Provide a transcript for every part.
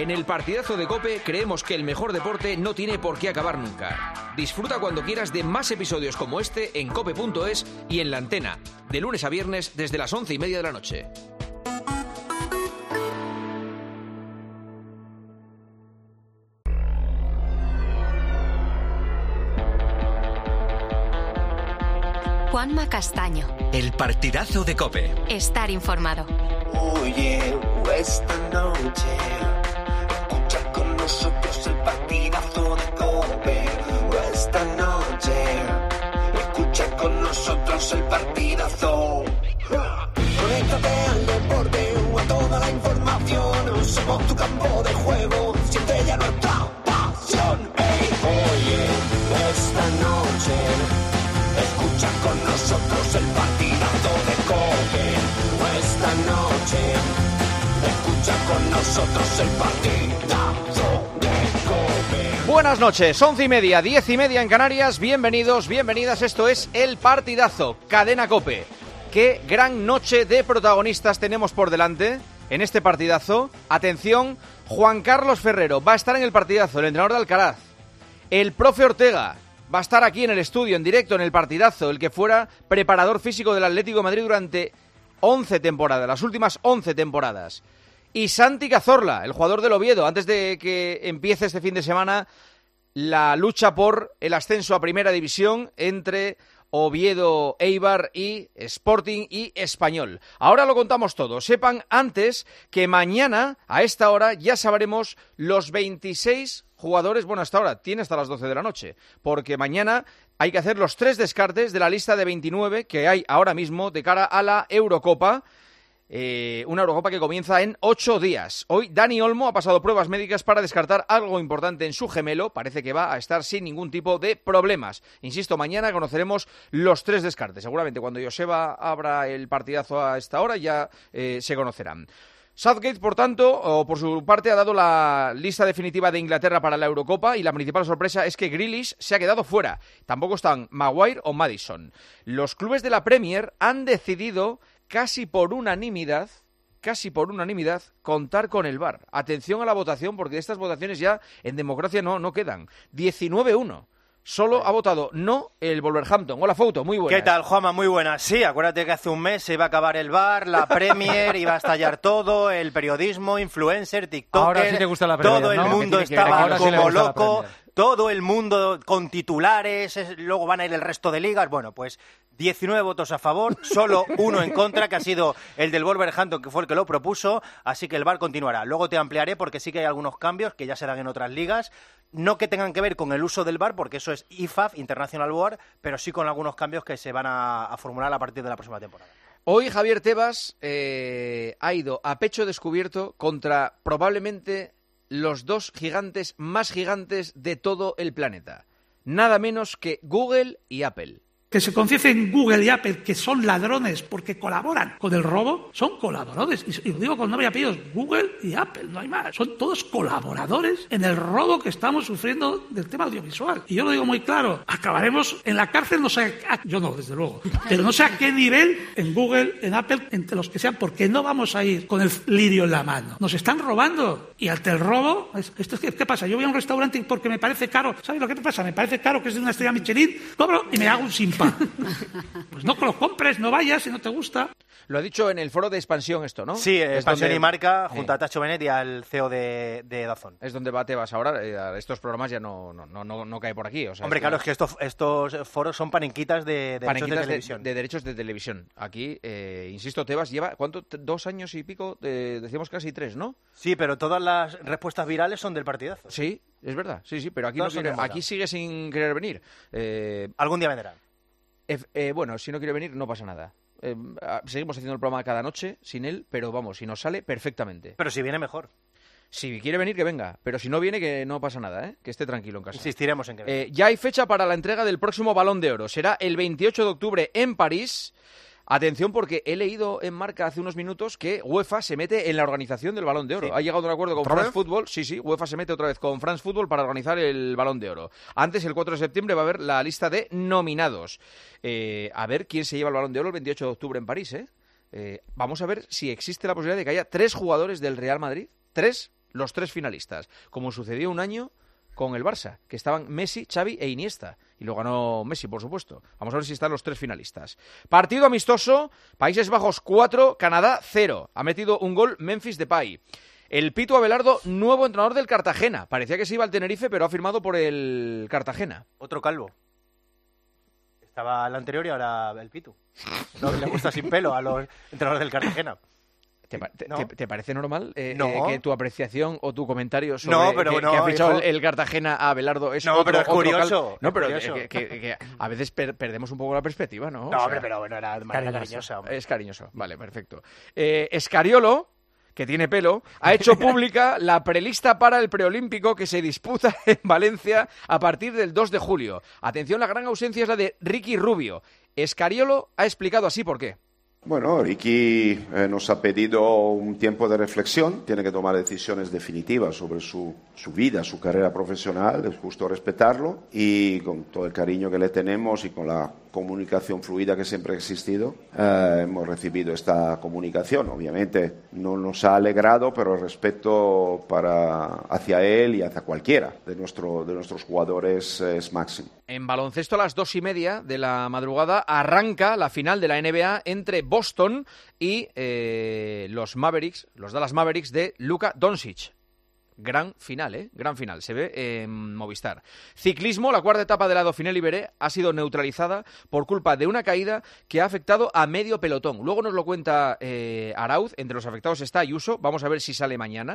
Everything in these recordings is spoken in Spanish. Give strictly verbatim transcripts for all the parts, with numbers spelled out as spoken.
En el partidazo de COPE creemos que el mejor deporte no tiene por qué acabar nunca. Disfruta cuando quieras de más episodios como este en cope punto es y en la antena, de lunes a viernes desde las once y media de la noche. Juanma Castaño. El partidazo de COPE. Estar informado. Oye, esta noche escucha con nosotros el partidazo de COPE. Esta noche escucha con nosotros el partidazo. Conéctate al deporte o a toda la información. Somos tu campo de juego. Siente ya nuestra pasión. Hey, oye, esta noche escucha con nosotros el partidazo de COPE. Esta noche escucha con nosotros el partidazo de COPE. Buenas noches, once y media, diez y media en Canarias. Bienvenidos, bienvenidas. Esto es el partidazo, Cadena COPE. Qué gran noche de protagonistas tenemos por delante en este partidazo. Atención, Juan Carlos Ferrero va a estar en el partidazo, el entrenador de Alcaraz. El profe Ortega va a estar aquí en el estudio, en directo, en el partidazo, el que fuera preparador físico del Atlético de Madrid durante once temporadas, las últimas once temporadas. Y Santi Cazorla, el jugador del Oviedo, antes de que empiece este fin de semana la lucha por el ascenso a Primera División entre Oviedo, Eibar y Sporting y Español. Ahora lo contamos todo. Sepan antes que mañana, a esta hora, ya sabremos los veintiséis jugadores, bueno, hasta ahora, tiene hasta las doce de la noche, porque mañana hay que hacer los tres descartes de la lista de veintinueve que hay ahora mismo de cara a la Eurocopa, eh, una Eurocopa que comienza en ocho días. Hoy Dani Olmo ha pasado pruebas médicas para descartar algo importante en su gemelo, parece que va a estar sin ningún tipo de problemas. Insisto, mañana conoceremos los tres descartes, seguramente cuando Joseba abra el partidazo a esta hora ya eh, se conocerán. Southgate, por tanto, o por su parte, ha dado la lista definitiva de Inglaterra para la Eurocopa y la principal sorpresa es que Grealish se ha quedado fuera. Tampoco están Maguire o Maddison. Los clubes de la Premier han decidido, casi por unanimidad, casi por unanimidad, contar con el V A R. Atención a la votación, porque estas votaciones ya en democracia no, no quedan. diecinueve uno. Solo ha votado no el Wolverhampton. Hola, Fouto, muy buenas. ¿Qué tal, Juanma? Muy buenas. Sí, acuérdate que hace un mes se iba a acabar el V A R, la Premier, iba a estallar todo, el periodismo, influencer, TikToker. Ahora sí te gusta la Premier, todo el ¿no? mundo estaba como loco, todo el mundo con titulares, es, luego van a ir el resto de ligas. Bueno, pues diecinueve votos a favor, solo uno en contra, que ha sido el del Wolverhampton, que fue el que lo propuso, así que el V A R continuará. Luego te ampliaré porque sí que hay algunos cambios que ya se dan en otras ligas, no que tengan que ver con el uso del V A R, porque eso es I F A B, International Board, pero sí con algunos cambios que se van a, a formular a partir de la próxima temporada. Hoy Javier Tebas eh, ha ido a pecho descubierto contra probablemente los dos gigantes más gigantes de todo el planeta. Nada menos que Google y Apple. Que se confiesen Google y Apple que son ladrones porque colaboran con el robo, son colaboradores. Y, y lo digo con nombre y apellidos, Google y Apple, no hay más. Son todos colaboradores en el robo que estamos sufriendo del tema audiovisual. Y yo lo digo muy claro, acabaremos en la cárcel, no sé, a, yo no, desde luego, pero no sé a qué nivel en Google, en Apple, entre los que sean, porque no vamos a ir con el lirio en la mano. Nos están robando. Y ante el robo, esto es que, ¿qué pasa? Yo voy a un restaurante porque me parece caro. ¿Sabes lo que te pasa? Me parece caro que es de una estrella Michelin, cobro y me hago un simpa. Pues no lo compres, no vayas si no te gusta. Lo ha dicho en el foro de Expansión esto, ¿no? Sí, Expansión donde... y Marca, junto eh. a Tacho Benet y al C E O de, de Dazón. Es donde va Tebas ahora, eh, estos programas ya no, no, no, no, no cae por aquí. O sea, Hombre, esto... claro, es que estos, estos foros son panenquitas de, de panenquitas derechos de televisión. De, de derechos de televisión. Aquí, eh, insisto, Tebas lleva, ¿cuánto? Dos años y pico, eh, decíamos casi tres, ¿no? Sí, pero todas las respuestas virales son del partidazo. Sí, es verdad, sí, sí, pero aquí, no quiere, aquí sigue sin querer venir. Eh... Algún día vendrá. Eh, eh, bueno, si no quiere venir, no pasa nada. Eh, seguimos haciendo el programa cada noche sin él, pero vamos, si nos sale, perfectamente. Pero si viene, mejor. Si quiere venir, que venga. Pero si no viene, que no pasa nada, ¿eh? Que esté tranquilo en casa. Insistiremos en que venga. Eh, ya hay fecha para la entrega del próximo Balón de Oro. Será el veintiocho de octubre en París. Atención, porque he leído en Marca hace unos minutos que UEFA se mete en la organización del Balón de Oro. Sí. Ha llegado a un acuerdo con France Football. Sí, sí, UEFA se mete otra vez con France Football para organizar el Balón de Oro. Antes, el cuatro de septiembre, va a haber la lista de nominados. Eh, a ver quién se lleva el Balón de Oro el veintiocho de octubre en París, ¿eh? Eh, vamos a ver si existe la posibilidad de que haya tres jugadores del Real Madrid. Tres los tres finalistas, como sucedió un año con el Barça, que estaban Messi, Xavi e Iniesta. Y lo ganó Messi, por supuesto. Vamos a ver si están los tres finalistas. Partido amistoso, Países Bajos cuatro, Canadá cero. Ha metido un gol Memphis Depay. El Pitu Abelardo, nuevo entrenador del Cartagena. Parecía que se iba al Tenerife, pero ha firmado por el Cartagena. Otro calvo. Estaba el anterior y ahora el Pitu. No, le gusta sin pelo a los entrenadores del Cartagena. ¿Te, te, ¿No? te, ¿Te parece normal eh, no. eh, que tu apreciación o tu comentario sobre no, pero que, no, que ha fichado hijo... el, el Cartagena a Abelardo es no, otro, pero es otro curioso. Cal... No, pero es curioso. Que, que, que, que a veces per perdemos un poco la perspectiva, ¿no? No, o sea, hombre, pero bueno, era de manera cariñosa. Hombre. Es cariñoso, vale, perfecto. Eh, Escariolo, que tiene pelo, ha hecho pública la prelista para el preolímpico que se disputa en Valencia a partir del dos de julio. Atención, la gran ausencia es la de Ricky Rubio. Escariolo ha explicado así por qué. Bueno, Ricky eh, nos ha pedido un tiempo de reflexión, tiene que tomar decisiones definitivas sobre su, su vida, su carrera profesional, es justo respetarlo y con todo el cariño que le tenemos y con la comunicación fluida que siempre ha existido, eh, hemos recibido esta comunicación. Obviamente no nos ha alegrado, pero el respeto para, hacia él y hacia cualquiera de, nuestro, de nuestros jugadores eh, es máximo. En baloncesto a las dos y media de la madrugada arranca la final de la N B A entre Boston y eh, los Mavericks, los Dallas Mavericks de Luka Doncic. Gran final, ¿eh? Gran final. Se ve en Movistar. Ciclismo, la cuarta etapa de la Dauphiné Libéré ha sido neutralizada por culpa de una caída que ha afectado a medio pelotón. Luego nos lo cuenta eh, Arauz. Entre los afectados está Ayuso. Vamos a ver si sale mañana.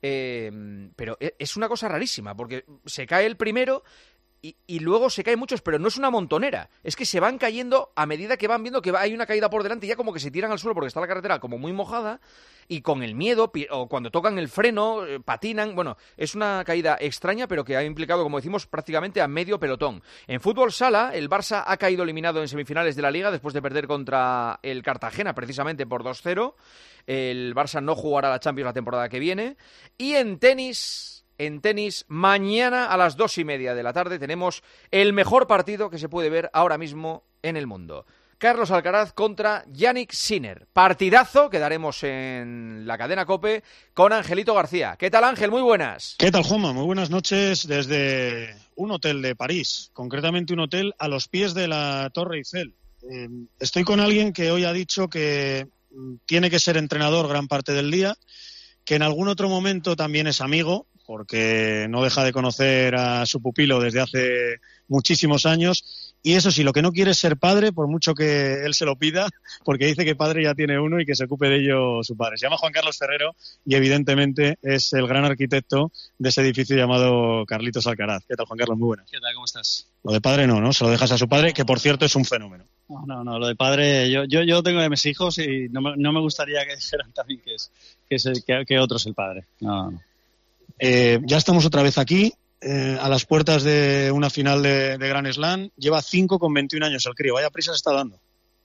Eh, pero es una cosa rarísima porque se cae el primero... Y, y luego se caen muchos, pero no es una montonera. Es que se van cayendo a medida que van viendo que va, hay una caída por delante y ya como que se tiran al suelo porque está la carretera como muy mojada y con el miedo, o cuando tocan el freno, eh, patinan. Bueno, es una caída extraña, pero que ha implicado, como decimos, prácticamente a medio pelotón. En fútbol sala, el Barça ha caído eliminado en semifinales de la Liga después de perder contra el Cartagena, precisamente por dos cero. El Barça no jugará la Champions la temporada que viene. Y en tenis... En tenis, mañana a las dos y media de la tarde tenemos el mejor partido que se puede ver ahora mismo en el mundo. Carlos Alcaraz contra Yannick Sinner. Partidazo que daremos en la cadena COPE con Angelito García. ¿Qué tal, Ángel? Muy buenas. ¿Qué tal, Juanma? Muy buenas noches desde un hotel de París, concretamente un hotel a los pies de la Torre Eiffel. Eh, estoy con alguien que hoy ha dicho que tiene que ser entrenador gran parte del día, que en algún otro momento también es amigo, porque no deja de conocer a su pupilo desde hace muchísimos años. Y eso sí, lo que no quiere es ser padre, por mucho que él se lo pida, porque dice que padre ya tiene uno y que se ocupe de ello su padre. Se llama Juan Carlos Ferrero y evidentemente es el gran arquitecto de ese edificio llamado Carlitos Alcaraz. ¿Qué tal, Juan Carlos? Muy buenas. ¿Qué tal? ¿Cómo estás? Lo de padre no, ¿no? Se lo dejas a su padre, que por cierto es un fenómeno. No, no, no, lo de padre, yo yo, yo tengo de mis hijos y no me, no me gustaría que dijeran también que, es, que, es el, que, que otro es el padre. No, no. Eh, ya estamos otra vez aquí, eh, a las puertas de una final de, de Grand Slam. Lleva cinco con veintiún años el crío. Vaya prisa se está dando.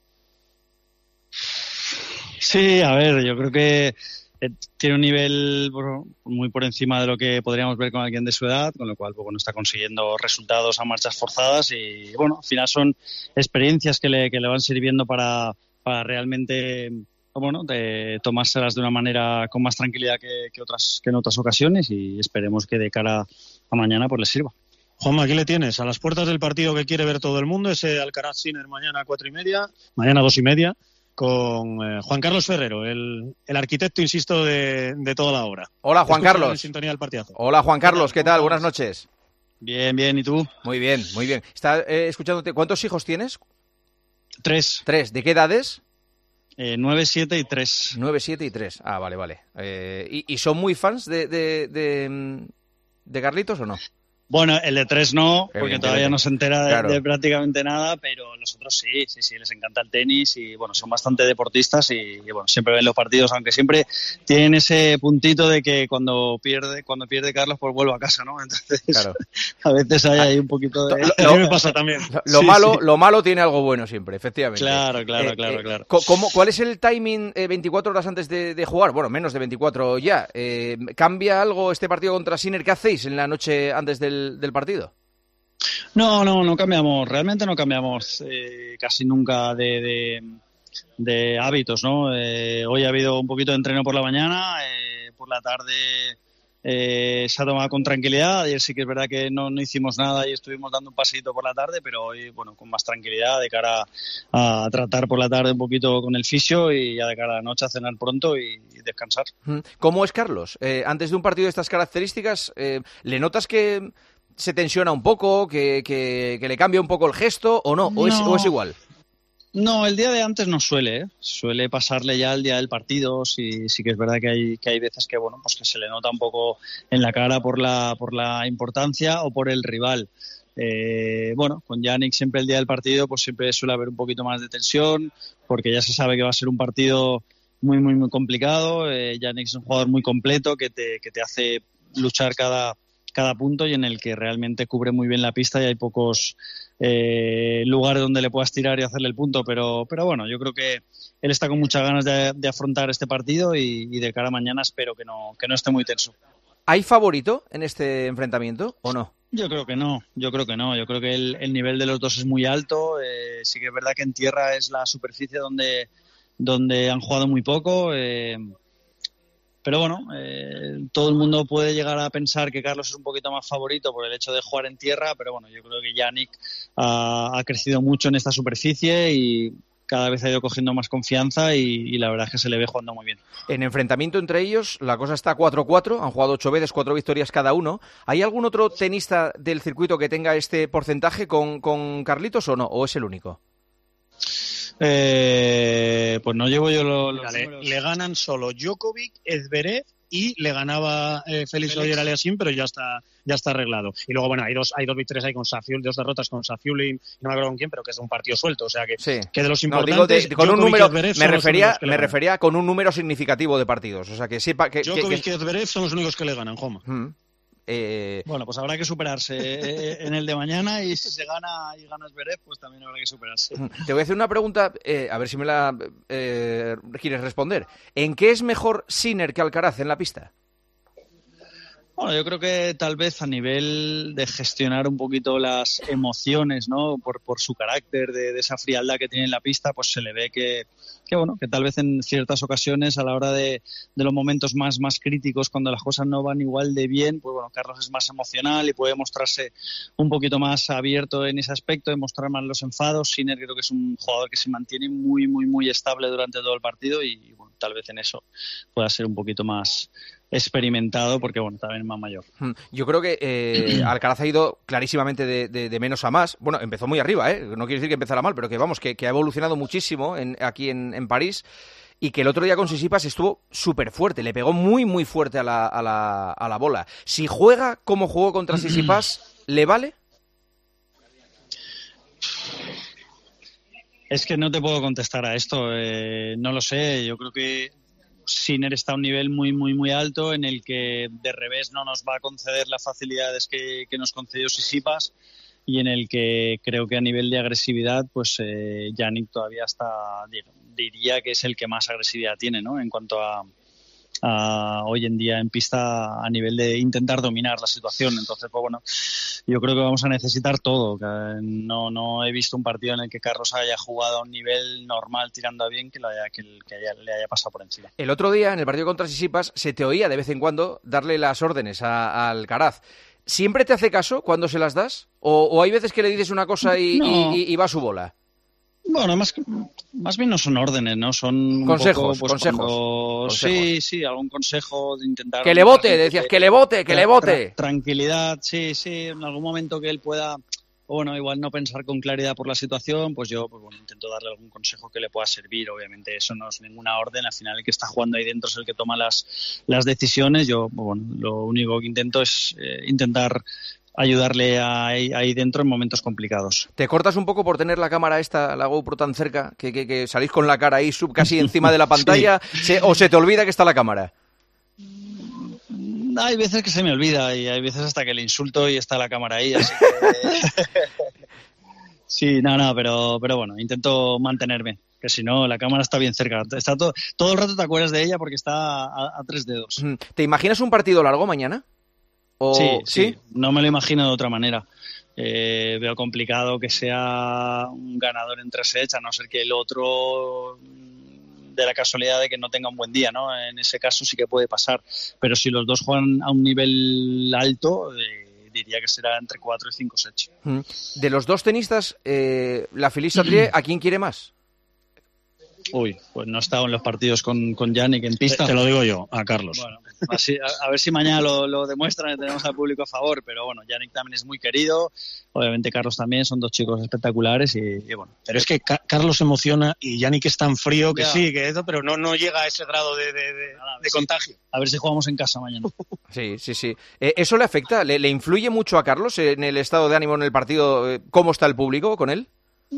Sí, a ver, yo creo que eh, tiene un nivel bueno, muy por encima de lo que podríamos ver con alguien de su edad, con lo cual pues, bueno, está consiguiendo resultados a marchas forzadas y bueno, al final son experiencias que le, que le van sirviendo para, para realmente... bueno, de tomárselas de una manera con más tranquilidad que, que otras que en otras ocasiones y esperemos que de cara a mañana pues les sirva. Juanma, aquí le tienes, a las puertas del partido que quiere ver todo el mundo, ese Alcaraz Sinner mañana a cuatro y media, mañana a dos y media, con eh, Juan Carlos Ferrero, el, el arquitecto, insisto, de, de toda la obra. Hola, Juan Carlos. En sintonía del partidazo. Hola, Juan Carlos, ¿qué tal? Buenas noches. Bien, bien, ¿y tú? Muy bien, muy bien. Está eh, escuchándote. ¿Cuántos hijos tienes? Tres. Tres. ¿De qué edades? Eh, nueve, siete y tres. Nueve, siete y tres. Ah, vale, vale. Eh, ¿y, ¿Y son muy fans de, de, de, de Carlitos o no? Bueno, el de tres no, porque todavía no se entera de, claro. de prácticamente nada, pero los otros sí, sí, sí, les encanta el tenis y bueno, son bastante deportistas y, y bueno, siempre ven los partidos, aunque siempre tienen ese puntito de que cuando pierde, cuando pierde Carlos, pues vuelve a casa, ¿no? Entonces, claro. A veces hay ahí un poquito de... Lo, a mí me pasa también. Lo, lo sí, malo, sí. Lo malo tiene algo bueno siempre, efectivamente. Claro, claro, eh, claro, eh, claro. ¿cómo, ¿Cuál es el timing eh, veinticuatro horas antes de, de jugar? Bueno, menos de veinticuatro ya. Eh, ¿Cambia algo este partido contra Sinner? ¿Qué hacéis en la noche antes del, del partido? No, no, no cambiamos, realmente no cambiamos eh, casi nunca de, de, de hábitos, ¿no? Eh, hoy ha habido un poquito de entreno por la mañana, eh, por la tarde eh, se ha tomado con tranquilidad. Ayer sí que es verdad que no, no hicimos nada y estuvimos dando un paseíto por la tarde, pero hoy, bueno, con más tranquilidad de cara a, a tratar por la tarde un poquito con el fisio y ya de cara a la noche a cenar pronto y, y descansar. ¿Cómo es Carlos? Eh, antes de un partido de estas características, eh, ¿le notas que se tensiona un poco, que, que, que le cambia un poco el gesto o no? ¿O, no. Es, o es igual? No, el día de antes no suele, ¿eh? Suele pasarle ya el día del partido. Sí, sí que es verdad que hay que hay veces que bueno, pues que se le nota un poco en la cara por la por la importancia o por el rival. Eh, bueno, con Yannick siempre el día del partido pues siempre suele haber un poquito más de tensión porque ya se sabe que va a ser un partido muy muy muy complicado. Eh, Yannick es un jugador muy completo que te que te hace luchar cada cada punto y en el que realmente cubre muy bien la pista y hay pocos eh, lugares donde le puedas tirar y hacerle el punto, pero, pero bueno, yo creo que él está con muchas ganas de, de afrontar este partido y, y de cara a mañana espero que no, que no esté muy tenso. ¿Hay favorito en este enfrentamiento o no? Yo creo que no, yo creo que no, yo creo que el, el nivel de los dos es muy alto, eh, sí que es verdad que en tierra es la superficie donde, donde han jugado muy poco, eh, pero bueno, eh, todo el mundo puede llegar a pensar que Carlos es un poquito más favorito por el hecho de jugar en tierra, pero bueno, yo creo que Yannick ha, ha crecido mucho en esta superficie y cada vez ha ido cogiendo más confianza y, y la verdad es que se le ve jugando muy bien. En enfrentamiento entre ellos, la cosa está cuatro cuatro, han jugado ocho veces, cuatro victorias cada uno. ¿Hay algún otro tenista del circuito que tenga este porcentaje con, con Carlitos o no? ¿O es el único? Eh, pues no llevo yo lo, los le, le ganan solo Djokovic, Zverev y le ganaba eh, Félix Auger Aliassime, pero ya está ya está arreglado. Y luego, bueno, hay dos hay dos victorias ahí con Safiul, dos derrotas con Safiulin, no me acuerdo con quién, pero que es un partido suelto, o sea que, sí. que de los importantes... No, digo de, con un número, me refería, que me refería con un número significativo de partidos, o sea que sepa que... Djokovic que, que... y Zverev son los únicos que le ganan, Joma. Mm. Eh... Bueno, pues habrá que superarse en el de mañana y si se gana y gana Zverev, pues también habrá que superarse. Te voy a hacer una pregunta, eh, a ver si me la eh, quieres responder. ¿En qué es mejor Sinner que Alcaraz en la pista? Bueno, yo creo que tal vez a nivel de gestionar un poquito las emociones, ¿no? Por, por su carácter, de, de esa frialdad que tiene en la pista, pues se le ve que, que bueno, que tal vez en ciertas ocasiones a la hora de, de los momentos más, más críticos, cuando las cosas no van igual de bien, pues bueno, Carlos es más emocional y puede mostrarse un poquito más abierto en ese aspecto, de mostrar más los enfados. Sinner creo que es un jugador que se mantiene muy, muy, muy estable durante todo el partido y bueno, tal vez en eso pueda ser un poquito más experimentado porque bueno, también es más mayor. Yo creo que eh, Alcaraz ha ido clarísimamente de, de, de menos a más. Bueno, empezó muy arriba, ¿eh? No quiere decir que empezara mal, pero que vamos, que, que ha evolucionado muchísimo en, aquí en, en París y que el otro día con Tsitsipas estuvo súper fuerte, le pegó muy muy fuerte a la, a, la, a la bola. Si juega como jugó contra Tsitsipas, ¿le vale? Es que no te puedo contestar a esto, eh, no lo sé, yo creo que Sinner está a un nivel muy, muy, muy alto en el que de revés no nos va a conceder las facilidades que, que nos concedió Tsitsipas y en el que creo que a nivel de agresividad, pues eh, Yannick todavía está, diría que es el que más agresividad tiene, ¿no? En cuanto a, a hoy en día en pista a nivel de intentar dominar la situación. Entonces, pues bueno, yo creo que vamos a necesitar todo. No, no he visto un partido en el que Carlos haya jugado a un nivel normal tirando a bien que, lo haya, que, que haya, le haya pasado por encima. El otro día, en el partido contra Tsitsipas, se te oía de vez en cuando darle las órdenes a, a Alcaraz. ¿Siempre te hace caso cuando se las das? ¿O, o hay veces que le dices una cosa y, no. y, y, y va a su bola? Bueno, más, más bien no son órdenes, ¿no? Son consejos, poco, pues, consejos, cuando... consejos. Sí, sí, algún consejo de intentar... Que le bote, decías, que, que le bote, que tra- le bote. Tra- tranquilidad, sí, sí, en algún momento que él pueda, bueno, igual no pensar con claridad por la situación, pues yo pues bueno, intento darle algún consejo que le pueda servir. Obviamente eso no es ninguna orden, al final el que está jugando ahí dentro es el que toma las, las decisiones. Yo, bueno, lo único que intento es eh, intentar... ayudarle ahí, ahí dentro en momentos complicados. ¿Te cortas un poco por tener la cámara esta, la GoPro tan cerca, que, que, que salís con la cara ahí sub, casi encima de la pantalla, sí. se, o se te olvida que está la cámara? Hay veces que se me olvida y hay veces hasta que le insulto y está la cámara ahí, así que... sí, no, no, pero, pero bueno, intento mantenerme, que si no, la cámara está bien cerca. Está todo, todo el rato te acuerdas de ella porque está a, a tres dedos. ¿Te imaginas un partido largo mañana? ¿O... Sí, sí, sí, no me lo imagino de otra manera. Eh, veo complicado que sea un ganador en tres sets, a no ser que el otro de la casualidad de que no tenga un buen día, ¿no? En ese caso sí que puede pasar, pero si los dos juegan a un nivel alto, eh, diría que será entre cuatro y cinco sets. De los dos tenistas, eh, la Félix Chatrier, ¿a quién quiere más? Uy, pues no he estado en los partidos con, con Yannick en pista. Te, te lo digo yo, a Carlos. Bueno, así, a, a ver si mañana lo, lo demuestran y tenemos al público a favor, pero bueno, Yannick también es muy querido, obviamente Carlos también, son dos chicos espectaculares y, y bueno. Pero es que Ca- Carlos se emociona y Yannick es tan frío que Ya. sí, que eso, pero no, no llega a ese grado de, de, de, Nada, de sí. contagio. A ver si jugamos en casa mañana. Sí, sí, sí. Eh, ¿Eso le afecta? ¿Le, ¿Le influye mucho a Carlos en el estado de ánimo en el partido? Eh, ¿Cómo está el público con él?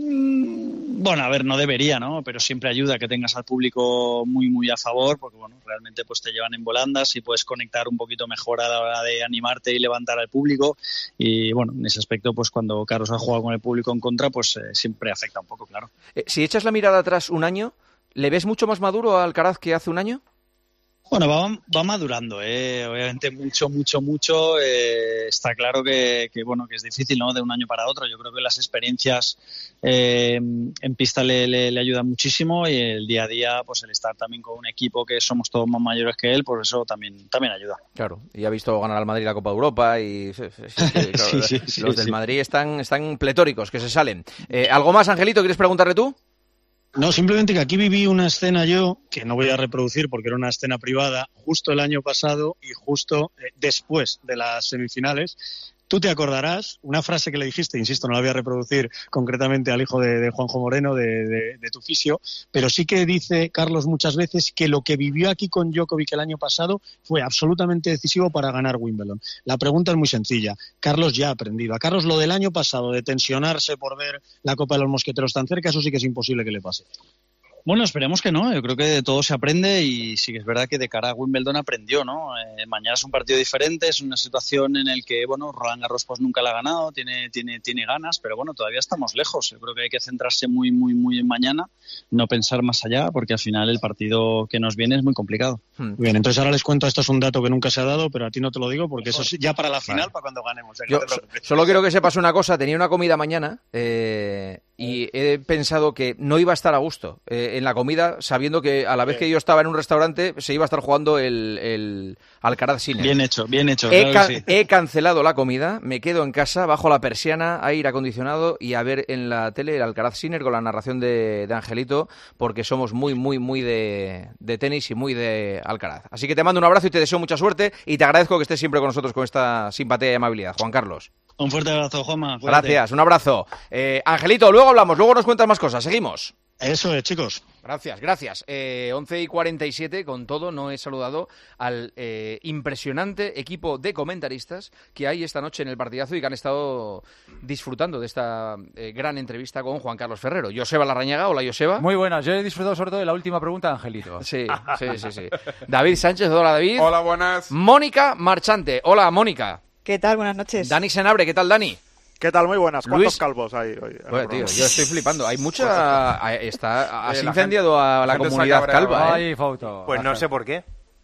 Bueno, a ver, no debería, ¿no? Pero siempre ayuda que tengas al público muy, muy a favor, porque, bueno, realmente pues te llevan en volandas y puedes conectar un poquito mejor a la hora de animarte y levantar al público. Y, bueno, en ese aspecto, pues cuando Carlos ha jugado con el público en contra, pues eh, siempre afecta un poco, claro. Eh, si echas la mirada atrás un año, ¿le ves mucho más maduro a Alcaraz que hace un año? Bueno, va, va madurando, ¿eh? Obviamente mucho, mucho, mucho. Eh, está claro que, que, bueno, que es difícil, ¿no? De un año para otro. Yo creo que las experiencias eh, en pista le, le, le ayudan muchísimo y el día a día, pues el estar también con un equipo que somos todos más mayores que él, por eso también, también ayuda. Claro, y ha visto ganar al Madrid la Copa de Europa y sí, sí, sí, claro, Sí, sí, sí, los del sí. Madrid están, están pletóricos, que se salen. Eh, ¿Algo más, Angelito? ¿Quieres preguntarle tú? No, simplemente que aquí viví una escena yo, que no voy a reproducir porque era una escena privada, justo el año pasado y justo eh, después de las semifinales. Tú te acordarás, una frase que le dijiste, insisto, no la voy a reproducir concretamente al hijo de, de Juanjo Moreno, de, de, de tu fisio, pero sí que dice Carlos muchas veces que lo que vivió aquí con Djokovic el año pasado fue absolutamente decisivo para ganar Wimbledon. La pregunta es muy sencilla. Carlos ya ha aprendido. A Carlos lo del año pasado, de tensionarse por ver la Copa de los Mosqueteros tan cerca, eso sí que es imposible que le pase. Bueno, esperemos que no. Yo creo que de todo se aprende y sí que es verdad que de cara a Wimbledon aprendió, ¿no? Eh, mañana es un partido diferente, es una situación en la que, bueno, Roland Garros pues nunca la ha ganado, tiene, tiene, tiene ganas, pero bueno, todavía estamos lejos. Yo creo que hay que centrarse muy, muy, muy en mañana, no pensar más allá, porque al final el partido que nos viene es muy complicado. Muy bien, entonces ahora les cuento, esto es un dato que nunca se ha dado, pero a ti no te lo digo porque eso es ya para la final, vale, para cuando ganemos. Yo so, solo quiero que sepas una cosa, tenía una comida mañana eh, y he pensado que no iba a estar a gusto eh, en la comida, sabiendo que a la vez que yo estaba en un restaurante se iba a estar jugando el, el Alcaraz Sinner. Bien hecho, bien hecho. He, claro ca- que sí. he cancelado la comida, me quedo en casa, bajo la persiana, aire acondicionado y a ver en la tele el Alcaraz Sinner con la narración de, de Angelito, porque somos muy, muy, muy de, de tenis y muy de Alcaraz. Así que te mando un abrazo y te deseo mucha suerte y te agradezco que estés siempre con nosotros con esta simpatía y amabilidad. Juan Carlos. Un fuerte abrazo, Juanma. Cuídate. Gracias, un abrazo. Eh, Angelito, luego hablamos, luego nos cuentas más cosas. Seguimos. Eso es, chicos. Gracias, gracias. Eh, once y cuarenta y siete, con todo, no he saludado al eh, impresionante equipo de comentaristas que hay esta noche en el partidazo y que han estado disfrutando de esta eh, gran entrevista con Juan Carlos Ferrero. Joseba Larrañaga, hola Joseba. Muy buenas, yo he disfrutado sobre todo de la última pregunta de Angelito. Sí, sí, sí, sí. David Sánchez, hola David. Hola, buenas. Mónica Marchante, hola Mónica. ¿Qué tal? Buenas noches. Dani Senabre, ¿qué tal Dani? ¿Qué tal? Muy buenas. ¿Cuántos Luis... calvos hay hoy? Bueno, tío, yo estoy flipando. Hay mucha... Está... Has eh, la incendiado gente, a la, la comunidad calva, ¿eh? Ay, foto. Pues no sé por qué.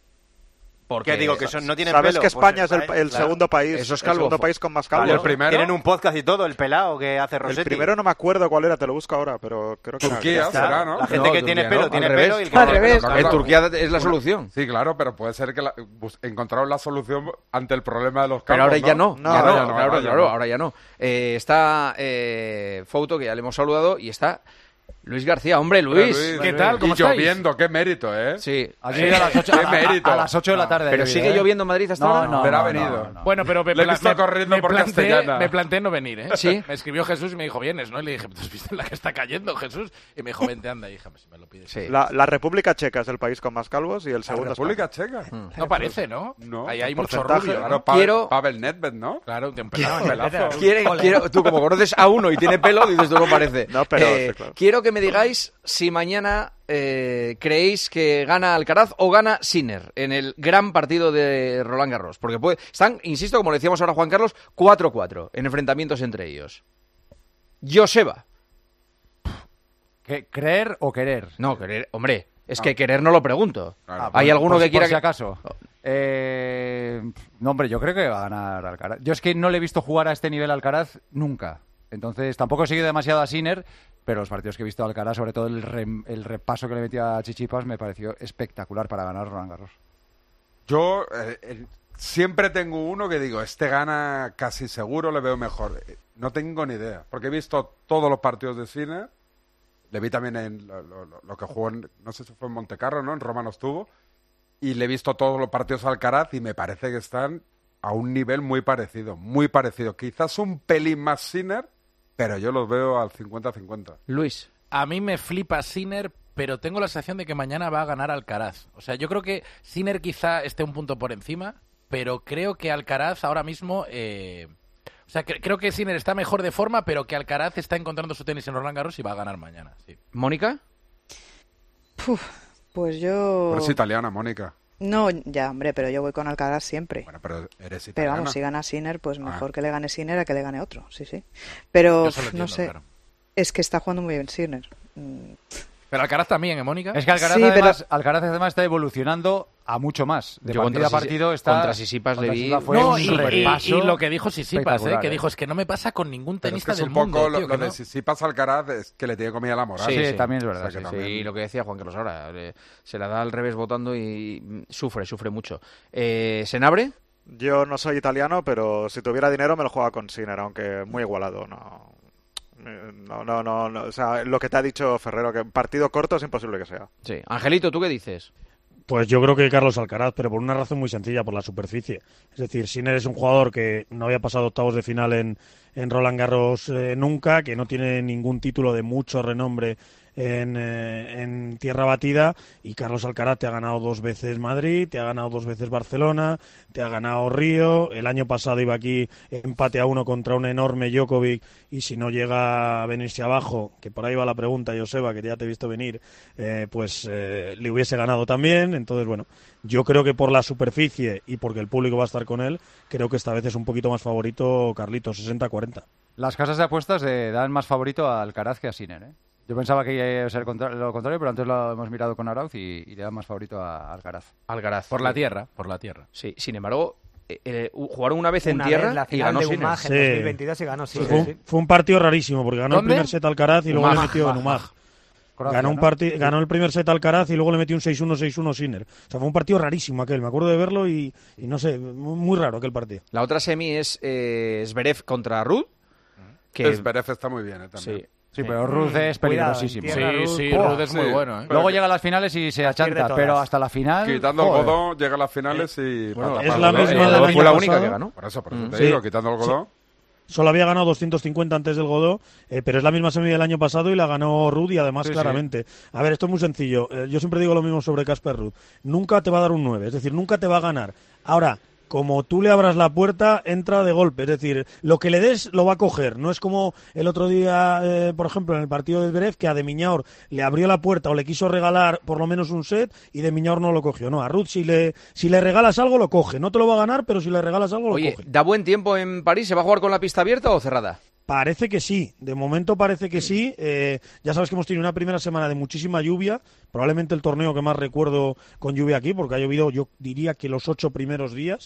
Porque ¿Qué digo? ¿Que son, no tienen ¿Sabes pelo? que España Pues, es el, el claro. segundo país, Eso es el calvo. segundo país con más calvos? Vale, ¿El primero? Tienen un podcast y todo, el pelao que hace Rossetti. El primero no me acuerdo cuál era, te lo busco ahora, pero creo que Turquía era... Está. será, ¿no? La gente No, que tiene Turquía, pelo ¿no? tiene Al pelo revés. y el que Al no tiene revés. pelo, En claro. Turquía es la solución. Sí, claro, pero puede ser que la, bus- encontraron la solución ante el problema de los calvos. Pero ahora ya no, No, ya no, ahora ya no, claro, ahora ya claro, no. ahora ya no. Eh, está eh, Fouto, que ya le hemos saludado, y está Luis García. Hombre, Luis. Luis, ¿Qué tal? ¿Cómo y estáis? lloviendo, qué mérito, ¿eh? Sí. Aquí a las ocho, Qué mérito. a, a las ocho de la tarde. Pero ha sigue llovido, ¿eh? lloviendo en Madrid hasta No, ahora. no, Pero ha no, venido. no, no. Bueno, pero me, Le he pla- visto me- corriendo me por planteé, Castellana. me planteé no venir, ¿eh? Sí. Me escribió Jesús y me dijo, vienes, ¿no? Y le dije, ¿tú has visto la que está cayendo, Jesús? Y me dijo, vente, anda, hija, si me lo pides. Sí. La, la República Checa es el país con más calvos y el La segundo República España. Checa. No parece, ¿no? No. Ahí hay El mucho porcentaje, rubio, ¿no? Claro, ¿no? Pavel, Quiero- Pavel Nedved, ¿no? Claro, un pelazo. Pelazo. Quiere- quiero, tú como conoces a uno y tiene pelo, dices tú no parece. No, pero Eh, sí, claro. Quiero que me digáis si mañana eh, creéis que gana Alcaraz o gana Sinner en el gran partido de Roland Garros. Porque puede, están, insisto, como le decíamos ahora a Juan Carlos, cuatro cuatro en enfrentamientos entre ellos. Joseba. ¿Qué, ¿Creer o querer? No, querer, hombre, es que querer no lo pregunto. Claro. ¿Hay por- alguno por que si- quiera por si que- acaso? Eh, no, hombre, yo creo que va a ganar Alcaraz. Yo es que no le he visto jugar a este nivel a Alcaraz nunca. Entonces tampoco he seguido demasiado a Sinner, pero los partidos que he visto de Alcaraz, sobre todo el, re, el repaso que le metía a Tsitsipas, me pareció espectacular para ganar Roland Garros. Yo eh, el, siempre tengo uno que digo, este gana casi seguro, le veo mejor. No tengo ni idea, porque he visto todos los partidos de Sinner, le vi también en lo, lo, lo que jugó, en, no sé si fue en Montecarlo, ¿no? En Roma no estuvo, y le he visto todos los partidos a Alcaraz y me parece que están a un nivel muy parecido, muy parecido. Quizás un pelín más Sinner, pero yo los veo al cincuenta cincuenta. Luis. A mí me flipa Sinner, pero tengo la sensación de que mañana va a ganar Alcaraz. O sea, yo creo que Sinner quizá esté un punto por encima, pero creo que Alcaraz ahora mismo... Eh... O sea, que, creo que Sinner está mejor de forma, pero que Alcaraz está encontrando su tenis en Roland Garros y va a ganar mañana. Sí. ¿Mónica? Uf, pues yo... Pero es italiana, Mónica. No, ya, hombre, pero yo voy con Alcaraz siempre. Bueno, pero eres italiana. Pero vamos, si gana Sinner, pues mejor ah. que le gane Sinner a que le gane otro, sí, sí. Pero, entiendo, no sé, claro. Es que está jugando muy bien Sinner. Mm. Pero Alcaraz también, ¿eh, Mónica? Es que Alcaraz, sí, además, pero... Alcaraz además está evolucionando a mucho más. De Yo partido a partido está... Contra Tsitsipas le vi... No, y, y, y lo que dijo Tsitsipas, ¿eh? Que dijo, es que no me pasa con ningún tenista es que del es un poco mundo, lo, tío, lo no. de Tsitsipas Alcaraz es que le tiene comida la moral. Sí, sí, sí, también es verdad. O sea, sí, que sí. también... Y lo que decía Juan Carlos ahora, eh, se la da al revés votando y sufre, sufre mucho. Eh, ¿Senabre? Yo no soy italiano, pero si tuviera dinero me lo juega con Sinner, aunque muy igualado, no... No, no, no, no, o sea, lo que te ha dicho Ferrero, que partido corto es imposible que sea. Sí. Angelito, ¿tú qué dices? Pues yo creo que Carlos Alcaraz, pero por una razón muy sencilla, por la superficie. Es decir, Sinner es un jugador que no había pasado octavos de final en, en Roland Garros eh, nunca, que no tiene ningún título de mucho renombre en, eh, en tierra batida, y Carlos Alcaraz te ha ganado dos veces Madrid, te ha ganado dos veces Barcelona, te ha ganado Río, el año pasado iba aquí empate a uno contra un enorme Djokovic, y si no llega a venirse abajo, que por ahí va la pregunta, Joseba, que ya te he visto venir, eh, pues eh, le hubiese ganado también. Entonces, bueno, yo creo que por la superficie y porque el público va a estar con él, creo que esta vez es un poquito más favorito Carlitos, sesenta cuarenta. Las casas de apuestas eh, dan más favorito a Alcaraz que a Sinner, ¿eh? Yo pensaba que iba a ser lo contrario, pero antes lo hemos mirado con Arauz y, y le da más favorito a Alcaraz. Alcaraz. Por la tierra, por la tierra. Sí, sin embargo, eh, eh, jugaron una vez una en tierra vez, la y ganó de Sinner. Umag en Sí. dos mil veintidós y ganó, sí, Sí, sí, fue, sí. fue un partido rarísimo, porque ganó ¿Dónde? el primer set Alcaraz y luego Umag, le metió en Umag. Croacia, Ganó, un ¿no? parti- ganó el primer set Alcaraz y luego le metió un seis uno seis uno Sinner. O sea, fue un partido rarísimo aquel, me acuerdo de verlo y, y no sé, muy, muy raro aquel partido. La otra semi es eh, Zverev contra Ruud. Que... Zverev está muy bien, ¿eh? También. Sí. Sí, pero Ruud es Cuidado, peligrosísimo. en tierra, Sí, Ruud. sí, Oh, Ruud es sí. muy bueno, ¿eh? Luego llega a las finales y se Las pierde achanta, todas. pero hasta la final... Quitando el joder. Godó, llega a las finales y... Bueno, patapam. es la Eh, misma eh, del fue año la única pasado. que ganó. Por eso, por eso te Sí. digo, quitando el Godó. Solo había ganado doscientos cincuenta antes del Godó, eh, pero es la misma semi del año pasado y la ganó Ruud, y además Sí, claramente. A ver, esto es muy sencillo. Eh, yo siempre digo lo mismo sobre Casper Ruud. Nunca te va a dar un nueve, es decir, nunca te va a ganar. Ahora, como tú le abras la puerta, entra de golpe. Es decir, lo que le des lo va a coger. No es como el otro día, eh, por ejemplo, en el partido de Zverev, que a De Miñaur le abrió la puerta o le quiso regalar por lo menos un set y De Miñaur no lo cogió. No, a Ruud si le, si le regalas algo lo coge. No te lo va a ganar, pero si le regalas algo lo Oye, coge. ¿da buen tiempo en París? ¿Se va a jugar con la pista abierta o cerrada? Parece que sí, de momento parece que sí. Eh, ya sabes que hemos tenido una primera semana de muchísima lluvia, probablemente el torneo que más recuerdo con lluvia aquí, porque ha llovido, yo diría que los ocho primeros días,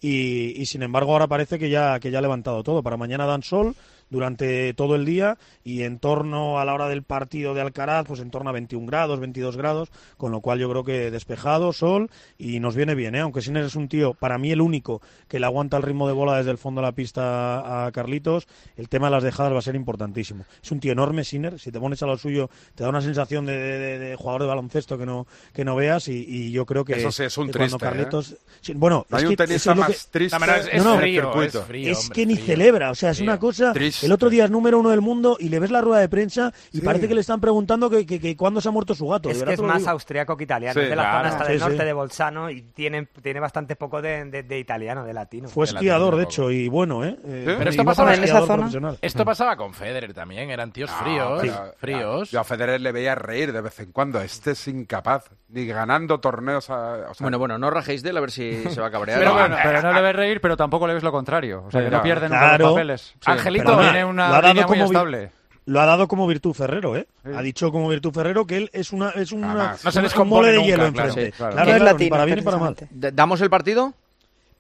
y, y sin embargo ahora parece que ya, que ya ha levantado todo. Para mañana dan sol durante todo el día y en torno a la hora del partido de Alcaraz, pues en torno a veintiún grados, veintidós grados, con lo cual yo creo que despejado, sol, y nos viene bien, ¿eh? Aunque Sinner es un tío, para mí el único que le aguanta el ritmo de bola desde el fondo de la pista a Carlitos, el tema de las dejadas va a ser importantísimo. Es un tío enorme, Sinner, si te pones a lo suyo te da una sensación de, de, de jugador de baloncesto que no, que no veas, y, y yo creo que, Eso sí es un que cuando triste, Carlitos... ¿eh? Sí, bueno, No hay es un que tenista eso es lo más que- triste No, pero es, es No, no, frío, en el es circuito. frío, es hombre, que ni frío. celebra, o sea, es Frío. una cosa... Triste. El otro día es número uno del mundo y le ves la rueda de prensa y Sí. parece que le están preguntando que, que, que cuándo se ha muerto su gato. de Es verdad que es te lo más digo. austriaco que italiano. Sí, es de la claro. zona hasta Sí, del sí. norte de Bolzano y tiene, tiene bastante poco de, de, de italiano, de latino. Fue de la esquiador, tiene de poco. hecho, y bueno, ¿eh? Eh, Pero esto iba pasaba para en esa esquiador zona. profesional. Esto pasaba con Federer también, eran tíos No, fríos, pero- fríos. Yo a Federer le veía reír de vez en cuando. Este es incapaz. Ni ganando torneos. A, o sea, Bueno, bueno, no rajéis de él a ver si se va a cabrear. Pero, No, bueno, no. pero no le ves reír, pero tampoco le ves lo contrario. O sea, que Ya, no pierde nunca claro. los papeles. Sí, Angelito, pero Pero tiene lo una ha dado línea muy como vi- estable. Lo ha dado como virtud Ferrero, ¿eh? Sí. Ha dicho como virtud Ferrero que él es una es una, Jamás. No se un descompone mole de nunca, hielo claro. enfrente. Sí, claro. Claro, Que es claro, ni latino, para bien ni para mal. precisamente. D- ¿Damos el partido?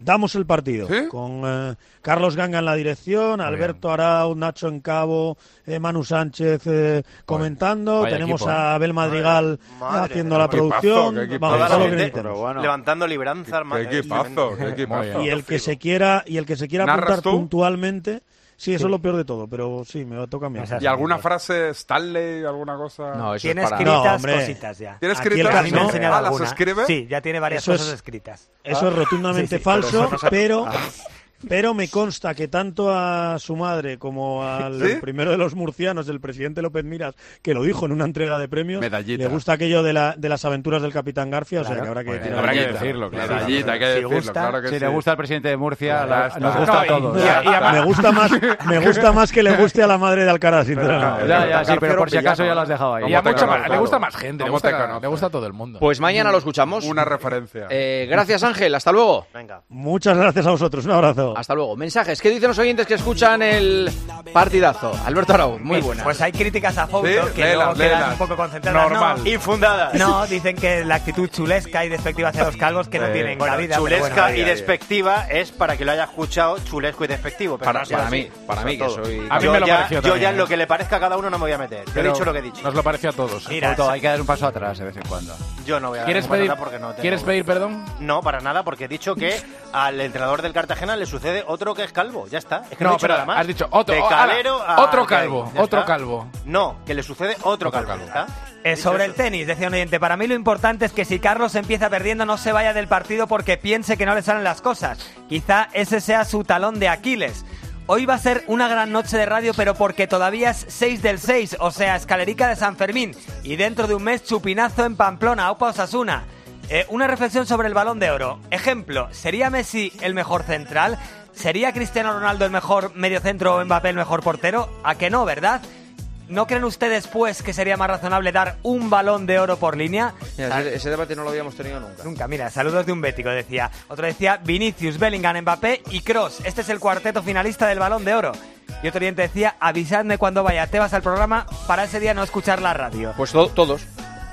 damos el partido. ¿Sí? Con eh, Carlos Ganga en la dirección, Alberto Arau, Nacho Encabo, eh, Manu Sánchez eh, comentando. Vaya Tenemos equipo, ¿eh? a Abel Madrigal Madre haciendo mía, la qué producción. equipazo, qué equipazo. Vamos, Toda todo la lo que gente necesitemos. bueno. levantando libranza. Qué equipazo, qué equipazo. Y el que se quiera y el que se quiera ¿Narras apuntar tú? puntualmente, sí, eso es lo peor de todo, pero sí, me toca a mí. ¿Y alguna frase Stanley, alguna cosa? No, eso Tiene es para... escritas No, hombre. cositas ya. ¿Tiene Aquí el escritas? caso- A mí me ha no, enseñado ah, ¿las alguna. escribe? Sí, ya tiene varias Eso cosas es- escritas. Eso es rotundamente Sí, sí, falso, pero eso no pero, pero me consta que tanto a su madre como al ¿Sí? primero de los murcianos, el presidente López Miras, que lo dijo en una entrega de premios, Medallita. le gusta aquello de, la, de las aventuras del Capitán Garfia, o sea que habrá que tirar habrá que medallita. decirlo, claro. Medallita, hay que Si decirlo, gusta, claro que Si sí. le gusta al presidente de Murcia, la- está. nos gusta a No, y- todos. y- y además- Me gusta más, me gusta más que le guste a la madre de Alcaraz, sinceramente. Ya, ya, sí, pero por si acaso ya lo has dejado ahí. Y a ¿Cómo te mucha más- conozco? le gusta más gente, le ¿Cómo te gusta, conozco? le gusta a todo el mundo. Pues mañana lo escuchamos. Una referencia. Eh, gracias, Ángel. Hasta luego. Venga. Muchas gracias a vosotros, un abrazo. Hasta luego. Mensajes. ¿Qué dicen los oyentes que escuchan el partidazo? Alberto Arau, muy buena. Pues hay críticas a Fouto Sí, que léela, luego quedan léela. un poco concentradas. Normal. No, Infundadas. no, dicen que la actitud chulesca y despectiva hacia los calvos que no Eh, tienen Bueno, cabida. pero chulesca bueno, y ahí- despectiva es para que lo haya escuchado chulesco y despectivo. Pero Para- no ha sido para así. mí, para Eso mí, que todo. soy- A mí yo me lo ya, pareció yo también, ya en ¿eh? lo que le parezca a cada uno no me voy a meter. Yo he Pero dicho lo que he dicho. Nos lo pareció a todos. Mira, Fouto, hay que dar un paso atrás de vez en cuando. Yo no voy a ¿Quieres dar pedir, nada porque no tengo- ¿Quieres pedir perdón? No, para nada, porque he dicho que al entrenador del Cartagena le sucede otro que es calvo. Ya está. Es que no, he No, dicho pero nada más. has dicho otro. De oh, Calero ala, a otro Kane. calvo. Ya Otro está. calvo. No, que le sucede otro, Otro calvo. calvo. ¿Está? Eh, sobre el tenis, decía un oyente, para mí lo importante es que si Carlos empieza perdiendo no se vaya del partido porque piense que no le salen las cosas. Quizá ese sea su talón de Aquiles. Hoy va a ser una gran noche de radio, pero porque todavía es seis del seis, o sea, escalerica de San Fermín. Y dentro de un mes, chupinazo en Pamplona, Opa Osasuna. Eh, una reflexión sobre el Balón de Oro. Ejemplo, ¿sería Messi el mejor central? ¿Sería Cristiano Ronaldo el mejor mediocentro o Mbappé el mejor portero? ¿A que no, verdad? ¿No creen ustedes, pues, que sería más razonable dar un Balón de Oro por línea? Mira, ese, ese debate no lo habíamos tenido nunca. Nunca, mira, saludos de un bético, decía. Otro decía Vinicius, Bellingham, Mbappé y Kroos. Este es el cuarteto finalista del Balón de Oro. Y otro oyente decía, avisadme cuando vaya Tebas al programa para ese día no escuchar la radio. Pues to- todos.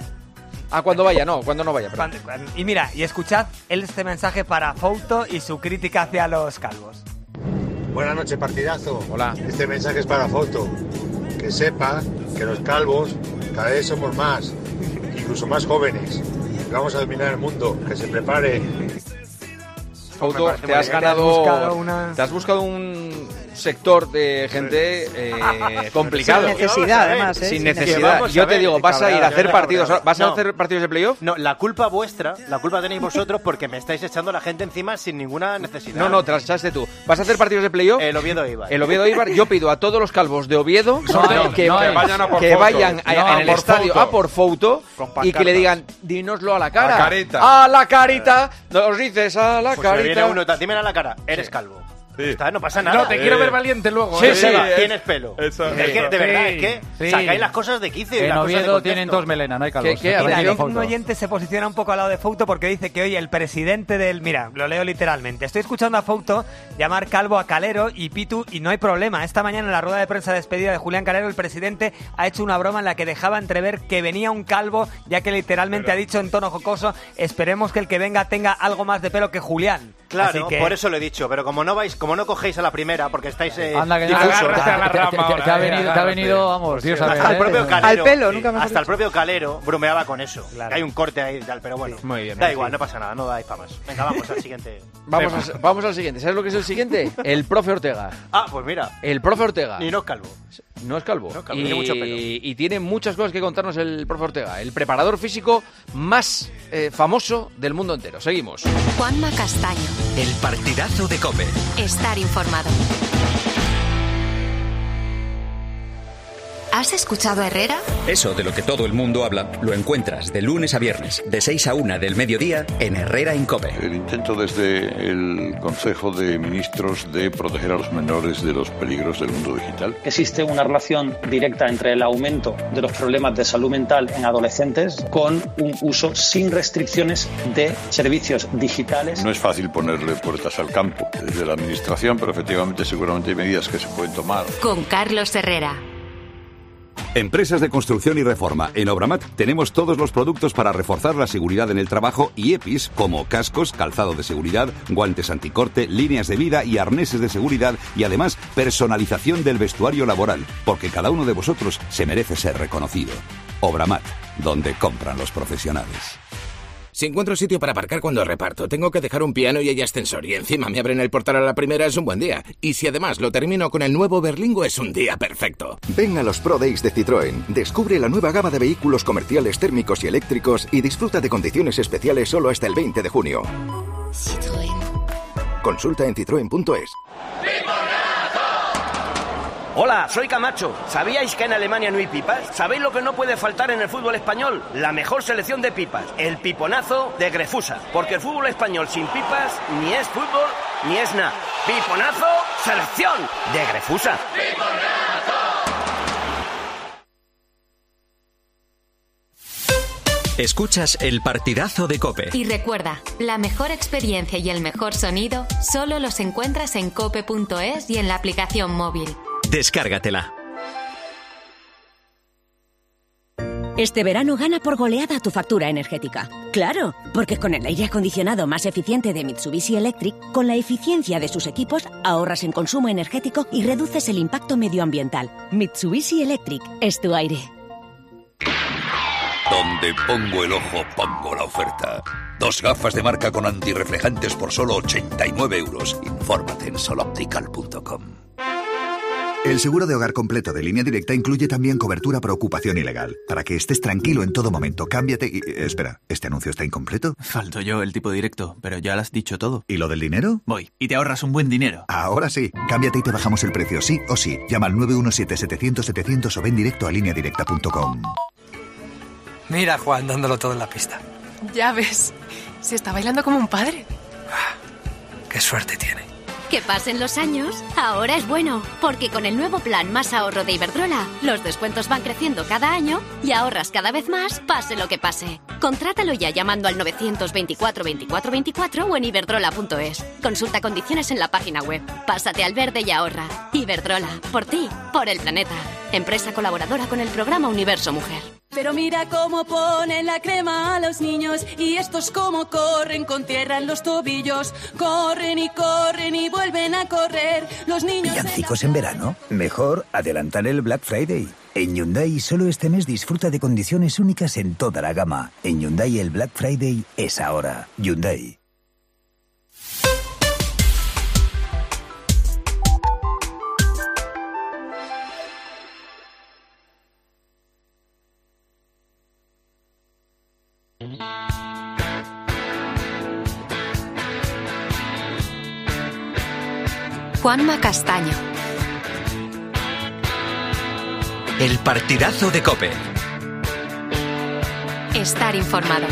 Ah, cuando vaya, no, cuando no vaya. perdón. Cuando- cuando- y mira, y escuchad este mensaje para Fouto y su crítica hacia los calvos. Buenas noches, partidazo. Hola. Este mensaje es para Foto. Que sepa que los calvos cada vez somos más, incluso más jóvenes. Que vamos a dominar el mundo. Que se prepare. Fouto, parece te muy has bien. ganado. Te has buscado una- Te has buscado un sector de gente eh, complicado. Sin necesidad, además, ¿eh? Sin Sin necesidad. necesidad. Vamos a Yo te ver, digo, vas a ir a cabreado, hacer ya, partidos. cabreado. ¿Vas a No. hacer partidos de playoff? No, la culpa vuestra, la culpa tenéis vosotros porque me estáis echando a la gente encima sin ninguna necesidad. No, no, te las echaste tú. ¿Vas a hacer partidos de playoff? El Oviedo Eibar. El Oviedo Eibar, yo pido a todos los calvos de Oviedo No hay, que, no hay. que vayan a por que foto. vayan a- No, en a el por estadio foto. a por foto Con y que le pancartas. digan, dínoslo a la cara. A la carita. A la carita. Nos dices a la Pues me viene carita. uno, dímelo a la cara, eres calvo. Sí. Está, no pasa nada. No, te quiero ver valiente luego. Sí, ¿eh? sí. Eva, es- tienes pelo. eso, es que, eso. de verdad, Sí, es que sí. sacáis las cosas de quicio y En las cosas de Oviedo contexto. tienen dos melenas, no hay calvos. ¿Qué- qué? Aquí Mira, hay Mira, Fouto. un oyente se posiciona un poco al lado de Fouto porque dice que hoy el presidente del... Mira, lo leo literalmente. Estoy escuchando a Fouto llamar calvo a Calero y Pitu y no hay problema. Esta mañana en la rueda de prensa de despedida de Julián Calero el presidente ha hecho una broma en la que dejaba entrever que venía un calvo, ya que literalmente ha dicho en tono jocoso, esperemos que el que venga tenga algo más de pelo que Julián. Claro, Así que- por eso lo he dicho, pero como no vais, como no cogéis a la primera, porque estáis eh, Anda, que no. difusos. Agárrate a la Te- te- rama te- ahora, te ha eh, venido, te ha agárrate. venido, vamos, Dios sabe. Hasta el ¿eh? propio Calero, Al pelo, nunca mejor hasta el propio Calero bromeaba con eso. Claro. Que hay un corte ahí y tal, pero bueno. Muy bien, Da sí. igual, no pasa nada, no dais para más. Venga, vamos al siguiente. Vamos, tema. a- vamos al siguiente. ¿Sabes lo que es el siguiente? El profe Ortega. Ah, pues mira. El profe Ortega. Y no es calvo. No es calvo. No es calvo, y, tiene mucho pelo. y tiene muchas cosas que contarnos el profe Ortega. El preparador físico más eh, famoso del mundo entero. Seguimos. Juanma Castaño. El partidazo de COPE. Estar informado. ¿Has escuchado a Herrera? Eso de lo que todo el mundo habla lo encuentras de lunes a viernes, de seis a una del mediodía, en Herrera en COPE. El intento desde el Consejo de Ministros de proteger a los menores de los peligros del mundo digital. Existe una relación directa entre el aumento de los problemas de salud mental en adolescentes con un uso sin restricciones de servicios digitales. No es fácil ponerle puertas al campo desde la Administración, pero efectivamente seguramente hay medidas que se pueden tomar. Con Carlos Herrera. Empresas de construcción y reforma. En Obramat tenemos todos los productos para reforzar la seguridad en el trabajo y E P Is como cascos, calzado de seguridad, guantes anticorte, líneas de vida y arneses de seguridad y además personalización del vestuario laboral, porque cada uno de vosotros se merece ser reconocido. Obramat, donde compran los profesionales. Si encuentro sitio para aparcar cuando reparto, tengo que dejar un piano y hay ascensor y encima me abren el portal a la primera, es un buen día. Y si además lo termino con el nuevo Berlingo, es un día perfecto. Ven a los Pro Days de Citroën. Descubre la nueva gama de vehículos comerciales térmicos y eléctricos y disfruta de condiciones especiales solo hasta el veinte de junio. Citroën. Consulta en citroen punto es. Hola, soy Camacho. ¿Sabíais que en Alemania no hay pipas? ¿Sabéis lo que no puede faltar en el fútbol español? La mejor selección de pipas, el piponazo de Grefusa. Porque el fútbol español sin pipas ni es fútbol ni es nada. Piponazo, selección de Grefusa. Escuchas el partidazo de COPE. Y recuerda, la mejor experiencia y el mejor sonido solo los encuentras en cope punto es y en la aplicación móvil. Descárgatela. Este verano gana por goleada tu factura energética. Claro, porque con el aire acondicionado más eficiente de Mitsubishi Electric, con la eficiencia de sus equipos, ahorras en consumo energético y reduces el impacto medioambiental. Mitsubishi Electric es tu aire. Donde pongo el ojo, pongo la oferta. Dos gafas de marca con antirreflejantes por solo ochenta y nueve euros. Infórmate en soloptical punto com. El seguro de hogar completo de Línea Directa incluye también cobertura por ocupación ilegal. Para que estés tranquilo en todo momento, cámbiate y... Espera, ¿este anuncio está incompleto? Falto yo, el tipo directo, pero ya lo has dicho todo. ¿Y lo del dinero? Voy, y te ahorras un buen dinero. Ahora sí, cámbiate y te bajamos el precio, sí o sí. Llama al nueve uno siete, setecientos, setecientos o ven directo a línea directa punto com. Mira a Juan dándolo todo en la pista. Ya ves, se está bailando como un padre. Qué suerte tiene. Que pasen los años, ahora es bueno, porque con el nuevo plan Más Ahorro de Iberdrola, los descuentos van creciendo cada año y ahorras cada vez más, pase lo que pase. Contrátalo ya llamando al novecientos veinticuatro veinticuatro veinticuatro o en iberdrola punto es. Consulta condiciones en la página web. Pásate al verde y ahorra. Iberdrola, por ti, por el planeta. Empresa colaboradora con el programa Universo Mujer. Pero mira cómo ponen la crema a los niños y estos cómo corren con tierra en los tobillos. Corren y corren y vuelven a correr. Los niños... ¿Villancicos en verano? Mejor adelantar el Black Friday. En Hyundai solo este mes disfruta de condiciones únicas en toda la gama. En Hyundai el Black Friday es ahora. Hyundai. Juanma Castaño. El partidazo de COPE. Estar informado.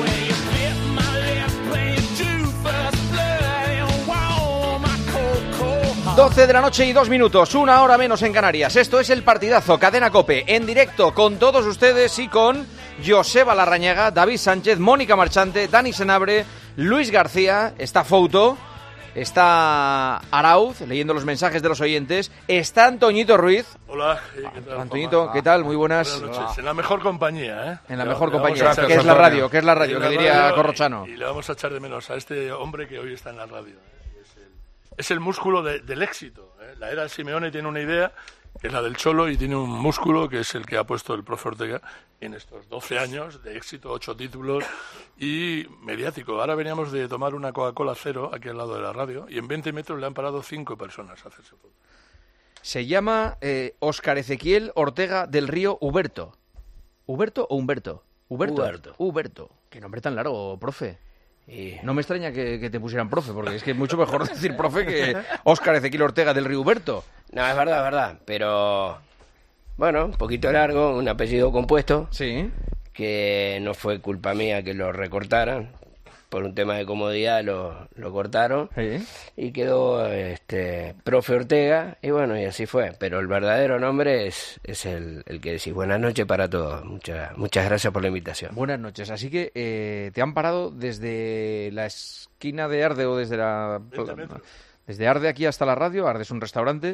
doce de la noche y dos minutos, una hora menos en Canarias. Esto es el partidazo, Cadena COPE, en directo con todos ustedes y con Joseba Larrañaga, David Sánchez, Mónica Marchante, Dani Senabre, Luis García, está Fouto, está Arauz, leyendo los mensajes de los oyentes, está Antoñito Ruiz. Hola, ¿qué tal? Antoñito, ¿qué tal? Muy buenas. Buenas noches. En la mejor compañía, ¿eh? En la Le- mejor le vamos compañía, a echar- que es la radio, que es la radio, Y que diría radio, Corrochano. Y, y le vamos a echar de menos a este hombre que hoy está en la radio. ¿eh? Es, el, es el músculo de- del éxito. ¿eh? La era Simeone tiene una idea, que es la del Cholo, y tiene un músculo que es el que ha puesto el profe Ortega en estos doce años de éxito, ocho títulos y mediático. Ahora veníamos de tomar una Coca-Cola cero aquí al lado de la radio y en veinte metros le han parado cinco personas a hacerse fotos. Se llama eh, Óscar Ezequiel Ortega del Río Huberto. ¿Huberto o Humberto? Huberto. Huberto. Huberto. Qué nombre tan largo, profe. No me extraña que, que te pusieran profe, porque es que es mucho mejor decir profe que Óscar Ezequiel Ortega del Río Huberto. No, es verdad, es verdad, pero bueno, un poquito largo, un apellido compuesto. Sí. Que no fue culpa mía que lo recortaran, por un tema de comodidad lo, lo cortaron. Sí. Y quedó este profe Ortega, y bueno, y así fue. Pero el verdadero nombre es, es el, el que decís. Buenas noches para todos, muchas, muchas gracias por la invitación. Buenas noches. Así que eh, te han parado desde la esquina de Arde o desde la... Desde Arde aquí hasta la radio. Arde es un restaurante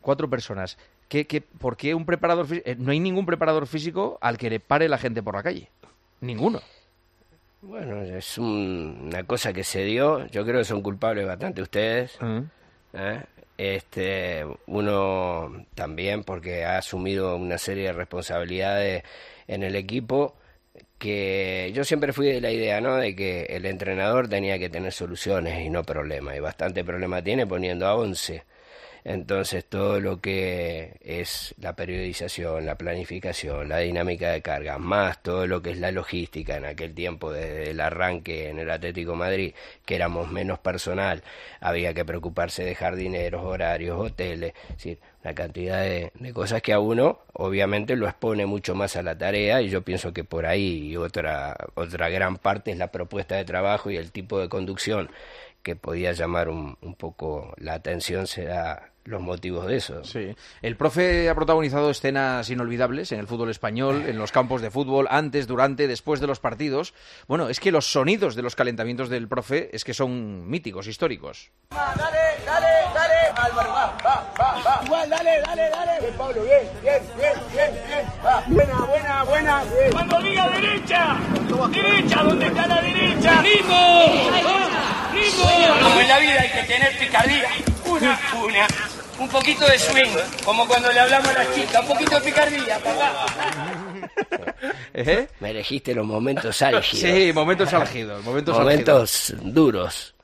Cuatro personas. ¿Qué, qué, ¿Por qué un preparador físico? Eh, no hay ningún preparador físico al que le pare la gente por la calle. Ninguno. Bueno, es un, una cosa que se dio. Yo creo que son culpables bastante ustedes. Uh-huh. ¿eh? Este, uno también porque ha asumido una serie de responsabilidades en el equipo, que yo siempre fui de la idea, ¿no?, de que el entrenador tenía que tener soluciones y no problemas, y bastante problema tiene poniendo a once. Entonces todo lo que es la periodización, la planificación, la dinámica de carga, más todo lo que es la logística en aquel tiempo desde el arranque en el Atlético de Madrid, que éramos menos personal, había que preocuparse de jardineros, horarios, hoteles, es decir, una cantidad de, de cosas que a uno obviamente lo expone mucho más a la tarea, y yo pienso que por ahí y otra, otra gran parte es la propuesta de trabajo y el tipo de conducción que podía llamar un, un poco la atención, será los motivos de eso. Sí. El profe ha protagonizado escenas inolvidables en el fútbol español, en los campos de fútbol, antes, durante, después de los partidos. Bueno, es que los sonidos de los calentamientos del profe es que son míticos, históricos. Dale, dale, dale, Álvaro, va, va, va, va. Igual, dale, dale, dale. Bien, Pablo, bien, bien, bien, bien, bien. Va. Buena, buena, buena. Bien. Cuando diga derecha, derecha, ¿dónde está la derecha? ¡Ritmo! ¡Ritmo! Como en la vida hay que tener picardía. Una, una. Un poquito de swing, como cuando le hablamos a las chicas, un poquito de picardía, papá. ¿Eh? Me elegiste los momentos álgidos. Sí, momentos álgidos. Momentos, momentos álgidos. duros.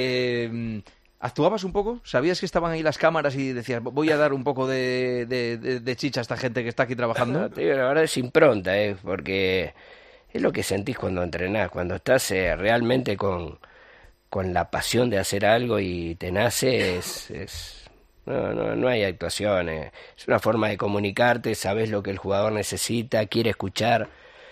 Eh, ¿Actuabas un poco? ¿Sabías que estaban ahí las cámaras y decías, voy a dar un poco de, de, de, de chicha a esta gente que está aquí trabajando? No, te digo, la verdad es impronta, ¿eh? Porque es lo que sentís cuando entrenás, cuando estás eh, realmente con, con la pasión de hacer algo y te nace, es... es No, no, no hay actuaciones, es una forma de comunicarte, sabes lo que el jugador necesita, quiere escuchar.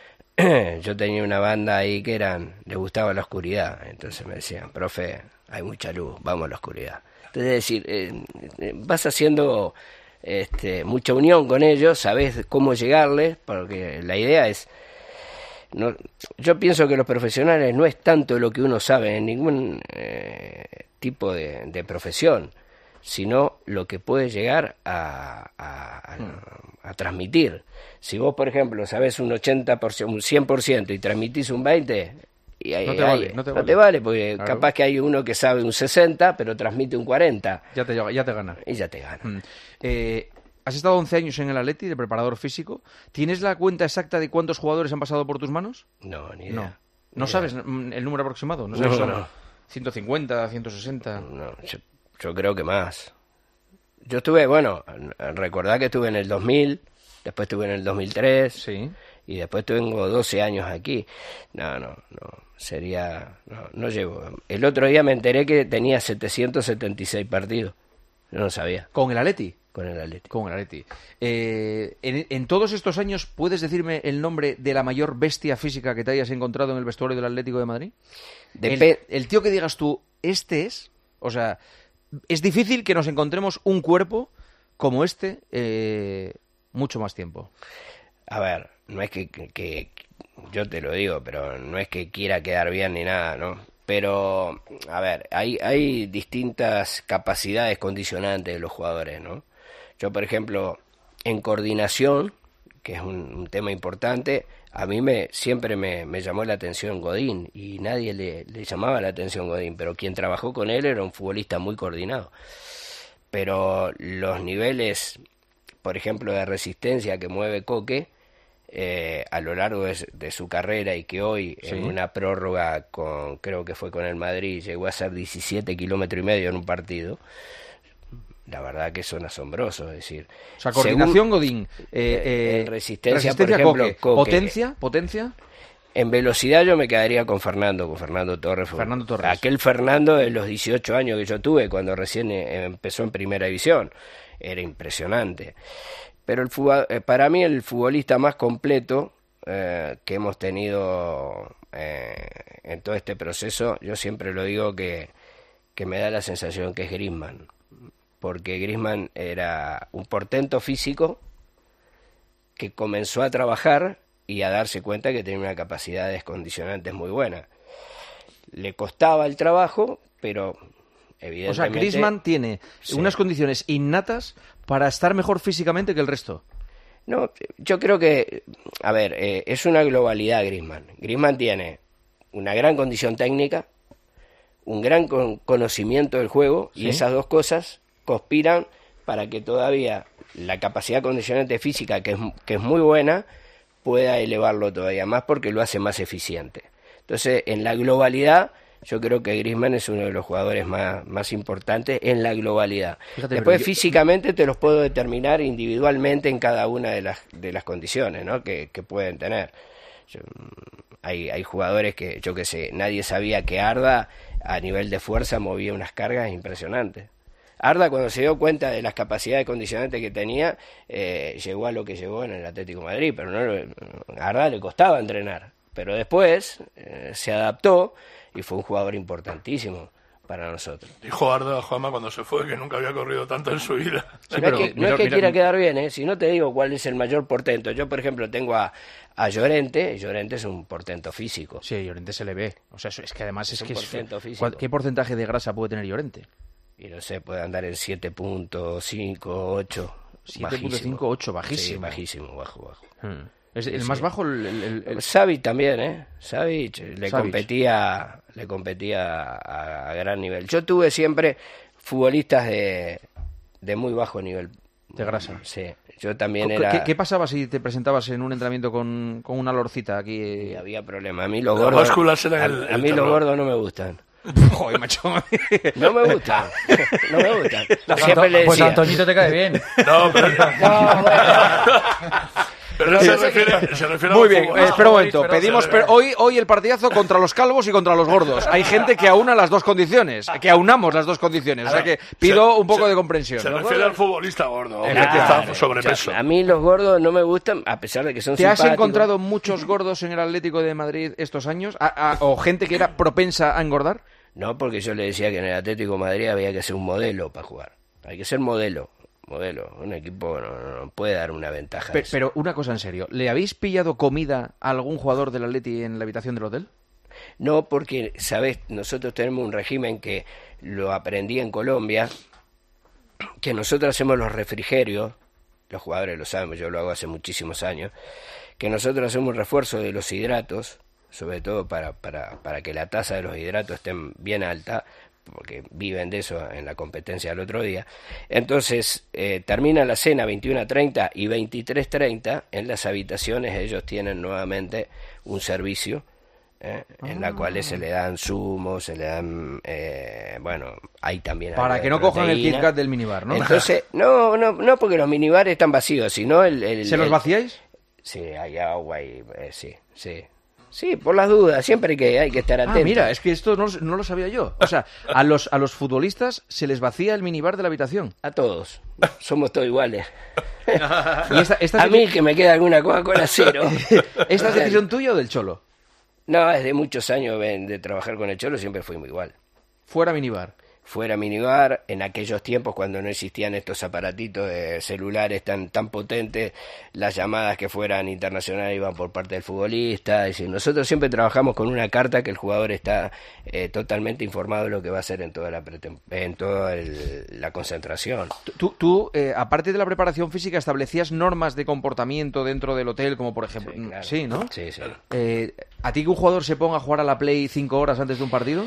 Yo tenía una banda ahí que eran, le gustaba la oscuridad, entonces me decían, profe, hay mucha luz, vamos a la oscuridad. Entonces, es decir, eh, vas haciendo este, mucha unión con ellos, sabes cómo llegarles, porque la idea es... No, yo pienso que los profesionales no es tanto lo que uno sabe en ningún eh, tipo de, de profesión, sino lo que puede llegar a, a, a, a transmitir. Si vos, por ejemplo, sabés un ochenta por ciento, un cien por ciento y transmitís un veinte por ciento, y ahí, no, te ahí, vale, no te no vale, te vale porque claro. Capaz que hay uno que sabe un sesenta, pero transmite un cuarenta. Ya te, ya te gana. Y ya te gana. Mm. Eh, has estado once años en el Atleti de preparador físico. ¿Tienes la cuenta exacta de cuántos jugadores han pasado por tus manos? No, ni idea. No, ¿No ni sabes idea. el número aproximado? ¿No No, sabes? no. ¿ciento cincuenta, ciento sesenta? No, yo, yo creo que más. Yo estuve, bueno, recordad que estuve en el dos mil, después estuve en el dos mil tres, sí. Y después tengo doce años aquí. No, no, no, sería, no, no llevo. El otro día me enteré que tenía setecientos setenta y seis partidos. Yo no sabía. ¿Con el Atleti? Con el Atleti. Con el Atleti. Eh, en, en todos estos años, ¿puedes decirme el nombre de la mayor bestia física que te hayas encontrado en el vestuario del Atlético de Madrid? Dep- el, el tío que digas tú, este es, o sea... Es difícil que nos encontremos un cuerpo como este eh, mucho más tiempo. A ver, no es que, que, que yo te lo digo, pero no es que quiera quedar bien ni nada, ¿no? Pero, a ver, hay, hay distintas capacidades condicionantes de los jugadores, ¿no? Yo, por ejemplo, en coordinación, que es un, un tema importante, a mí me siempre me, me llamó la atención Godín, y nadie le, le llamaba la atención Godín, pero quien trabajó con él era un futbolista muy coordinado. Pero los niveles, por ejemplo, de resistencia que mueve Coque eh, a lo largo de, de su carrera, y que hoy sí. En una prórroga, con creo que fue con el Madrid, llegó a hacer diecisiete kilómetros y medio en un partido. La verdad que son asombrosos, es decir... O sea, coordinación, según, Godín, eh, eh, resistencia, resistencia, por ejemplo, Coque. Coque. ¿Potencia? ¿Potencia? En velocidad yo me quedaría con Fernando, con Fernando Torres. Fernando Torres. Aquel Fernando de los dieciocho años que yo tuve cuando recién empezó en Primera División. Era impresionante. Pero el fútbol, para mí el futbolista más completo eh, que hemos tenido eh, en todo este proceso, yo siempre lo digo que, que me da la sensación que es Griezmann. Porque Griezmann era un portento físico que comenzó a trabajar y a darse cuenta que tenía una capacidad de condicionantes muy buena. Le costaba el trabajo, pero evidentemente... O sea, Griezmann tiene sí. unas condiciones innatas para estar mejor físicamente que el resto. No, yo creo que, a ver, eh, es una globalidad Griezmann. Griezmann tiene una gran condición técnica, un gran con- conocimiento del juego, ¿sí? Y esas dos cosas conspiran para que todavía la capacidad condicionante física, que es, que es muy buena, pueda elevarlo todavía más porque lo hace más eficiente. Entonces, en la globalidad, yo creo que Griezmann es uno de los jugadores más, más importantes en la globalidad. Fíjate, Después, yo... físicamente, te los puedo determinar individualmente en cada una de las, de las condiciones, ¿no? que, que pueden tener. Yo, hay, hay jugadores que, yo qué sé, nadie sabía que Arda, a nivel de fuerza, movía unas cargas impresionantes. Arda, cuando se dio cuenta de las capacidades condicionantes que tenía, eh, llegó a lo que llegó en el Atlético de Madrid, pero no, a Arda le costaba entrenar. Pero después eh, se adaptó y fue un jugador importantísimo para nosotros. Dijo Arda a Juanma cuando se fue que nunca había corrido tanto en su vida. Sí, no, pero, es que, no mira, es que mira, quiera quedar bien, ¿eh? Si no te digo cuál es el mayor portento. Yo, por ejemplo, tengo a, a Llorente, y Llorente es un portento físico. Sí, Llorente se le ve. O sea, es que además es, es que portento es... físico. ¿Qué porcentaje de grasa puede tener Llorente? Y no sé, puede andar en siete punto cinco, ocho. siete punto cinco, ocho, bajísimo. Sí, bajísimo, bajo, bajo. Hmm. ¿Es el sí, más bajo? El, el, el... Savic también, ¿eh? Savic le Savic. competía, le competía a, a gran nivel. Yo tuve siempre futbolistas de, de muy bajo nivel. De grasa. Sí, yo también ¿Qué, era... ¿Qué, ¿Qué pasaba si te presentabas en un entrenamiento con, con una lorcita aquí? Y había problema. A mí los gordos, a, el, a mí los gordos no me gustan. Joder, macho. No me gusta. No me gusta. Pues, Siempre le decía. Pues Antoñito te cae bien. No, pero... no, bueno. Pero se refiere, se refiere Muy a bien, eh, espera un momento. Pedimos per, hoy, hoy el partidazo contra los calvos y contra los gordos. Hay gente que aúna las dos condiciones, que aunamos las dos condiciones. O sea que pido se, un poco se, de comprensión. Se refiere al futbolista gordo, claro, que está sobrepeso. A mí los gordos no me gustan, a pesar de que son ¿Te simpáticos. has encontrado muchos gordos en el Atlético de Madrid estos años? ¿A, a, ¿O gente que era propensa a engordar? No, porque yo le decía que en el Atlético de Madrid había que ser un modelo para jugar. Hay que ser modelo. Modelo, un equipo no, no puede dar una ventaja. Pero, pero una cosa en serio, ¿le habéis pillado comida a algún jugador del Atleti en la habitación del hotel? No, porque, ¿sabes? Nosotros tenemos un régimen que lo aprendí en Colombia, que nosotros hacemos los refrigerios, los jugadores lo saben, yo lo hago hace muchísimos años, que nosotros hacemos un refuerzo de los hidratos, sobre todo para, para, para que la tasa de los hidratos esté bien alta, porque viven de eso en la competencia del otro día. Entonces, eh, termina la cena veintiuna treinta y veintitrés treinta, en las habitaciones ellos tienen nuevamente un servicio, ¿eh? Ah. en la cual se le dan zumos, se le dan, eh, bueno, hay también... Para que no proteína. Cojan el Kit Kat del minibar, ¿no? Entonces, no, no, no porque los minibares están vacíos, sino el... el ¿Se los vaciáis? El, sí, hay agua y... Eh, sí, sí. Sí, por las dudas, siempre que hay que estar atento. Ah, mira, es que esto no, no lo sabía yo. O sea, a los, a los futbolistas se les vacía el minibar de la habitación. A todos. Somos todos iguales. ¿Y esta, esta a mí que me queda alguna Coca-Cola cero. ¿Esta es decisión tuya o del Cholo? No, es de muchos años de trabajar con el Cholo, siempre fui muy igual. Fuera minibar. Fuera minibar, en aquellos tiempos cuando no existían estos aparatitos de celulares tan tan potentes, las llamadas que fueran internacionales iban por parte del futbolista. Y nosotros siempre trabajamos con una carta que el jugador está eh, totalmente informado de lo que va a hacer en toda la pretem- en toda el, la concentración. Tú, tú eh, aparte de la preparación física, establecías normas de comportamiento dentro del hotel, como por ejemplo... Sí, claro. Sí, ¿no? Sí, sí. Eh, ¿A ti que un jugador se ponga a jugar a la Play cinco horas antes de un partido?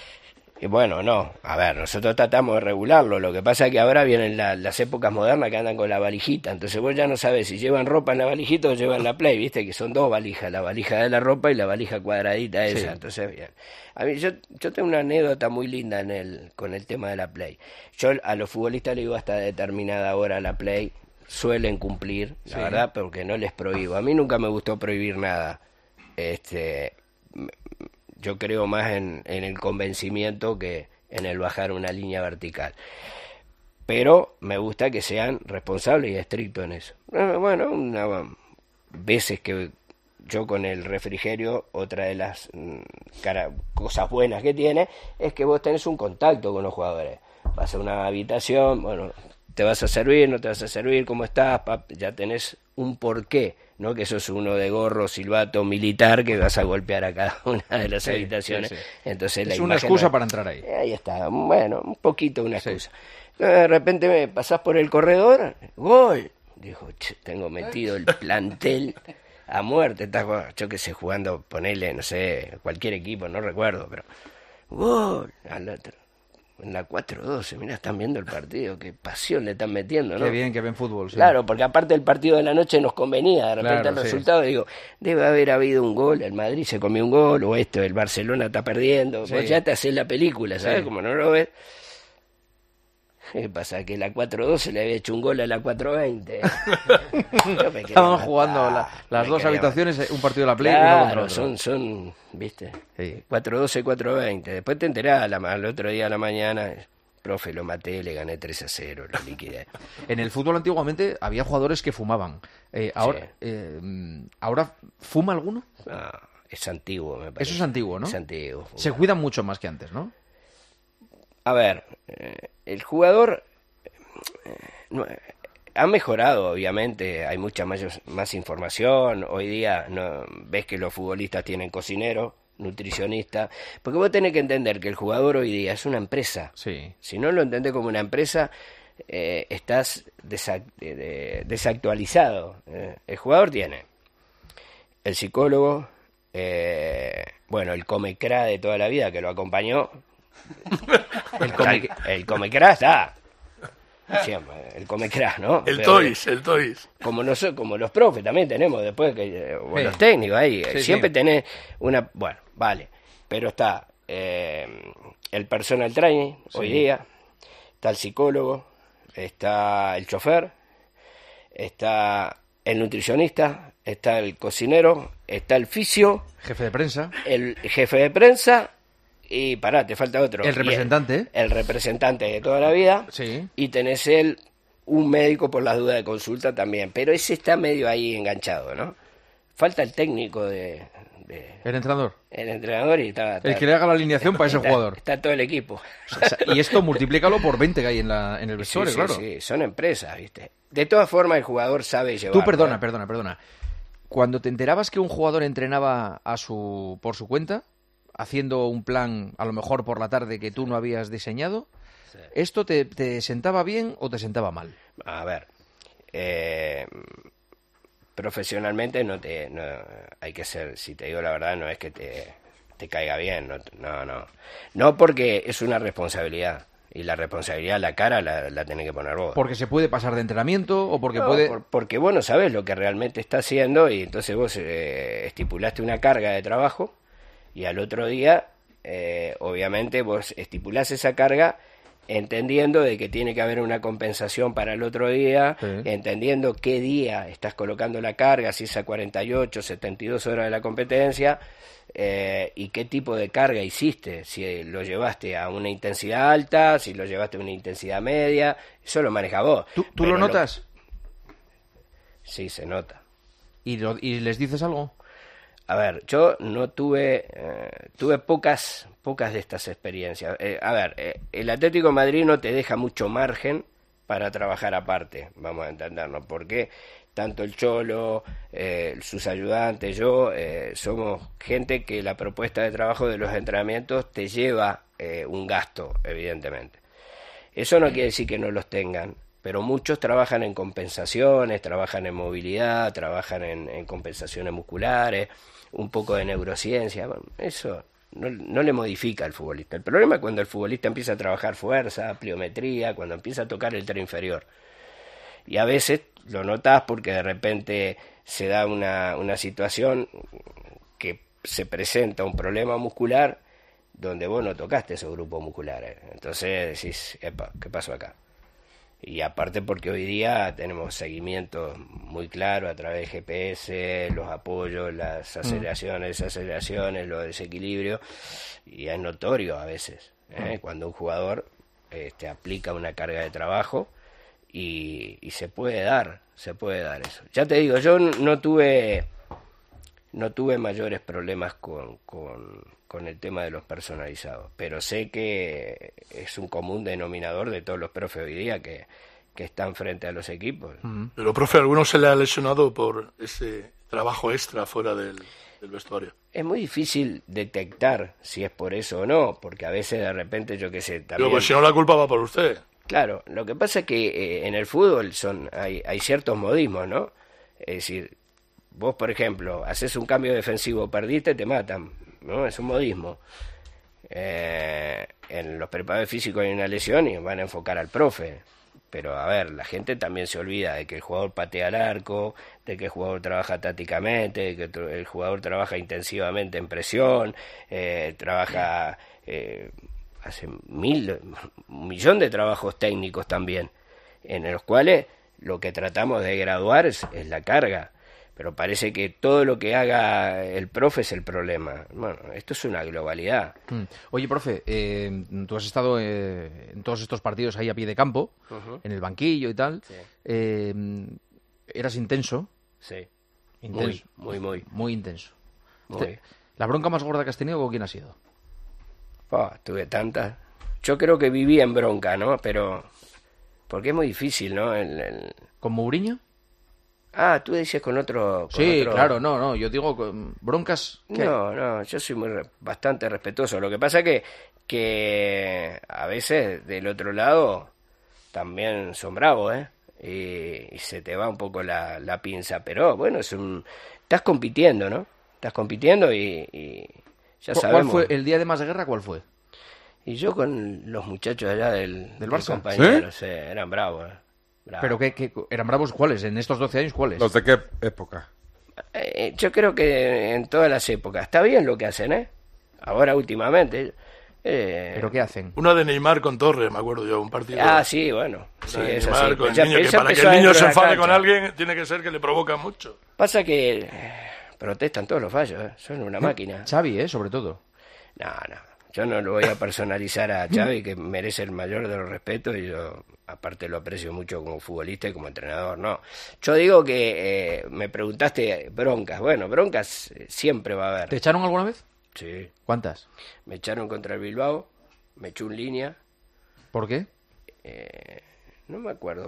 Y bueno, no, a ver, nosotros tratamos de regularlo, lo que pasa es que ahora vienen la, las épocas modernas que andan con la valijita, entonces vos ya no sabes si llevan ropa en la valijita o llevan la Play, viste que son dos valijas, la valija de la ropa y la valija cuadradita esa, sí. Entonces bien. A mí yo, yo tengo una anécdota muy linda en el, con el tema de la Play. Yo a los futbolistas les digo hasta determinada hora la Play, suelen cumplir, la sí. verdad, porque no les prohíbo. A mí nunca me gustó prohibir nada, este... Yo creo más en, en el convencimiento que en el bajar una línea vertical. Pero me gusta que sean responsables y estrictos en eso. Bueno, una, veces que yo con el refrigerio, otra de las cara, cosas buenas que tiene, es que vos tenés un contacto con los jugadores. Vas a una habitación, bueno, te vas a servir, no te vas a servir, cómo estás, pap, ya tenés un porqué, ¿no? Que sos uno de gorro, silbato, militar, que vas a golpear a cada una de las sí, habitaciones. Sí, sí. Entonces, es la una excusa no... para entrar ahí. Ahí está, bueno, un poquito una excusa. Sí. De repente me pasás por el corredor, gol. Dijo, tengo metido el plantel a muerte, estás, yo que sé, jugando, ponele, no sé, cualquier equipo, no recuerdo, pero gol, al otro. En la cuatro doce, mirá, están viendo el partido, qué pasión le están metiendo, ¿no? Qué bien que ven fútbol, sí. Claro, porque aparte el partido de la noche nos convenía, de repente claro, el resultado, sí. Digo, debe haber habido un gol, el Madrid se comió un gol, o esto, el Barcelona está perdiendo, sí. Pues ya te haces la película, ¿sabes? Sí. Como no lo ves. ¿Qué pasa? Que la cuatro doce le había hecho un gol a la cuatro veinte. Estaban jugando la, las dos habitaciones, matar. Un partido de la Play claro, y uno contra otro. son, son, viste, sí. cuatro doce, cuatro veinte. Después te enterás la, al otro día a la mañana, profe, lo maté, le gané tres a cero, lo liquidé. En el fútbol antiguamente había jugadores que fumaban. Eh, ahora, sí. eh, ¿ahora fuma alguno? No, es antiguo, me parece. Eso es antiguo, ¿no? Es antiguo. Fuma. Se cuidan mucho más que antes, ¿no? A ver, eh, el jugador eh, no, ha mejorado, obviamente, hay mucha más, más información, hoy día no, ves que los futbolistas tienen cocinero, nutricionista, porque vos tenés que entender que el jugador hoy día es una empresa, sí. Si no lo entendés como una empresa, eh, estás desact de, desactualizado, eh. El jugador tiene el psicólogo, eh, bueno, el comecra de toda la vida que lo acompañó. El come, el comecra está siempre, el comecra, ¿no? El Pero, tois, el tois. Como no como los profes también tenemos después que o sí. Los técnicos ahí, sí, siempre sí. Tenés una, bueno, vale, pero está eh, el personal trainer sí. Hoy día, está el psicólogo, está el chofer, está el nutricionista, está el cocinero, está el fisio, jefe de prensa, el jefe de prensa. Y pará, te falta otro. El representante. El, el representante de toda la vida. Sí. Y tenés el, un médico por las dudas de consulta también. Pero ese está medio ahí enganchado, ¿no? Falta el técnico de... de el entrenador. El entrenador y está... está el que le haga la alineación para ese está, jugador. Está todo el equipo. O sea, y esto multiplícalo por veinte que hay en, la, en el vestuario, sí, sí, claro. Sí, son empresas, ¿viste? De todas formas, el jugador sabe llevar. Tú, perdona, ¿no? perdona, perdona. Cuando te enterabas que un jugador entrenaba a su por su cuenta... haciendo un plan, a lo mejor por la tarde, que tú no habías diseñado, sí. ¿Esto te, te sentaba bien o te sentaba mal? A ver, eh, profesionalmente no te no, hay que ser, si te digo la verdad, no es que te, te caiga bien, no, no, no. No porque es una responsabilidad, y la responsabilidad, la cara, la, la tenés que poner vos. ¿Porque se puede pasar de entrenamiento o porque no, puede...? Por, porque vos no sabés lo que realmente está haciendo y entonces vos eh, estipulaste una carga de trabajo. Y al otro día, eh, obviamente, vos estipulás esa carga entendiendo de que tiene que haber una compensación para el otro día, sí. Entendiendo qué día estás colocando la carga, si es a cuarenta y ocho, setenta y dos horas de la competencia, eh, y qué tipo de carga hiciste, si lo llevaste a una intensidad alta, si lo llevaste a una intensidad media, eso lo manejas vos. ¿Tú, tú lo notas? Lo... Sí, se nota. ¿Y, lo, ¿Y les dices algo? A ver, yo no tuve, eh, tuve pocas, pocas de estas experiencias. Eh, a ver, eh, el Atlético de Madrid no te deja mucho margen para trabajar aparte, vamos a entendernos, porque tanto el Cholo, eh, sus ayudantes, yo, eh, somos gente que la propuesta de trabajo de los entrenamientos te lleva eh, un gasto, evidentemente. Eso no quiere decir que no los tengan, pero muchos trabajan en compensaciones, trabajan en movilidad, trabajan en, en compensaciones musculares, un poco de neurociencia, bueno, eso no, no le modifica al futbolista. El problema es cuando el futbolista empieza a trabajar fuerza, pliometría, cuando empieza a tocar el tren inferior. Y a veces lo notas porque de repente se da una, una situación que se presenta un problema muscular donde vos no tocaste esos grupos musculares. Entonces decís, epa, ¿qué pasó acá? Y aparte porque hoy día tenemos seguimiento muy claro a través de G P S, los apoyos, las aceleraciones, desaceleraciones, los desequilibrios, y es notorio a veces, ¿eh? Cuando un jugador este, aplica una carga de trabajo y, y se puede dar, se puede dar eso. Ya te digo, yo no tuve no tuve mayores problemas con, con, con el tema de los personalizados, pero sé que es un común denominador de todos los profes hoy día que, que están frente a los equipos. Pero, profe, ¿a alguno se le ha lesionado por ese trabajo extra fuera del, del vestuario? Es muy difícil detectar si es por eso o no, porque a veces de repente, yo qué sé, también... Pero pues si no la culpa va por usted. Claro, lo que pasa es que eh, en el fútbol son hay, hay ciertos modismos, ¿no? Es decir, vos, por ejemplo, haces un cambio defensivo, perdiste, te matan, ¿no? Es un modismo. Eh, en los preparadores físicos hay una lesión y van a enfocar al profe. Pero, a ver, la gente también se olvida de que el jugador patea al arco, de que el jugador trabaja tácticamente, de que el jugador trabaja intensivamente en presión, eh, trabaja... Eh, hace mil, un millón de trabajos técnicos también, en los cuales lo que tratamos de graduar es, es la carga, pero parece que todo lo que haga el profe es el problema. Bueno, esto es una globalidad. Mm. Oye, profe, eh, tú has estado eh, en todos estos partidos ahí a pie de campo, uh-huh. en el banquillo y tal. Sí. Eh, eras intenso. Sí. Intenso. Muy, muy, muy. Muy intenso. Muy. ¿La bronca más gorda que has tenido con quién ha sido? Oh, tuve tantas. Yo creo que viví en bronca, ¿no? Pero... porque es muy difícil, ¿no? El, el... ¿Con Mourinho? Ah, tú dices con otro... Con sí, otro... claro, no, no. Yo digo con broncas... ¿qué? No, no, yo soy muy bastante respetuoso. Lo que pasa es que, que a veces del otro lado también son bravos, ¿eh? Y, y se te va un poco la, la pinza. Pero bueno, es un... estás compitiendo, ¿no? Estás compitiendo y... y... ya ¿Cuál sabemos. fue el día de más guerra? ¿Cuál fue? Y yo con los muchachos allá del, del Barça, compañero, ¿sí? Sí, eran bravos, eh. bravos. ¿Pero qué, qué, eran bravos cuáles? ¿En estos doce años cuáles? ¿Los de qué época? Eh, yo creo que en todas las épocas. Está bien lo que hacen, ¿eh? Ahora últimamente. Eh... ¿Pero qué hacen? Una de Neymar con Torres, me acuerdo yo, un partido. Ah, sí, bueno. Sí, es así. Con el niño, que para que el niño se enfade con alguien tiene que ser que le provoca mucho. Pasa que protestan todos los fallos, ¿eh? Son una máquina. Xavi, ¿eh? Sobre todo. No, no. Yo no lo voy a personalizar a Xavi, que merece el mayor de los respetos, y yo aparte lo aprecio mucho como futbolista y como entrenador, no. Yo digo que eh, me preguntaste broncas. Bueno, broncas siempre va a haber. ¿Te echaron alguna vez? Sí. ¿Cuántas? Me echaron contra el Bilbao, me echó en línea. ¿Por qué? Eh... No me acuerdo.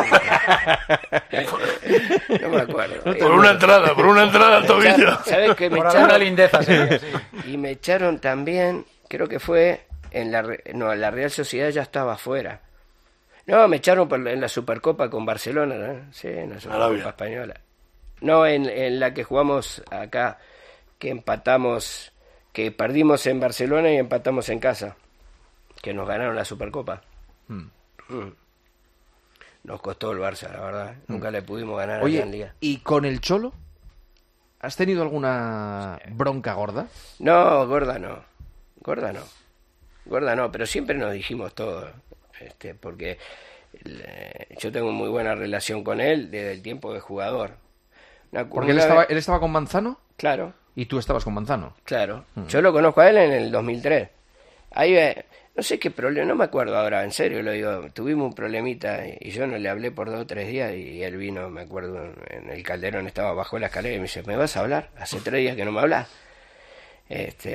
No me acuerdo. Por una entrada, por una entrada al tobillo. ¿Sabes qué? Me por echaron... una lindeza, sí, sí. Y me echaron también, creo que fue en la no, la Real Sociedad ya estaba afuera. No, me echaron por, en la Supercopa con Barcelona, ¿no? Sí, en la Supercopa Arabia. Española. No, en, en la que jugamos acá, que empatamos, que perdimos en Barcelona y empatamos en casa, que nos ganaron la Supercopa. Hmm. Mm. Nos costó el Barça, la verdad. Mm. Nunca le pudimos ganar. Oye, a la Liga. ¿Y con el Cholo? ¿Has tenido alguna bronca gorda? No, gorda no. Gorda no. Gorda no, pero siempre nos dijimos todo. Este, porque eh, yo tengo muy buena relación con él desde el tiempo de jugador. Una, porque él estaba, él estaba con Manzano. Claro. Y tú estabas con Manzano. Claro. Mm. Yo lo conozco a él en el dos mil tres. Ahí... Eh, no sé qué problema, no me acuerdo ahora, en serio lo digo, tuvimos un problemita y yo no le hablé por dos o tres días y él vino, me acuerdo, en el Calderón, estaba bajo la escalera y me dice, ¿me vas a hablar? Hace tres días que no me hablas. Este,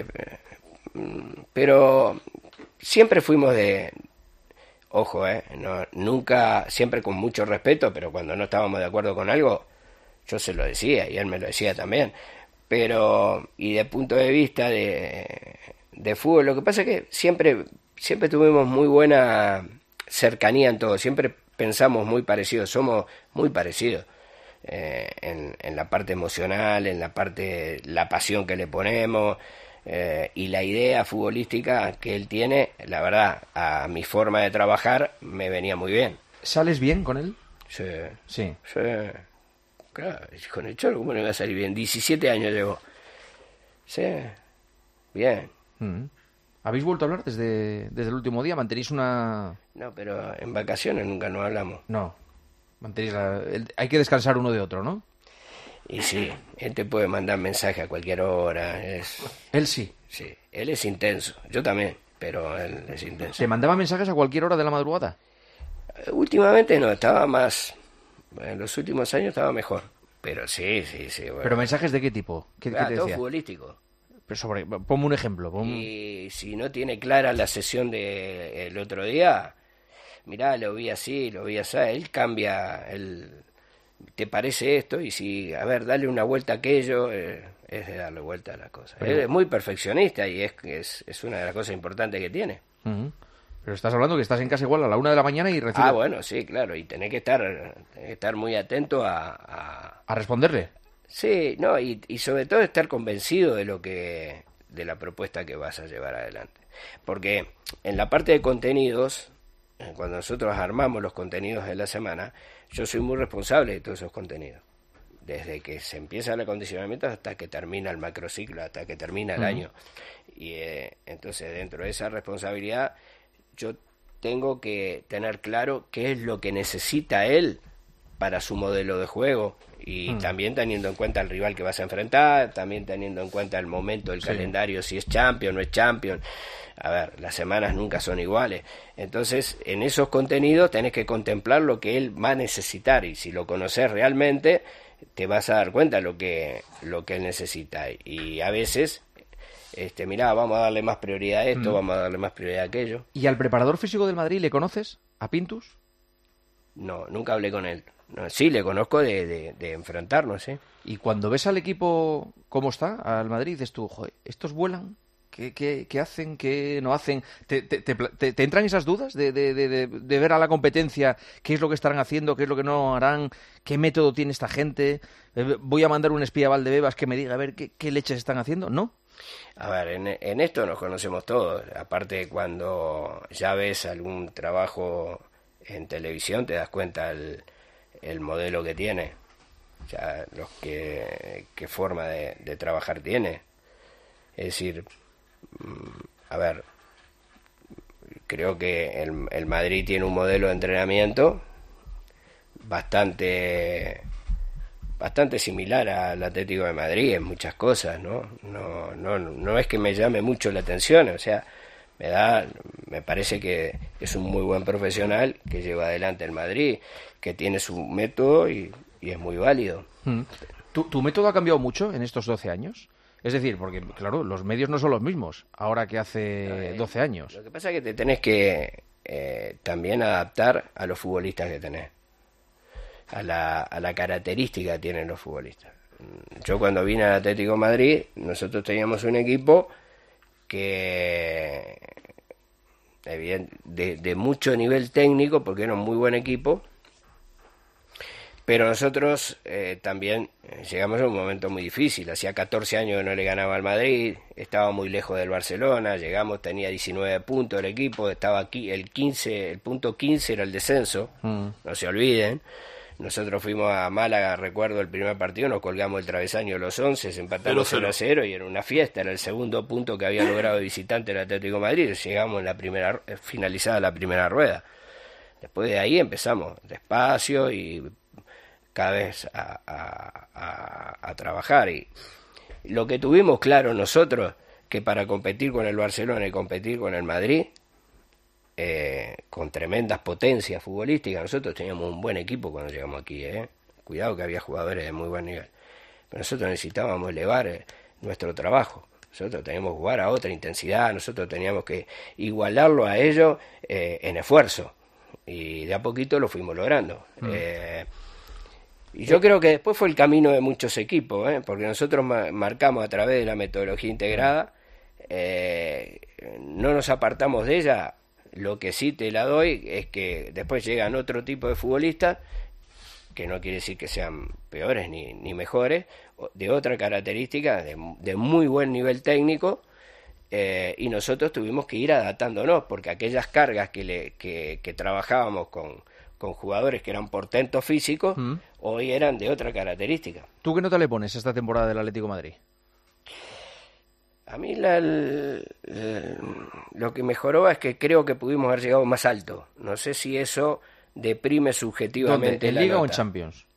pero siempre fuimos de, ojo, eh, no, nunca, siempre con mucho respeto, pero cuando no estábamos de acuerdo con algo, yo se lo decía y él me lo decía también. Pero, y de punto de vista de, de fútbol, lo que pasa es que siempre... siempre tuvimos muy buena cercanía en todo, siempre pensamos muy parecidos, somos muy parecidos eh, en, en la parte emocional, en la parte, la pasión que le ponemos eh, y la idea futbolística que él tiene, la verdad, a mi forma de trabajar me venía muy bien. ¿Sales bien con él? Sí. Sí. Sí. Claro, con el Cholo, ¿cómo no iba a salir bien? diecisiete años llevo. Sí, bien. Mm. ¿Habéis vuelto a hablar desde, desde el último día? ¿Mantenéis una...? No, pero en vacaciones nunca nos hablamos. No. Mantenéis la... Hay que descansar uno de otro, ¿no? Y sí, él te puede mandar mensaje a cualquier hora. Es... ¿Él sí? Sí, él es intenso. Yo también, pero él es intenso. ¿Te mandaba mensajes a cualquier hora de la madrugada? Últimamente no, estaba más... En los últimos años estaba mejor. Pero sí, sí, sí. Bueno. ¿Pero mensajes de qué tipo? ¿Qué, ah, ¿qué te todo decía? futbolístico. Pero sobre, ponme un ejemplo. Ponme... Y si no tiene clara la sesión del de otro día, mirá, lo vi así, lo vi así, él cambia, él, te parece esto, y si, a ver, dale una vuelta a aquello, eh, es de darle vuelta a las cosas. Pero... Él es muy perfeccionista y es, es, es una de las cosas importantes que tiene. Uh-huh. Pero estás hablando que estás en casa igual a la una de la mañana y recibes... Ah, bueno, sí, claro, y tenés que estar, tenés que estar muy atento a... A, ¿A responderle? Sí, no, y, y sobre todo estar convencido de lo que, de la propuesta que vas a llevar adelante. Porque en la parte de contenidos, cuando nosotros armamos los contenidos de la semana, yo soy muy responsable de todos esos contenidos. Desde que se empieza el acondicionamiento hasta que termina el macrociclo, hasta que termina el uh-huh. año. Y eh, entonces dentro de esa responsabilidad yo tengo que tener claro qué es lo que necesita él para su modelo de juego y mm. también teniendo en cuenta el rival que vas a enfrentar, también teniendo en cuenta el momento del sí. calendario, si es champion o no es champion. A ver, las semanas nunca son iguales. Entonces, en esos contenidos tenés que contemplar lo que él va a necesitar y si lo conoces realmente, te vas a dar cuenta lo que lo que él necesita. Y a veces... Este, mirá, vamos a darle más prioridad a esto, mm. vamos a darle más prioridad a aquello. ¿Y al preparador físico del Madrid le conoces? ¿A Pintus? No, nunca hablé con él. No, sí, le conozco de, de, de enfrentarnos, ¿sí? Y cuando ves al equipo cómo está, al Madrid, dices tú, joder, ¿estos vuelan? ¿Qué, qué, qué hacen? ¿Qué no hacen? ¿Te, te, te, te, te entran esas dudas de, de, de, de ver a la competencia qué es lo que estarán haciendo, qué es lo que no harán, qué método tiene esta gente? Voy a mandar un espía a Valdebebas que me diga a ver qué, qué leches están haciendo, ¿no? A ver, en, en esto nos conocemos todos. Aparte, cuando ya ves algún trabajo en televisión, te das cuenta el, el modelo que tiene, ya los que qué forma de, de trabajar tiene. Es decir, a ver, creo que el, el Madrid tiene un modelo de entrenamiento bastante... bastante similar al Atlético de Madrid en muchas cosas, ¿no? No, no, no es que me llame mucho la atención, o sea, me da, me parece que es un muy buen profesional que lleva adelante el Madrid, que tiene su método y, y es muy válido. ¿Tu, ¿Tu método ha cambiado mucho en estos doce años? Es decir, porque, claro, los medios no son los mismos ahora que hace doce años. Lo que pasa es que te tenés que eh, también adaptar a los futbolistas que tenés. A la, a la característica que tienen los futbolistas. Yo cuando vine al Atlético de Madrid, nosotros teníamos un equipo que de, de mucho nivel técnico, porque era un muy buen equipo, pero nosotros eh, también llegamos a un momento muy difícil. Hacía catorce años que no le ganaba al Madrid, estaba muy lejos del Barcelona, llegamos, tenía diecinueve puntos el equipo, estaba aquí el quince, el punto quince era el descenso, mm. no se olviden. Nosotros fuimos a Málaga, recuerdo el primer partido, nos colgamos el travesaño los once, empatamos cero a cero y era una fiesta, era el segundo punto que había logrado el visitante del Atlético de Madrid, llegamos en la primera, finalizada la primera rueda. Después de ahí empezamos despacio y cada vez a, a, a, a trabajar. Y lo que tuvimos claro nosotros, que para competir con el Barcelona y competir con el Madrid, Eh, con tremendas potencias futbolísticas, nosotros teníamos un buen equipo cuando llegamos aquí, ¿eh? Cuidado que había jugadores de muy buen nivel, pero nosotros necesitábamos elevar eh, nuestro trabajo, nosotros teníamos que jugar a otra intensidad, nosotros teníamos que igualarlo a ellos eh, en esfuerzo, y de a poquito lo fuimos logrando. Mm. Eh, y yo creo que después fue el camino de muchos equipos, ¿eh? Porque nosotros ma- marcamos a través de la metodología integrada, eh, no nos apartamos de ella. Lo que sí te la doy es que después llegan otro tipo de futbolistas, que no quiere decir que sean peores ni, ni mejores, de otra característica, de, de muy buen nivel técnico, eh, y nosotros tuvimos que ir adaptándonos, porque aquellas cargas que, le, que, que trabajábamos con, con jugadores que eran portentos físicos, mm. hoy eran de otra característica. ¿Tú qué nota le pones a esta temporada del Atlético de Madrid? A mí la, el, el, lo que mejoró es que creo que pudimos haber llegado más alto. No sé si eso deprime subjetivamente. ¿En la Liga nota. o en Champions?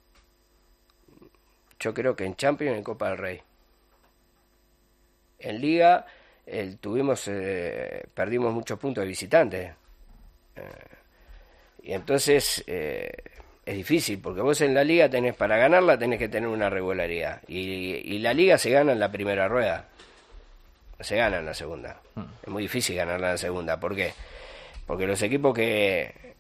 Yo creo que en Champions y en Copa del Rey. En Liga el, tuvimos eh, perdimos muchos puntos de visitantes. Eh, y entonces eh, es difícil, porque vos en la Liga tenés, para ganarla tenés que tener una regularidad. Y, y la Liga se gana en la primera rueda. Se gana en la segunda. Es muy difícil ganarla en la segunda. ¿Por qué? Porque los equipos que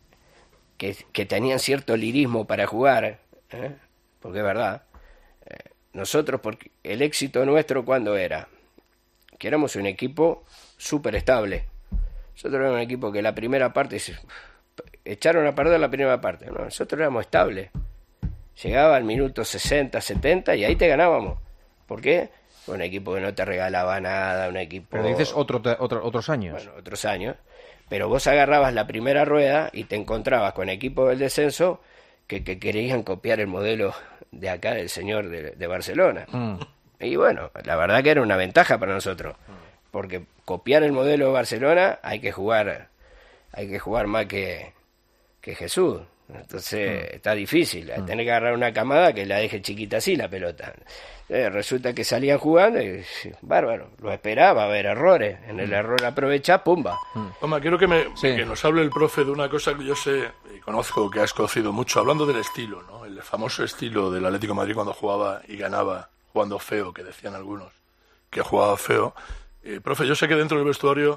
que, que tenían cierto lirismo para jugar, ¿eh? Porque es verdad, eh, nosotros, porque el éxito nuestro, ¿cuándo era? Que éramos un equipo súper estable. Nosotros éramos un equipo que la primera parte, se, echaron a perder la primera parte, ¿no? Nosotros éramos estables. Llegaba al minuto sesenta, setenta y ahí te ganábamos. ¿Por qué? Un equipo que no te regalaba nada, un equipo... Pero dices otro, otro, otros años. Bueno, otros años. Pero vos agarrabas la primera rueda y te encontrabas con equipos del descenso que, que querían copiar el modelo de acá del señor de, de Barcelona. Mm. Y bueno, la verdad que era una ventaja para nosotros. Porque copiar el modelo de Barcelona hay que jugar, hay que jugar más que, que Jesús. Entonces mm. está difícil, mm. tener que agarrar una camada que la deje chiquita así la pelota. Eh, resulta que salían jugando y bárbaro, lo esperaba, a ver errores, en el mm. error aprovechá, pumba. Mm. Toma, quiero que, me, sí. que nos hable el profe de una cosa que yo sé y conozco, que has conocido mucho, hablando del estilo, ¿no? El famoso estilo del Atlético de Madrid cuando jugaba y ganaba, jugando feo, que decían algunos, que jugaba feo. Eh, profe, yo sé que dentro del vestuario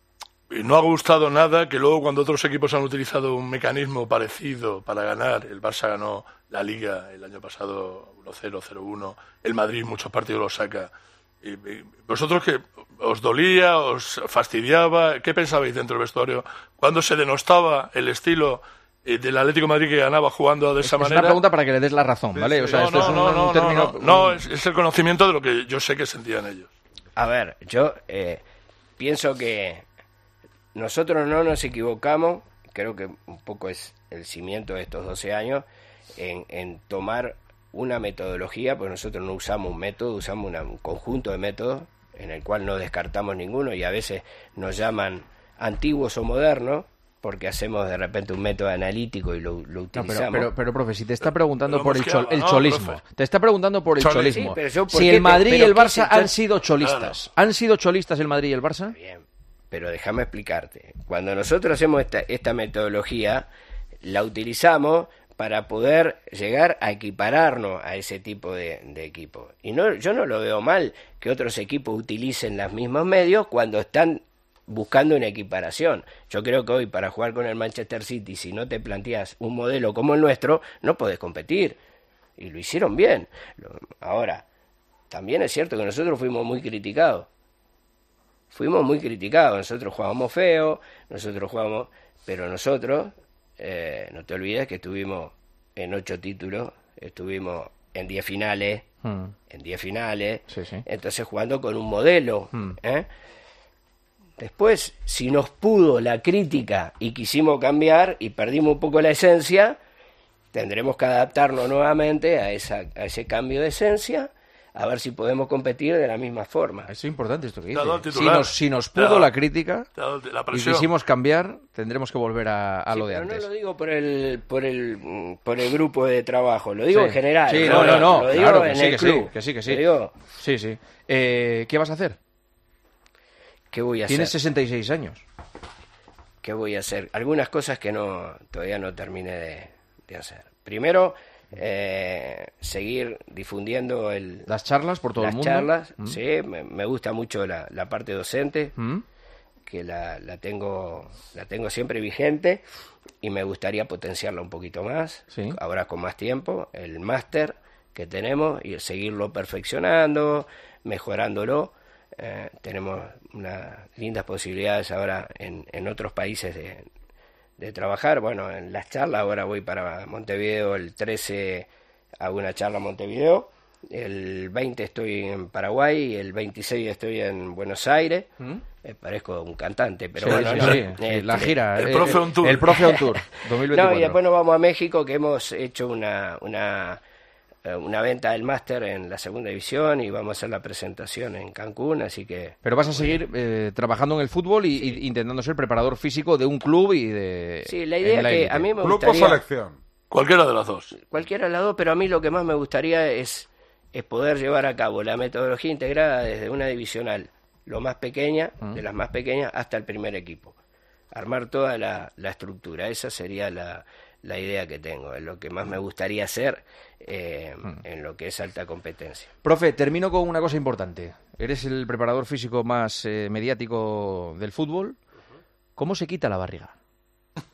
no ha gustado nada que luego cuando otros equipos han utilizado un mecanismo parecido para ganar, el Barça ganó la Liga el año pasado uno cero, cero uno, el Madrid muchos partidos lo saca. Y, y ¿vosotros qué? ¿Os dolía? ¿Os fastidiaba? ¿Qué pensabais dentro del vestuario cuando se denostaba el estilo eh, del Atlético de Madrid que ganaba jugando de esa es manera? Es una pregunta para que le des la razón, ¿vale? Sí, sí. O sea, no, esto no, es un, no, no, un término... No, no, no es, es el conocimiento de lo que yo sé que sentían ellos. A ver, yo eh, pienso que nosotros no nos equivocamos, creo que un poco es el cimiento de estos doce años, en, en tomar una metodología, pues nosotros no usamos un método, usamos una, un conjunto de métodos en el cual no descartamos ninguno y a veces nos llaman antiguos o modernos porque hacemos de repente un método analítico y lo, lo utilizamos. No, pero, pero, pero, profe, si te está preguntando pero por el, chol, el no, cholismo, profe. te está preguntando por el Chol cholismo. Sí, yo, si el Madrid te, y el Barça se... han sido cholistas, claro. ¿han sido cholistas el Madrid y el Barça? Bien, pero déjame explicarte. Cuando nosotros hacemos esta, esta metodología, la utilizamos para poder llegar a equipararnos a ese tipo de, de equipos. Y no, yo no lo veo mal que otros equipos utilicen los mismos medios cuando están buscando una equiparación. Yo creo que hoy para jugar con el Manchester City, si no te planteas un modelo como el nuestro, no podés competir. Y lo hicieron bien. Ahora, también es cierto que nosotros fuimos muy criticados. Fuimos muy criticados. Nosotros jugábamos feo, nosotros jugábamos... Pero nosotros, eh, no te olvides que estuvimos en ocho títulos, estuvimos en diez finales, mm. en diez finales, sí, sí. Entonces jugando con un modelo, mm. ¿eh? Después, si nos pudo la crítica y quisimos cambiar y perdimos un poco la esencia, tendremos que adaptarnos nuevamente a, esa, a ese cambio de esencia, a ver si podemos competir de la misma forma. Eso es importante esto que dice. Si nos, si nos pudo dado, la crítica la y quisimos cambiar, tendremos que volver a, a sí, lo de pero antes. No lo digo por el por el por el grupo de trabajo, lo digo sí. en general. Sí, no, no, no, lo digo claro, en que sí, el que club. sí, que sí, que sí. Lo digo, sí, sí. Eh, ¿Qué vas a hacer? ¿Qué voy a Tienes hacer? sesenta y seis años. ¿Qué voy a hacer? Algunas cosas que no todavía no terminé de, de hacer. Primero, eh, seguir difundiendo el, las charlas por todo el mundo. Las charlas, ¿Mm? sí, me, me gusta mucho la, la parte docente, ¿Mm? que la, la tengo la tengo siempre vigente y me gustaría potenciarla un poquito más, ¿Sí? ahora con más tiempo, el máster que tenemos y seguirlo perfeccionando, mejorándolo. Eh, tenemos unas lindas posibilidades ahora en, en otros países de, de trabajar. Bueno, en las charlas, ahora voy para Montevideo, el trece hago una charla en Montevideo, el veinte estoy en Paraguay y el veintiséis estoy en Buenos Aires. ¿Mm? Eh, parezco un cantante, pero sí, bueno, sí, no, sí. Eh, la gira, el, el Profe on Tour. El Profe on Tour dos mil veinticuatro. No, y después nos vamos a México, que hemos hecho una... una una venta del máster en la segunda división y vamos a hacer la presentación en Cancún, así que... Pero vas a seguir eh, trabajando en el fútbol y, sí. y intentando ser preparador físico de un club y de... Sí, la idea es que élite. A mí me ¿Club gustaría... o selección? Cualquiera de las dos. Cualquiera de las dos, pero a mí lo que más me gustaría es, es poder llevar a cabo la metodología integrada desde una divisional, lo más pequeña, ¿Mm? de las más pequeñas, hasta el primer equipo. Armar toda la, la estructura, esa sería la... la idea que tengo, es lo que más me gustaría hacer eh, mm. en lo que es alta competencia. Profe, termino con una cosa importante. Eres el preparador físico más eh, mediático del fútbol. ¿Cómo se quita la barriga?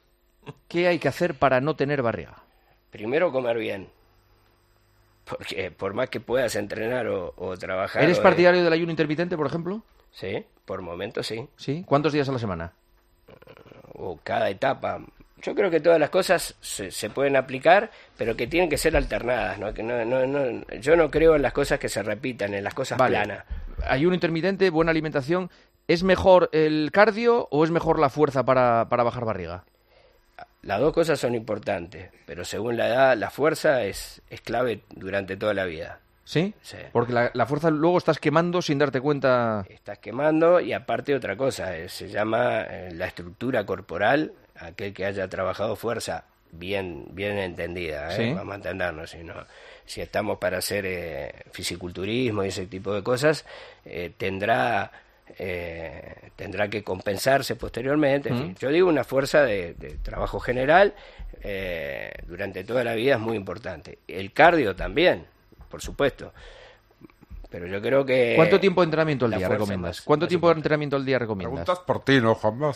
¿Qué hay que hacer para no tener barriga? Primero, comer bien. Porque por más que puedas entrenar o, o trabajar... ¿Eres o partidario del ayuno intermitente, por ejemplo? Sí, por momentos sí. ¿Sí? ¿Cuántos días a la semana? O cada etapa. Yo creo que todas las cosas se, se pueden aplicar, pero que tienen que ser alternadas, ¿no? Que no, no, no, yo no creo en las cosas que se repitan, en las cosas Vale. planas. Ayuno intermitente, buena alimentación. ¿Es mejor el cardio o es mejor la fuerza para, para bajar barriga? Las dos cosas son importantes, pero según la edad, la fuerza es, es clave durante toda la vida. ¿Sí? Sí. Porque la, la fuerza luego estás quemando sin darte cuenta. Estás quemando y aparte otra cosa, eh, se llama eh, la estructura corporal, aquel que haya trabajado fuerza bien bien entendida, ¿eh? Sí. Vamos a entendernos, si, no, si estamos para hacer eh, fisiculturismo y ese tipo de cosas, eh, tendrá... Eh, tendrá que compensarse posteriormente. En Mm. fin, yo digo una fuerza de, de trabajo general eh, durante toda la vida es muy importante. El cardio también, por supuesto. Pero yo creo que... ¿Cuánto tiempo de entrenamiento al la día fuerza recomiendas? más- ¿Cuánto tiempo de entrenamiento al día recomiendas? Preguntas por ti, ¿no, Juanma?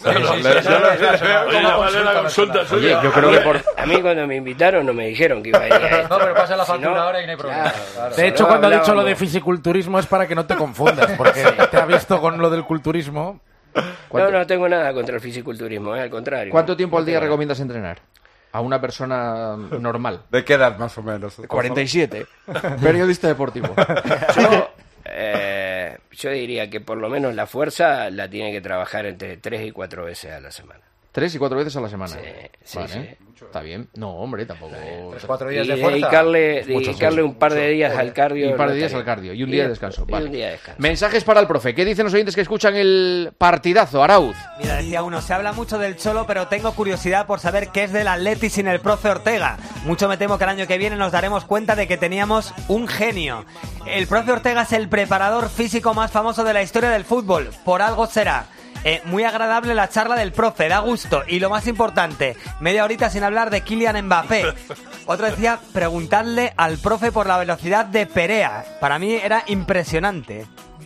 Oye, yo creo que por... A mí cuando me invitaron no me dijeron que iba a ir a esto. No, pero pasa la Si factura no, ahora y no hay problema. claro, Claro. De hecho, no cuando ha dicho lo hablábamos. de fisiculturismo es para que no te confundas, porque te ha visto con lo del culturismo. No, no tengo nada contra el fisiculturismo, eh, al contrario. ¿Cuánto tiempo al No día tengo nada. recomiendas entrenar? A una persona normal. ¿De qué edad, más o menos? cuarenta y siete. Periodista deportivo. Yo, eh, yo diría que por lo menos la fuerza la tiene que trabajar entre tres y cuatro veces a la semana. Tres y cuatro veces a la semana. Sí, sí, Vale. sí. Está bien. No, hombre, tampoco. Tres, cuatro días Y de fuerza. dedicarle, Mucho, dedicarle un par de días al cardio. Y un par de no días estaría- al cardio. Y un día de descanso. Y Vale. un día de descanso. Mensajes para el profe. ¿Qué dicen los oyentes que escuchan el partidazo, Arauz? Mira, decía uno, se habla mucho del Cholo, pero tengo curiosidad por saber qué es del Atleti sin el profe Ortega. Mucho me temo que el año que viene nos daremos cuenta de que teníamos un genio. El profe Ortega es el preparador físico más famoso de la historia del fútbol. Por algo será. Eh, muy agradable la charla del profe, da gusto. Y lo más importante, media horita sin hablar de Kylian Mbappé. Otro decía, preguntarle al profe por la velocidad de Perea. Para mí era impresionante.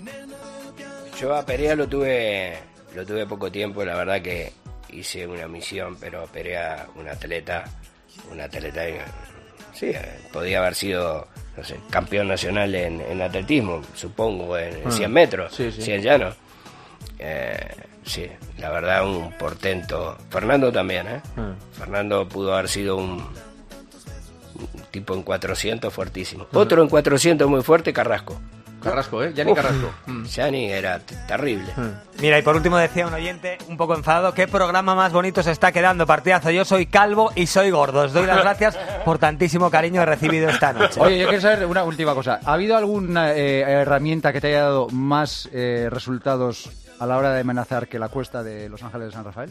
Yo a Perea lo tuve, lo tuve poco tiempo, la verdad que hice una misión, pero Perea, un atleta, un atleta, eh, sí, eh, podía haber sido, no sé, campeón nacional en, en atletismo, supongo, en, en Ah, cien metros, sí, sí. cien llanos. Eh, sí, la verdad un portento. Fernando también, ¿eh? Ah. Fernando pudo haber sido un, un tipo en cuatrocientos fuertísimo. Otro en cuatrocientos muy fuerte, Carrasco. Carrasco, ¿eh? Gianni Uf, Carrasco. Gianni era t- terrible. Mira, y por último decía un oyente, un poco enfadado, ¿qué programa más bonito se está quedando? Partidazo, yo soy calvo y soy gordo. Os doy las gracias por tantísimo cariño recibido esta noche. Oye, yo quiero saber una última cosa. ¿Ha habido alguna eh, herramienta que te haya dado más eh, resultados a la hora de amenazar que la cuesta de Los Ángeles de San Rafael?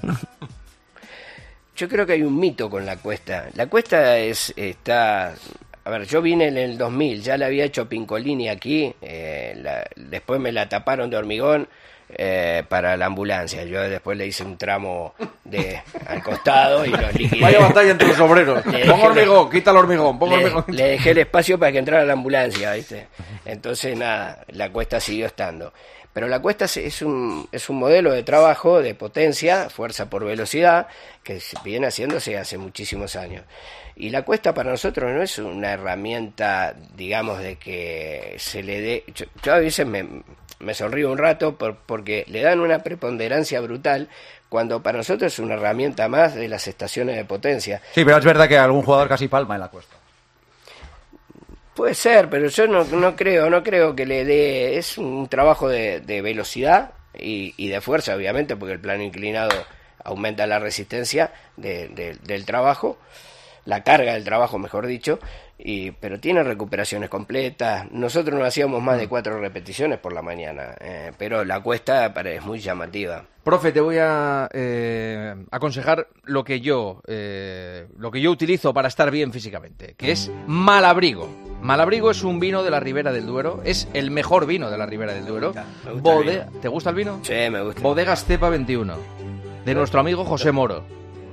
Yo creo que hay un mito con la cuesta. La cuesta es está... A ver, yo vine en el dos mil, ya le había hecho Pincolini aquí, eh, la- después me la taparon de hormigón eh, para la ambulancia. Yo después le hice un tramo de al costado y los liquidé. Vaya batalla entre los obreros. Le Pon dejé- hormigón, quita el hormigón, pon le, hormigón. le dejé el espacio para que entrara la ambulancia, ¿viste? Entonces, nada, la cuesta siguió estando. Pero la cuesta es- es un, es un modelo de trabajo de potencia, fuerza por velocidad, que se viene haciéndose hace muchísimos años. Y la cuesta para nosotros no es una herramienta, digamos, de que se le dé... Yo, yo a veces me, me sonrío un rato por, porque le dan una preponderancia brutal, cuando para nosotros es una herramienta más de las estaciones de potencia. Sí, pero es verdad que algún jugador casi palma en la cuesta. Puede ser, pero yo no, no creo, no creo que le dé... Es un trabajo de, de velocidad y, y de fuerza, obviamente, porque el plano inclinado aumenta la resistencia de- de- del trabajo, la carga del trabajo, mejor dicho, y pero tiene recuperaciones completas. Nosotros no hacíamos más de cuatro repeticiones por la mañana, eh, pero la cuesta para- es muy llamativa. Profe, te voy a eh, aconsejar lo que yo eh, lo que yo utilizo para estar bien físicamente, que es Malabrigo. Malabrigo es un vino de la Ribera del Duero, es el mejor vino de la Ribera del Duero. Me gusta el Bode- vino. ¿Te gusta el vino? Sí, me gusta. Bodegas Cepa veintiuno, de nuestro amigo José Moro.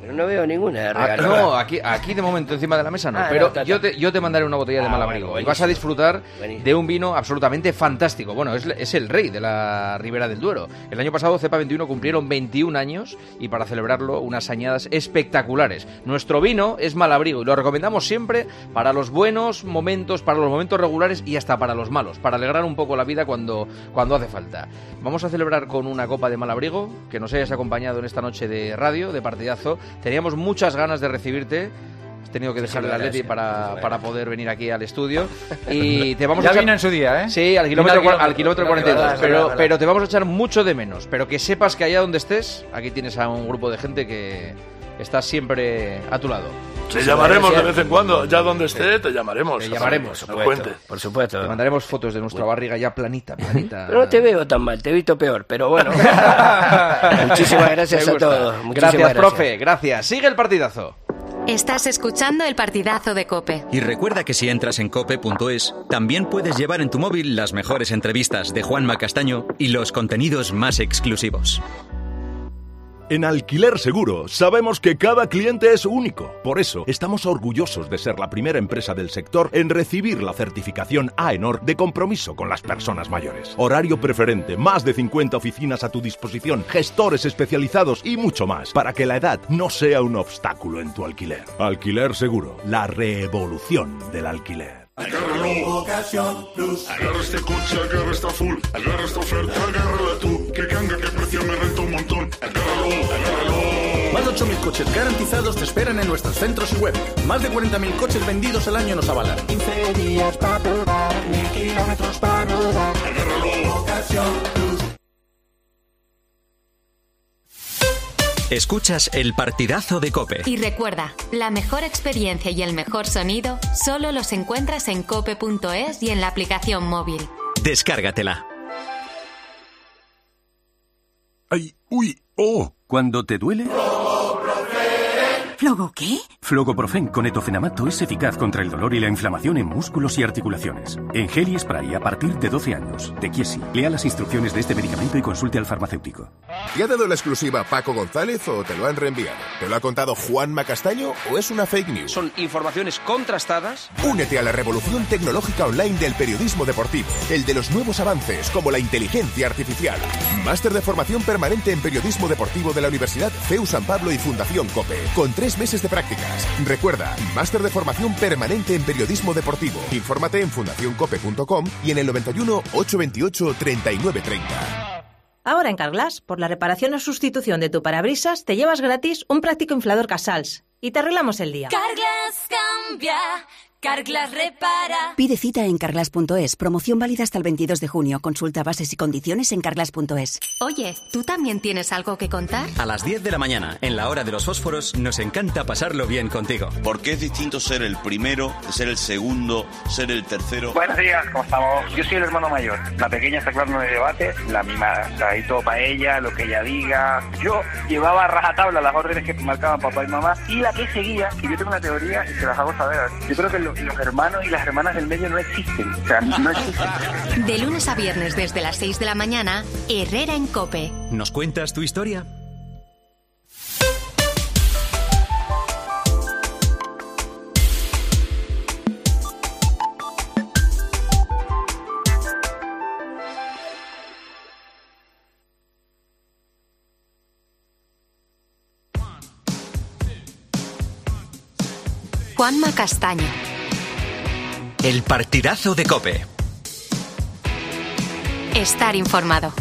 No veo ninguna de regalo. Ah, no, aquí, aquí de momento encima de la mesa no. Ah, pero no, ta, ta. yo, te, yo te mandaré una botella de Ah, Malabrigo. bueno, y vas a disfrutar buenísimo. de un vino absolutamente fantástico. Bueno, es, es el rey de la Ribera del Duero. El año pasado Cepa veintiuno cumplieron veintiún años y para celebrarlo unas añadas espectaculares. Nuestro vino es Malabrigo y lo recomendamos siempre para los buenos momentos, para los momentos regulares y hasta para los malos, para alegrar un poco la vida cuando, cuando hace falta. Vamos a celebrar con una copa de Malabrigo, que nos hayas acompañado en esta noche de radio, de partidazo. Teníamos muchas ganas de recibirte. Has tenido que dejar el Atleti para, para poder venir aquí al estudio. Y te vamos ya a echar... vino en su día, ¿eh? Sí, al kilómetro, Vino al al kilómetro cuarenta y dos. Verdad, Pero, verdad, verdad. pero te vamos a echar mucho de menos. Pero que sepas que allá donde estés, aquí tienes a un grupo de gente que está siempre a tu lado. Te llamaremos de vez en cuando, ya donde esté, te llamaremos. Te llamaremos. Por supuesto, por supuesto. Te mandaremos fotos de nuestra barriga ya planita, planita. Pero no te veo tan mal, te he visto peor, pero bueno. Muchísimas gracias Me a gusta. todos. Muchísimas Gracias, gracias. profe, gracias. Sigue el partidazo. Estás escuchando el partidazo de COPE. Y recuerda que si entras en cope punto es, también puedes llevar en tu móvil las mejores entrevistas de Juanma Castaño y los contenidos más exclusivos. En Alquiler Seguro sabemos que cada cliente es único. Por eso estamos orgullosos de ser la primera empresa del sector en recibir la certificación AENOR de compromiso con las personas mayores. Horario preferente, más de cincuenta oficinas a tu disposición, gestores especializados y mucho más para que la edad no sea un obstáculo en tu alquiler. Alquiler Seguro, la revolución del alquiler. Agárralo, Ocasión Plus. Agarra este coche, agarra esta full. Agarra esta oferta, agárrala tú. Que canga, que precio me renta un montón. Agárralo, agárralo. Más de ocho mil coches garantizados te esperan en nuestros centros y web. Más de cuarenta mil coches vendidos al año nos avalan. quince días para probar, mil kilómetros para rodar. Agárralo, Ocasión Plus. Escuchas el partidazo de COPE. Y recuerda, la mejor experiencia y el mejor sonido solo los encuentras en cope punto es y en la aplicación móvil. Descárgatela. Ay, uy, oh, ¿cuándo te duele? ¿Flogo qué? Flogoprofen con etofenamato es eficaz contra el dolor y la inflamación en músculos y articulaciones. En gel y spray a partir de doce años. De Chiesi. Lea las instrucciones de este medicamento y consulte al farmacéutico. ¿Te ha dado la exclusiva Paco González o te lo han reenviado? ¿Te lo ha contado Juanma Castaño o es una fake news? Son informaciones contrastadas. Únete a la revolución tecnológica online del periodismo deportivo. El de los nuevos avances, como la inteligencia artificial. Máster de formación permanente en periodismo deportivo de la Universidad C E U San Pablo y Fundación COPE. Con tres meses de prácticas. Recuerda, máster de formación permanente en periodismo deportivo. Infórmate en fundación cope punto com y en el noventa y uno, ochocientos veintiocho, treinta y nueve treinta. Ahora en Carglass, por la reparación o sustitución de tu parabrisas, te llevas gratis un práctico inflador Casals y te arreglamos el día. Carglass cambia, Carglass repara. Pide cita en carglass punto es. Promoción válida hasta el veintidós de junio. Consulta bases y condiciones en carglass punto es. Oye, ¿tú también tienes algo que contar? A las diez de la mañana, en la hora de los fósforos, nos encanta pasarlo bien contigo. ¿Por qué es distinto ser el primero, de ser el segundo, ser el tercero? Buenos días, ¿cómo estamos? Yo soy el hermano mayor. La pequeña está claro en el debate, la mimada. O sea, ahí todo para ella, lo que ella diga. Yo llevaba a rajatabla las órdenes que marcaban papá y mamá y la que seguía, que yo tengo una teoría y se las hago saber. Yo creo que lo, los hermanos y las hermanas del medio no existen. O sea, no existen. De lunes a viernes desde las seis de la mañana, Herrera en COPE. ¿Nos cuentas tu historia? Juanma Castaño. El partidazo de COPE. Estar informado.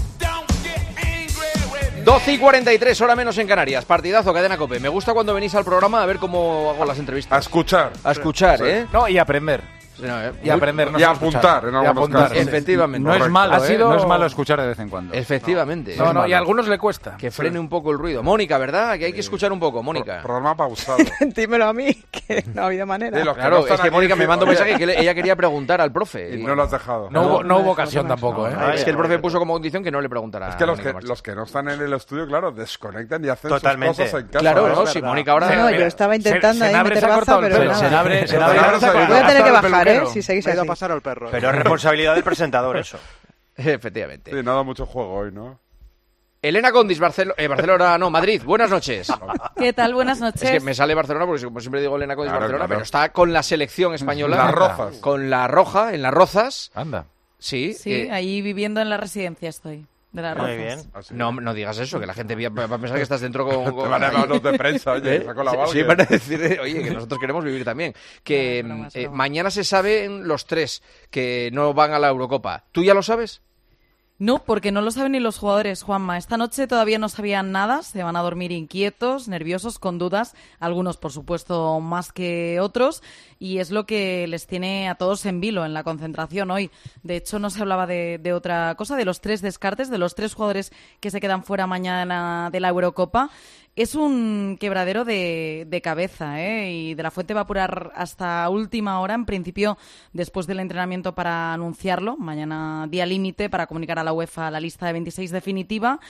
doce y cuarenta y tres, hora menos en Canarias. Partidazo, cadena COPE. Me gusta cuando venís al programa a ver cómo hago las entrevistas. A escuchar. A escuchar, Sí. ¿eh? No, y aprender. No, eh. Y aprender, no y solo apuntar, escuchar. en algunos Y apuntar. casos. Efectivamente. No es Correcto. malo, Ha ¿eh? sido- No es malo escuchar de vez en cuando. Efectivamente. No, es no, y malo. a algunos le cuesta. Que frene un poco el ruido. Mónica, ¿verdad? Que hay que escuchar un poco, Mónica. Programa pausado. Dímelo a mí, que no había manera. Claro, es que Mónica me mandó un mensaje que le- ella quería preguntar al profe. Y no lo has dejado. No, No hubo- no hubo no, ocasión no, tampoco, ¿eh? no, es que el profe puso como condición que no le preguntara. Es que a los Mónica que, Martín. los que no están en el estudio, claro, desconectan y hacen Totalmente. sus cosas en casa. Claro, ¿eh? no, Es si verdad. Mónica ahora... No, yo estaba intentando ahí meter baza, pero nada. Senabre, Senabre, Voy a tener que bajar, ¿eh? Si seguís Me ha ido a así. pasar al perro. Pero es responsabilidad del presentador eso. Efectivamente. Sí, no ha dado mucho juego hoy, ¿no? Elena Condis, Barcelo eh, Barcelona, no, Madrid, buenas noches. ¿Qué tal? Buenas noches. Es que me sale Barcelona porque como siempre digo Elena Condis, Claro, Barcelona, claro. pero está con la selección española. Las Rozas. Con la Roja, en las Rozas. Anda. Sí. Sí, eh, ahí viviendo en la residencia estoy. De las Muy Rozas. bien. No, no digas eso, que la gente va va a pensar que estás dentro con... con... Te van a dar notas de prensa, oye, ¿Eh? saco la Sí, bala, sí, que- van a decir, eh, oye, que nosotros queremos vivir también. Que No, broma, es eh, broma. mañana se saben los tres que no van a la Eurocopa. ¿Tú ya lo sabes? No, porque no lo saben ni los jugadores, Juanma. Esta noche todavía no sabían nada, se van a dormir inquietos, nerviosos, con dudas, algunos por supuesto más que otros, y es lo que les tiene a todos en vilo en la concentración hoy. De hecho, no se hablaba de, de otra cosa, de los tres descartes, de los tres jugadores que se quedan fuera mañana de la Eurocopa. Es un quebradero de, de cabeza, ¿eh? Y De la Fuente va a apurar hasta última hora, en principio después del entrenamiento para anunciarlo. Mañana día límite para comunicar a la UEFA la lista de veintiséis definitiva.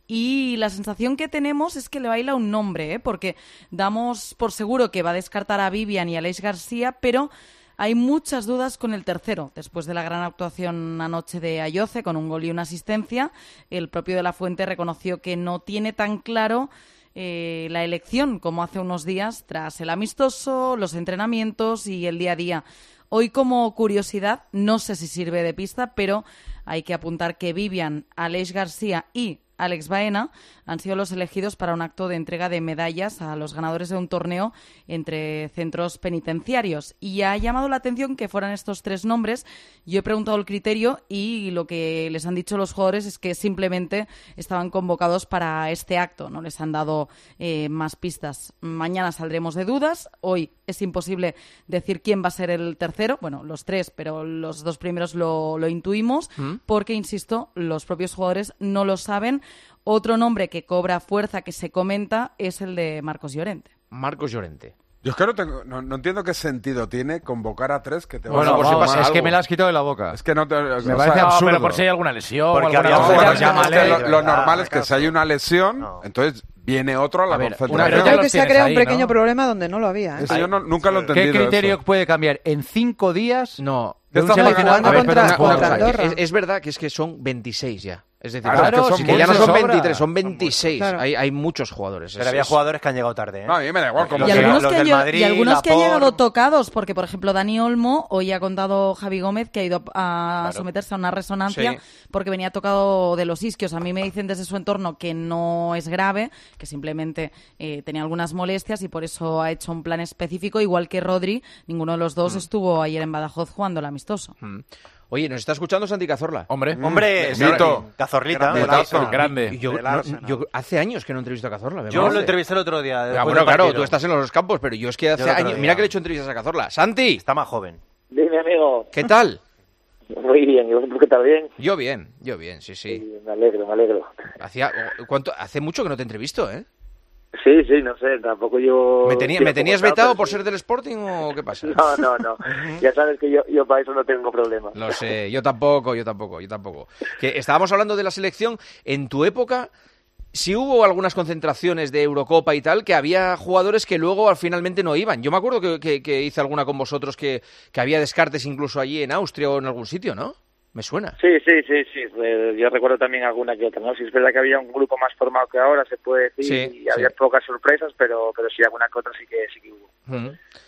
Y la sensación que tenemos es que le baila un nombre, ¿eh? Porque damos por seguro que va a descartar a Vivian y a Aleix García, pero hay muchas dudas con el tercero. Después de la gran actuación anoche de Ayoce, con un gol y una asistencia, el propio De la Fuente reconoció que no tiene tan claro Eh, la elección como hace unos días tras el amistoso, los entrenamientos y el día a día. Hoy, como curiosidad, no sé si sirve de pista, pero hay que apuntar que Vivian, Aleix García y Alex Baena han sido los elegidos para un acto de entrega de medallas a los ganadores de un torneo entre centros penitenciarios. Y ha llamado la atención que fueran estos tres nombres. Yo he preguntado el criterio y lo que les han dicho los jugadores es que simplemente estaban convocados para este acto. No les han dado eh, más pistas. Mañana saldremos de dudas. Hoy es imposible decir quién va a ser el tercero. Bueno, los tres, pero los dos primeros lo, lo intuimos. ¿Mm? Porque, insisto, los propios jugadores no lo saben. Otro nombre que cobra fuerza, que se comenta, es el de Marcos Llorente. Marcos Llorente. Yo es que no, tengo, no, no entiendo qué sentido tiene convocar a tres que te van bueno, a... por si pasa es algo. Que me la has quitado de la boca. Es que no te... Me o sea, parece no, absurdo. Pero por si hay alguna lesión Porque o alguna había- cosa, bueno, pues llámale. es que lo, lo Ah, normal es que claro. si hay una lesión, No. entonces viene otro a la A ver, concentración. una- Yo ya creo los que se ha tienes creado ahí, un pequeño ¿no? problema donde no lo había. ¿eh? Eso yo no- nunca lo he entendido. ¿Qué criterio eso. puede cambiar en cinco días? No. De un Estamos seleccionado- jugando A ver, contra- perdona, una contra cosa. Andorra. Es, es verdad que es que son veintiséis ya. Es decir, Claro, o sea, es que son que ya no muchos, son sobra. veintitrés, son veintiséis. Claro. Hay, hay muchos jugadores. Pero Es- había es- jugadores que han llegado tarde, ¿eh? No, a mí me da igual. Como Y Los que- de- algunos, los que, del han, lle- Madrid, y algunos que han Laporte. llegado tocados, porque por ejemplo Dani Olmo, hoy ha contado Javi Gómez que ha ido a Claro. someterse a una resonancia Sí. porque venía tocado de los isquios. A mí me dicen desde su entorno que no es grave, que simplemente eh, tenía algunas molestias y por eso ha hecho un plan específico, igual que Rodri. Ninguno de los dos Mm. estuvo ayer en Badajoz jugando el amistoso. Mm. Oye, ¿nos está escuchando Santi Cazorla? Hombre, Hombre, Mm. sí, Mito. Cazorlita. Grande, ¿verdad? Mito. grande. Y yo, Del no- Arsenal. yo hace años que no entrevisto a Cazorla. me Yo parece. lo entrevisté el otro día. Ah, después bueno, del claro, partido. tú estás en los campos, pero yo es que hace Yo el otro años... día. Mira que le he hecho entrevistas a Cazorla. Santi, Está más joven. Dime, amigo. ¿qué tal? Muy bien, ¿y vosotros qué tal? ¿Bien? Yo bien, yo bien, sí, sí. Sí, me alegro, me alegro. Hacía, ¿cuánto? Hace mucho que no te entrevisto, ¿eh? Sí, sí, no sé, tampoco yo... ¿Me, tenía- Sí, ¿me tenías como tal, vetado pero por sí. ser del Sporting o qué pasa? No, no, no. Ya sabes que yo, yo para eso no tengo problema. Lo sé, yo tampoco, yo tampoco, yo tampoco. Que estábamos hablando de la selección. En tu época, sí hubo algunas concentraciones de Eurocopa y tal, que había jugadores que luego al finalmente no iban. Yo me acuerdo que, que, que hice alguna con vosotros que, que había descartes incluso allí en Austria o en algún sitio, ¿no? Me suena. Sí, sí, sí, sí. Eh, yo recuerdo también alguna que otra, ¿no? Sí, es verdad que había un grupo más formado que ahora, se puede decir, Sí, y había sí. pocas sorpresas, pero pero sí, alguna que otra sí que, sí que hubo. Ujú.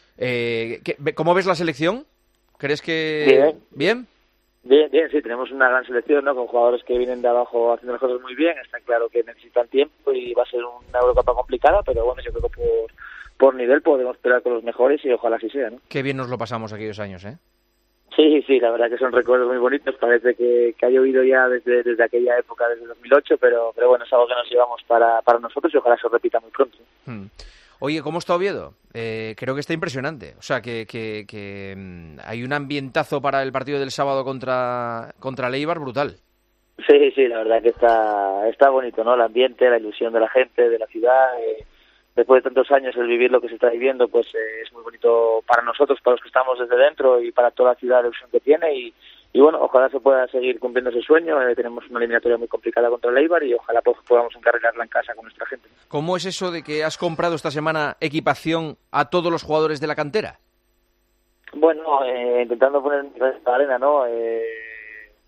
Eh, ¿qué- ¿Cómo ves la selección? ¿Crees que...? Bien. ¿Bien? Bien, bien, sí, tenemos una gran selección, ¿no? Con jugadores que vienen de abajo haciendo las cosas muy bien. Está claro que necesitan tiempo y va a ser una Eurocopa complicada, pero bueno, yo creo que por, por nivel podemos pelear con los mejores y ojalá así sea, ¿no? Qué bien nos lo pasamos aquellos años, ¿eh? Sí, sí, la verdad que son recuerdos muy bonitos. Parece que, que ha llovido ya desde, desde aquella época, desde dos mil ocho, pero, pero bueno, es algo que nos llevamos para, para nosotros y ojalá se repita muy pronto. Hmm. Oye, ¿cómo está Oviedo? Eh, creo que está impresionante. O sea, que, que, que mm, hay un ambientazo para el partido del sábado contra, contra Leibar brutal. Sí, sí, la verdad que está, está bonito, ¿no? El ambiente, la ilusión de la gente, de la ciudad. Eh, después de tantos años, el vivir lo que se está viviendo, pues eh, es muy bonito para nosotros, para los que estamos desde dentro y para toda la ciudad, la ilusión que tiene. Y, y bueno, ojalá se pueda seguir cumpliendo ese sueño. Eh, tenemos una eliminatoria muy complicada contra el Eibar y ojalá pues, podamos encarrilarla en casa con nuestra gente. ¿Cómo es eso de que has comprado esta semana equipación a todos los jugadores de la cantera? Bueno, eh, intentando poner mi granito de arena, ¿no? Eh,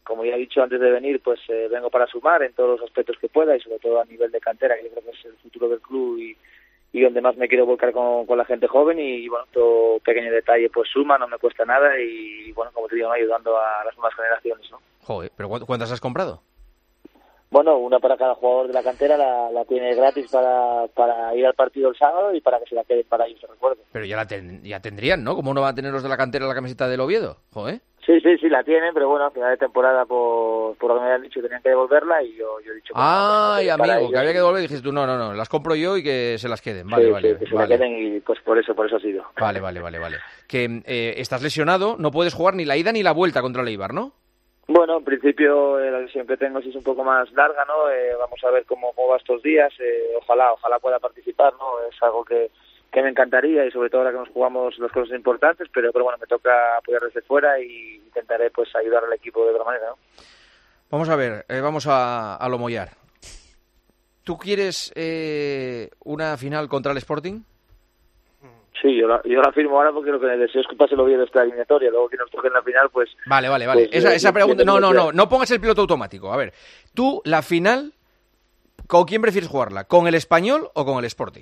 como ya he dicho antes de venir, pues eh, vengo para sumar en todos los aspectos que pueda y sobre todo a nivel de cantera, que yo creo que es el futuro del club y, y donde más me quiero volcar con, con la gente joven y, y bueno, todo pequeño detalle pues suma, no me cuesta nada y bueno, como te digo, ¿no? ayudando a las nuevas generaciones, ¿no? Joder, ¿pero ¿cuántas has comprado? Bueno, una para cada jugador de la cantera, la, la tiene gratis para, para ir al partido el sábado y para que se la quede para ellos, te recuerdo. Pero ya la ten, ya tendrían, ¿no? ¿Cómo no van a tener los de la cantera la camiseta del Oviedo? Joder. Sí, sí, sí, la tienen, pero bueno, a final de temporada, por, por lo que me habían dicho, tenían que devolverla y yo, yo he dicho... Ay, no, amigo, ellos, que había que devolver y dijiste tú, no, no, no, las compro yo y que se las queden. Vale, sí, vale. Sí, que se vale. la queden y pues por eso, por eso ha sido. Vale, vale, vale, vale. Que eh, estás lesionado, no puedes jugar ni la ida ni la vuelta contra el Eibar, ¿no? Bueno, en principio eh, la lesión que tengo sí es un poco más larga, ¿no? Eh, vamos a ver cómo, cómo va estos días. Eh, ojalá, ojalá pueda participar, ¿no? Es algo que, que me encantaría y sobre todo ahora que nos jugamos las cosas importantes, pero, pero bueno, me toca apoyar desde fuera y intentaré pues ayudar al equipo de otra manera, ¿no? Vamos a ver, eh, vamos a, a lo mollar. ¿Tú quieres eh, una final contra el Sporting? Sí, yo la, yo la firmo ahora porque lo que deseo es que pase el Oviedo esta eliminatoria. Luego que nos toque en la final, pues... Vale, vale, vale. Pues, esa eh, esa pregunta... No, no, que- no. No pongas el piloto automático. A ver, tú, la final, ¿con quién prefieres jugarla? ¿Con el Español o con el Sporting?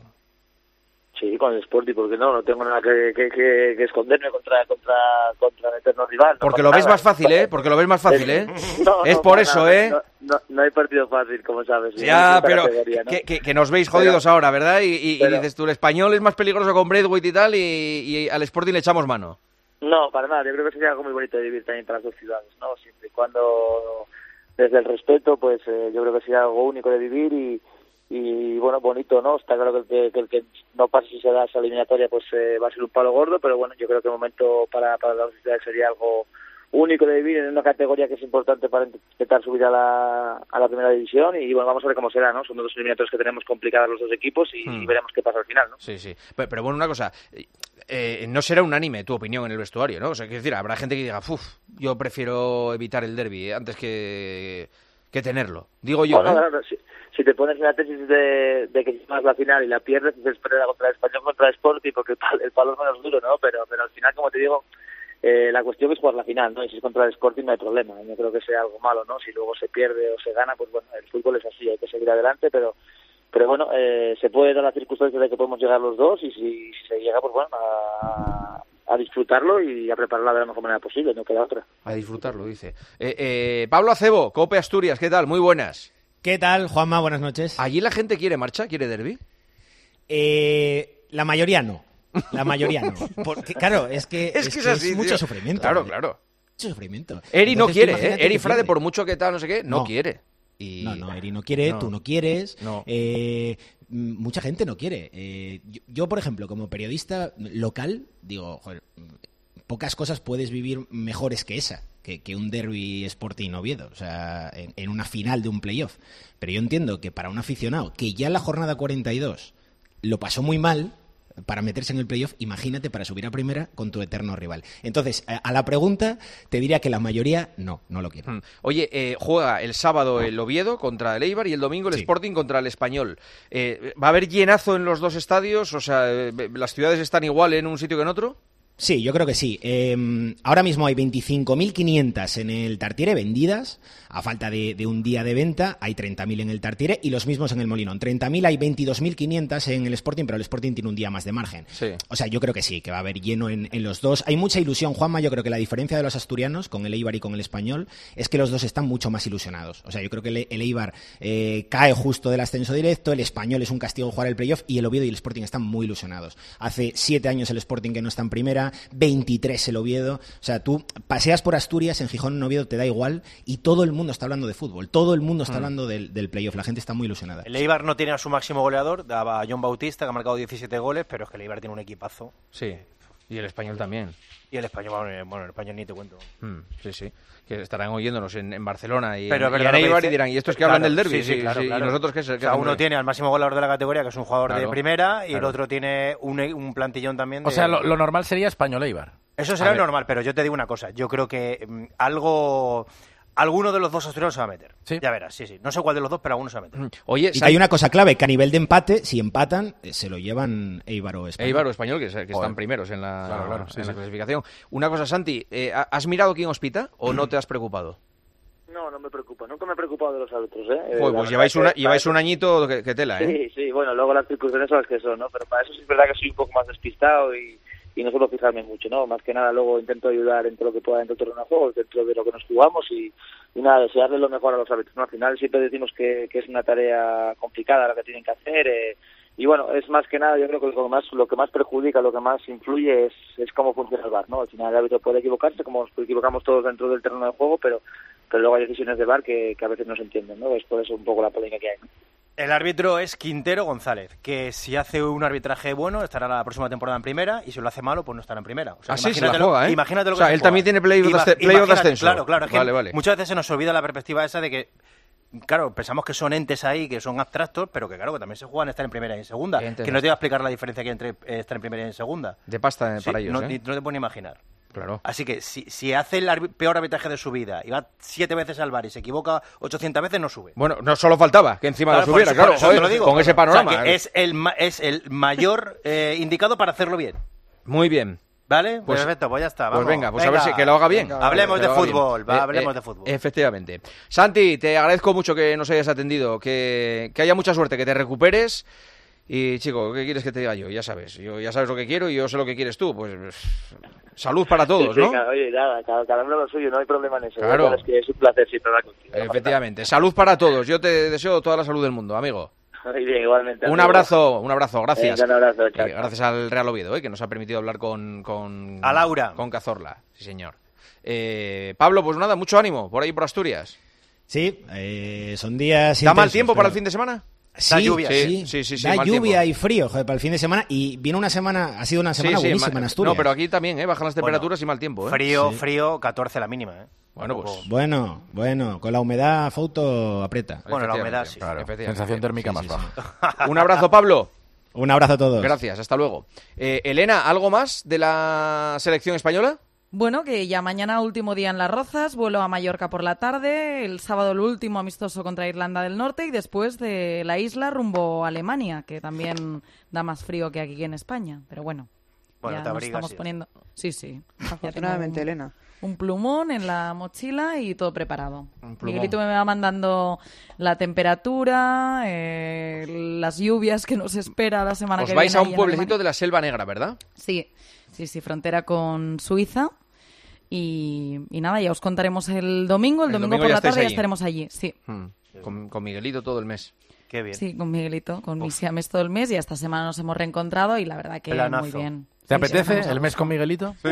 Sí, con el Sporting, porque no, no tengo nada que, que, que, que esconderme contra contra contra el eterno rival. No Porque pasa lo ves nada. más fácil, ¿eh? Porque lo ves más fácil, ¿eh? No, Es no, por para eso, nada, ¿eh? No, no, no hay partido fácil, como sabes. Ya, En esta pero categoría, ¿no? que, que, que nos veis jodidos Pero- ahora, ¿verdad? Y, y- y pero- dices tú, el Español es más peligroso con Braithwaite y tal, y, y al Sporting le echamos mano. No, para nada. Yo creo que sería algo muy bonito de vivir también para las dos ciudades, ¿no? Siempre y cuando, desde el respeto, pues eh, yo creo que sería algo único de vivir y, y bueno, bonito, ¿no? Está claro que el que, que, el que no pase si se da esa eliminatoria, pues eh, va a ser un palo gordo, pero bueno, yo creo que el momento para, para las dos ciudades sería algo único de vivir en una categoría que es importante para intentar subir a la, a la primera división y bueno, vamos a ver cómo será, ¿no? Son dos eliminatorias que tenemos complicadas los dos equipos y, Hmm. y veremos qué pasa al final, ¿no? Sí, sí. Pero, pero bueno, una cosa, eh, no será unánime tu opinión en el vestuario, ¿no? O sea, quiero decir, habrá gente que diga, uff, yo prefiero evitar el derbi antes que, que tenerlo. Digo yo, Bueno, ¿eh? claro, si, si te pones en la tesis de, de que llevas la final y la pierdes, dices perder contra el Español, contra el Sporting, porque el palo, el palo es menos duro, ¿no? Pero, pero al final, como te digo, eh, la cuestión es jugar la final, ¿no? Y si es contra el Sporting no hay problema. No creo que sea algo malo, ¿no? Si luego se pierde o se gana, pues bueno, el fútbol es así, hay que seguir adelante, pero pero bueno, eh, se puede dar la circunstancia de que podemos llegar los dos y si, si se llega, pues bueno, a, a disfrutarlo y a prepararlo de la mejor manera posible, no queda otra. A disfrutarlo, dice. Eh, eh, Pablo Acebo, Cope Asturias, ¿qué tal? Muy buenas. ¿Qué tal, Juanma? Buenas noches. ¿Allí la gente quiere marcha? ¿Quiere derbi? Eh, la mayoría no. La mayoría no. Porque, claro, es que Es es, que es que así, es mucho tío. sufrimiento. Claro, ¿eh? claro. Mucho sufrimiento. Eri no Entonces, tú quiere, ¿eh? imagínate Eri que Frade, pierde. por mucho que tal, no sé qué, no, No. quiere. Y... No, no, Eri no quiere, No. tú no quieres, No. eh, m- mucha gente no quiere. Eh, yo, yo, por ejemplo, como periodista local, digo, joder, pocas cosas puedes vivir mejores que esa, que, que un derbi Sporting Oviedo, o sea, en, en una final de un playoff. Pero yo entiendo que para un aficionado que ya en la jornada cuarenta y dos lo pasó muy mal para meterse en el playoff, imagínate para subir a primera con tu eterno rival. Entonces, a, a la pregunta, te diría que la mayoría no, no lo quiere. Mm. Oye, eh, juega el sábado el Oviedo contra el Eibar y el domingo el Sí. Sporting contra el Español. Eh, ¿Va a haber llenazo en los dos estadios? O sea, eh, ¿las ciudades están igual en un sitio que en otro? Sí, yo creo que sí. Eh, ahora mismo hay veinticinco mil quinientas en el Tartiere vendidas. A falta de, de un día de venta, hay treinta mil en el Tartiere y los mismos en el Molinón. treinta mil, hay veintidós mil quinientas en el Sporting, pero el Sporting tiene un día más de margen. Sí. O sea, yo creo que sí, que va a haber lleno en, en los dos. Hay mucha ilusión, Juanma. Yo creo que la diferencia de los asturianos con el Eibar y con el Español es que los dos están mucho más ilusionados. O sea, yo creo que el, el Eibar eh, cae justo del ascenso directo, el Español es un castigo jugar el playoff y el Oviedo y el Sporting están muy ilusionados. Hace siete años el Sporting que no está en primera, veintitrés el Oviedo. O sea, tú paseas por Asturias, en Gijón, en Oviedo, te da igual y todo el mundo está hablando de fútbol. Todo el mundo está Mm. hablando del, del playoff. La gente está muy ilusionada. El Eibar no tiene a su máximo goleador, daba a John Bautista, que ha marcado diecisiete goles, pero es que el Eibar tiene un equipazo. Sí, y el Español también. Y el Español, bueno, el Español ni te cuento. Mm, sí, sí. Que estarán oyéndonos en, en Barcelona y, Pero, en, pero y en lo que Eibar dice- y dirán, ¿y estos que claro, hablan del derbi? sí, sí, claro, claro. ¿Y nosotros qué es? O sea, uno tiene al máximo goleador de la categoría, que es un jugador Claro, de primera, y claro. el otro tiene un, un plantillón también de... O sea, lo, lo normal sería Español-Eibar. Eso A será ver. normal, pero yo te digo una cosa. Yo creo que mm, algo... Alguno de los dos asturianos se va a meter. Ya verás, sí, sí. No sé cuál de los dos, pero alguno se va a meter. Oye, Y hay una cosa clave, que a nivel de empate, si empatan, eh, se lo llevan Eibar o Español. Eibar o Español, que, que están Joder. primeros en la, Claro, claro, sí, en la sí. clasificación. Una cosa, Santi, eh, ¿has mirado quién hospita o no te has preocupado? No, no me preocupa. Nunca me he preocupado de los árbitros, ¿eh? Joder, pues lleváis, una, lleváis un añito que, que tela, ¿eh? Sí, sí, bueno, luego las circunstancias son las que son, ¿no? Pero para eso sí es verdad que soy un poco más despistado y, y no suelo fijarme mucho, ¿no? Más que nada luego intento ayudar dentro de lo que pueda dentro del terreno de juego, dentro de lo que nos jugamos y, y nada, desearle lo mejor a los árbitros, ¿no? Al final siempre decimos que, que es una tarea complicada la que tienen que hacer, eh, y bueno, es más que nada, yo creo que lo que más, lo que más perjudica, lo que más influye es, es cómo funciona el V A R, ¿no? Al final el árbitro puede equivocarse, como nos equivocamos todos dentro del terreno de juego, pero, pero luego hay decisiones de V A R que, que a veces no se entienden, ¿no? Es por eso un poco la polémica que hay, ¿no? El árbitro es Quintero González, que si hace un arbitraje bueno estará la próxima temporada en primera y si lo hace malo pues no estará en primera. O sea, ah, sí, se la juega, ¿eh? Imagínate lo o sea, que él juega. también tiene play of de ascenso. Claro, claro. Es que vale, vale. Muchas veces se nos olvida la perspectiva esa de que, claro, pensamos que son entes ahí, que son abstractos, pero que claro, que también se juegan estar en primera y en segunda. Que no te voy a explicar la diferencia que hay entre eh, estar en primera y en segunda. De pasta sí, para ellos, no, ¿eh? ni, no te puedes ni imaginar. Claro. Así que si, si hace el arbi- peor arbitraje de su vida y va siete veces al V A R y se equivoca ochocientas veces, no sube. Bueno, no solo faltaba que encima claro, lo subiera, eso, claro, eso joder, te lo digo. con ese panorama. O sea, que es, el, ma- es el mayor eh, indicado para hacerlo bien. Muy bien. ¿Vale? Pues, Perfecto, pues ya está. Pues vamos. venga, pues venga. a ver si que lo haga bien. Venga, hablemos de fútbol, va, eh, hablemos eh, de fútbol. Efectivamente. Santi, te agradezco mucho que nos hayas atendido, que, que haya mucha suerte, que te recuperes. Y, chico, ¿qué quieres que te diga yo? Ya sabes, yo ya sabes lo que quiero y yo sé lo que quieres tú. Pues salud para todos, sí, ¿no? Sí, oye, nada, cada, cada uno lo suyo, no hay problema en eso. Claro. Es que es un placer siempre hablar contigo. Efectivamente. Salud para todos. Yo te deseo toda la salud del mundo, amigo. Muy bien, igualmente. Un amigo. abrazo, un abrazo, gracias. Eh, un abrazo, chao, eh, gracias al Real Oviedo, eh, que nos ha permitido hablar con... con a Laura. Con Cazorla, sí señor. Eh, Pablo, pues nada, mucho ánimo, por ahí por Asturias. Sí, eh, son días ¿Da mal intensos, tiempo pero... para el fin de semana? Sí, da lluvia, sí, sí, sí, sí, sí da mal lluvia tiempo. y frío, joder, para el fin de semana. Y viene una semana, ha sido una semana sí, sí, buenísima ma- en Asturias. No, pero aquí también, ¿eh? Bajan las temperaturas Bueno, y mal tiempo, ¿eh? Frío, Sí. frío, catorce la mínima, ¿eh? Bueno, pues... Bueno, bueno, con la humedad, Fauto aprieta. Bueno, la humedad sí. Claro, Efectivamente. sensación térmica Sí, más sí, baja. Un abrazo, Pablo. Un abrazo a todos. Gracias, hasta luego. Eh, Elena, ¿algo más de la selección española? Bueno, que ya mañana último día en Las Rozas, vuelo a Mallorca por la tarde, el sábado el último amistoso contra Irlanda del Norte y después de la isla rumbo a Alemania, que también da más frío que aquí en España, pero bueno, Bueno, ya te nos abrigas estamos y ya poniendo... Sí, sí. Afortunadamente, Ya tengo Elena. un, un plumón en la mochila y todo preparado. Un plumón. Miguelito me va mandando la temperatura, eh, las lluvias que nos espera la semana Os que vais viene. a ahí un en pueblecito Alemania. de la Selva Negra, ¿verdad? Sí, sí, sí, frontera con Suiza. Y, y nada, ya os contaremos el domingo. El, El domingo, domingo por ya la tarde estáis ya allí. estaremos allí, sí. Hmm. Con, con Miguelito todo el mes. Qué bien. Sí, con Miguelito, con mis siames todo el mes. Y esta semana nos hemos reencontrado y la verdad que Planazo. muy bien. ¿Te Sí, apetece sí, nos el mes con Miguelito? ¿Sí?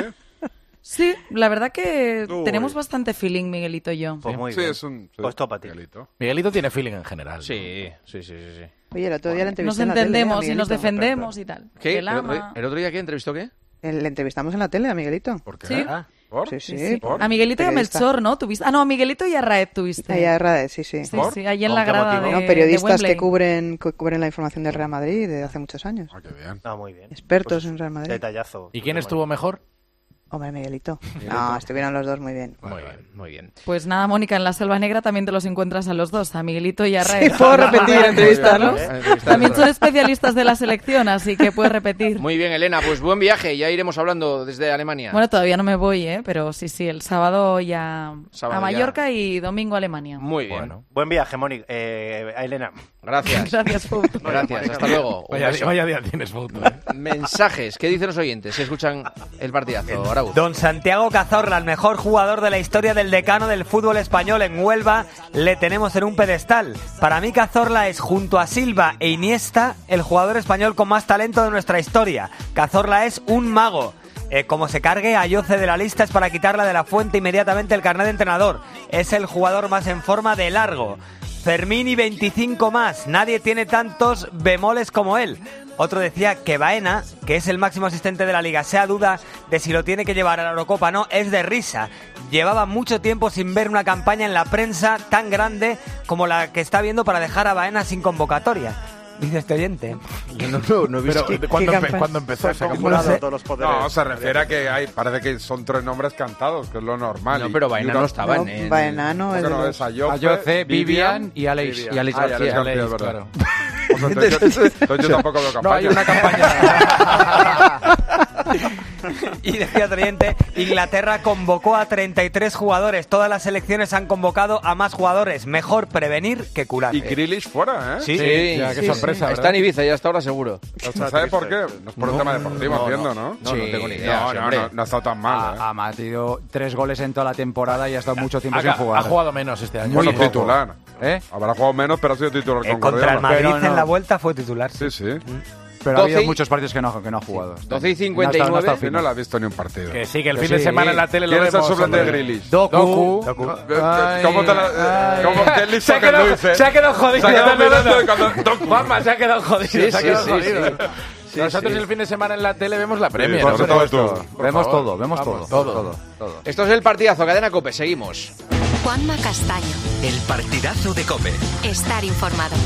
Sí, la verdad que Uy. tenemos bastante feeling, Miguelito y yo. Pues muy Sí, bien. es un... sí, Pues topa, tío. Miguelito. Miguelito tiene feeling en general. Sí, sí, sí, sí. sí. Oye, el otro día le Nos entrevisté en la tele, ¿eh, a entendemos y nos Miguelito. defendemos y tal. ¿Qué? El ¿El otro, ama. el otro día qué? ¿Entrevistó qué? El- Le entrevistamos en la tele a Miguelito. ¿Por qué? Sí. Ah, ¿por? Sí, sí. Sí, sí. ¿Por? A Miguelito y a Periodista. Melchor, ¿no? ¿Tuviste? Ah, no, a Miguelito y a Raed tuviste. Ahí a Rade, sí, sí. Sí, ¿Por? sí, ahí en ¿Con la qué grada motivo? de, No, de periodistas Wembley. que cubren, que cubren la información del Real Madrid de hace muchos años. Ah, qué bien. Ah, muy bien. Expertos Pues, en Real Madrid. Detallazo. ¿Y quién Muy estuvo mejor? Hombre, Miguelito. No, estuvieron los dos muy bien. Muy bien, muy bien. Pues nada, Mónica, en la Selva Negra también te los encuentras a los dos, a Miguelito y a Sí, Raed. puedo repetir, entrevistarlos. Muy bien, ¿eh? También son especialistas de la selección, así que puedes repetir. Muy bien, Elena, pues buen viaje, ya iremos hablando desde Alemania. Bueno, todavía no me voy, ¿eh? Pero sí, sí, el sábado ya Sábado a Mallorca y domingo a Alemania. Muy bien. Bueno. Buen viaje, Mónica. Eh, a Elena. Gracias. Gracias, Pau. Gracias, hasta luego. Un Vaya, beso. vaya día tienes, Fauto. ¿eh? Mensajes, ¿qué dicen los oyentes? Si escuchan el partidazo, Arauz. Don Santiago Cazorla, el mejor jugador de la historia del decano del fútbol español en Huelva, le tenemos en un pedestal. Para mí Cazorla es, junto a Silva e Iniesta, el jugador español con más talento de nuestra historia. Cazorla es un mago. Eh, como se cargue a Yoce de la lista es para quitarla de la fuente inmediatamente el carnet de entrenador. Es el jugador más en forma de largo. Fermín y veinticinco más. Nadie tiene tantos bemoles como él. Otro decía que Baena, que es el máximo asistente de la liga, sea duda de si lo tiene que llevar a la Eurocopa o no, es de risa. Llevaba mucho tiempo sin ver una campaña en la prensa tan grande como la que está viendo para dejar a Baena sin convocatoria. Dice este oyente. Yo no, no, no he visto. Pero, ¿cuándo, empe- ¿cuándo empezó esa Acumulado campaña? todos los poderes. No, se refiere a que hay, parece que son tres nombres cantados, que es lo normal. No, y- pero y Baena uno- no estaba No, en el... Baena no ¿Por es qué de no los- es Ayoce, Ayoce, Vivian y Aleix- Vivian. y Aleix Ah, y García. Aleix García, es verdad. Claro. Pues entonces, entonces yo tampoco veo campaña. No, hay una campaña. Y decía otro oyente, Inglaterra convocó a treinta y tres jugadores. Todas las selecciones han convocado a más jugadores. Mejor prevenir que curar. Y Grealish fuera, ¿eh? Sí, Sí, ya, qué sí, sorpresa, sí. Está en Ibiza ya hasta ahora seguro. ¿Sabes por qué? No es por un tema deportivo, no, entiendo, no. ¿no? No, no tengo ni idea. No, sí, no, hombre. no, no ha estado tan mal, ¿eh? Ha, ha metido tres goles en toda la temporada y ha estado mucho tiempo Ha, sin jugar. ha jugado menos este año. Bueno, Muy poco. titular. ¿Eh? Habrá jugado menos, pero ha sido titular Eh, con contra el Guardiola. Madrid Pero no. en la vuelta fue titular. Sí, sí. Pero ha habido doce y- muchos partidos que no, que no ha jugado. doce y No ha cincuenta y estado- no ha nueve. estado Sí, fino. no le ha visto ni un partido. Que sí, que el Que fin de sí. semana en la tele lo ¿Quién es el vemos. suplente de hombre. Grealish? Doku. Doku. Eh, ¿Cómo te la...? Ay. ¿Cómo que listo Se ha que quedado, Luis, eh? se ha quedado jodido. Se ha quedado No, no, no, mirando no. cuando- Doku. Juanma, se ha quedado jodido. Sí, se ha sí, quedado sí, jodido. sí. Sí, Nosotros sí. el fin de semana en la tele vemos la Premier. por nosotros. supuesto. Todo. Por Vemos favor. todo, vemos Vamos, todo. todo. todo, todo. Esto es el partidazo, Cadena COPE, seguimos. Juanma Castaño. El partidazo de COPE. Estar informado.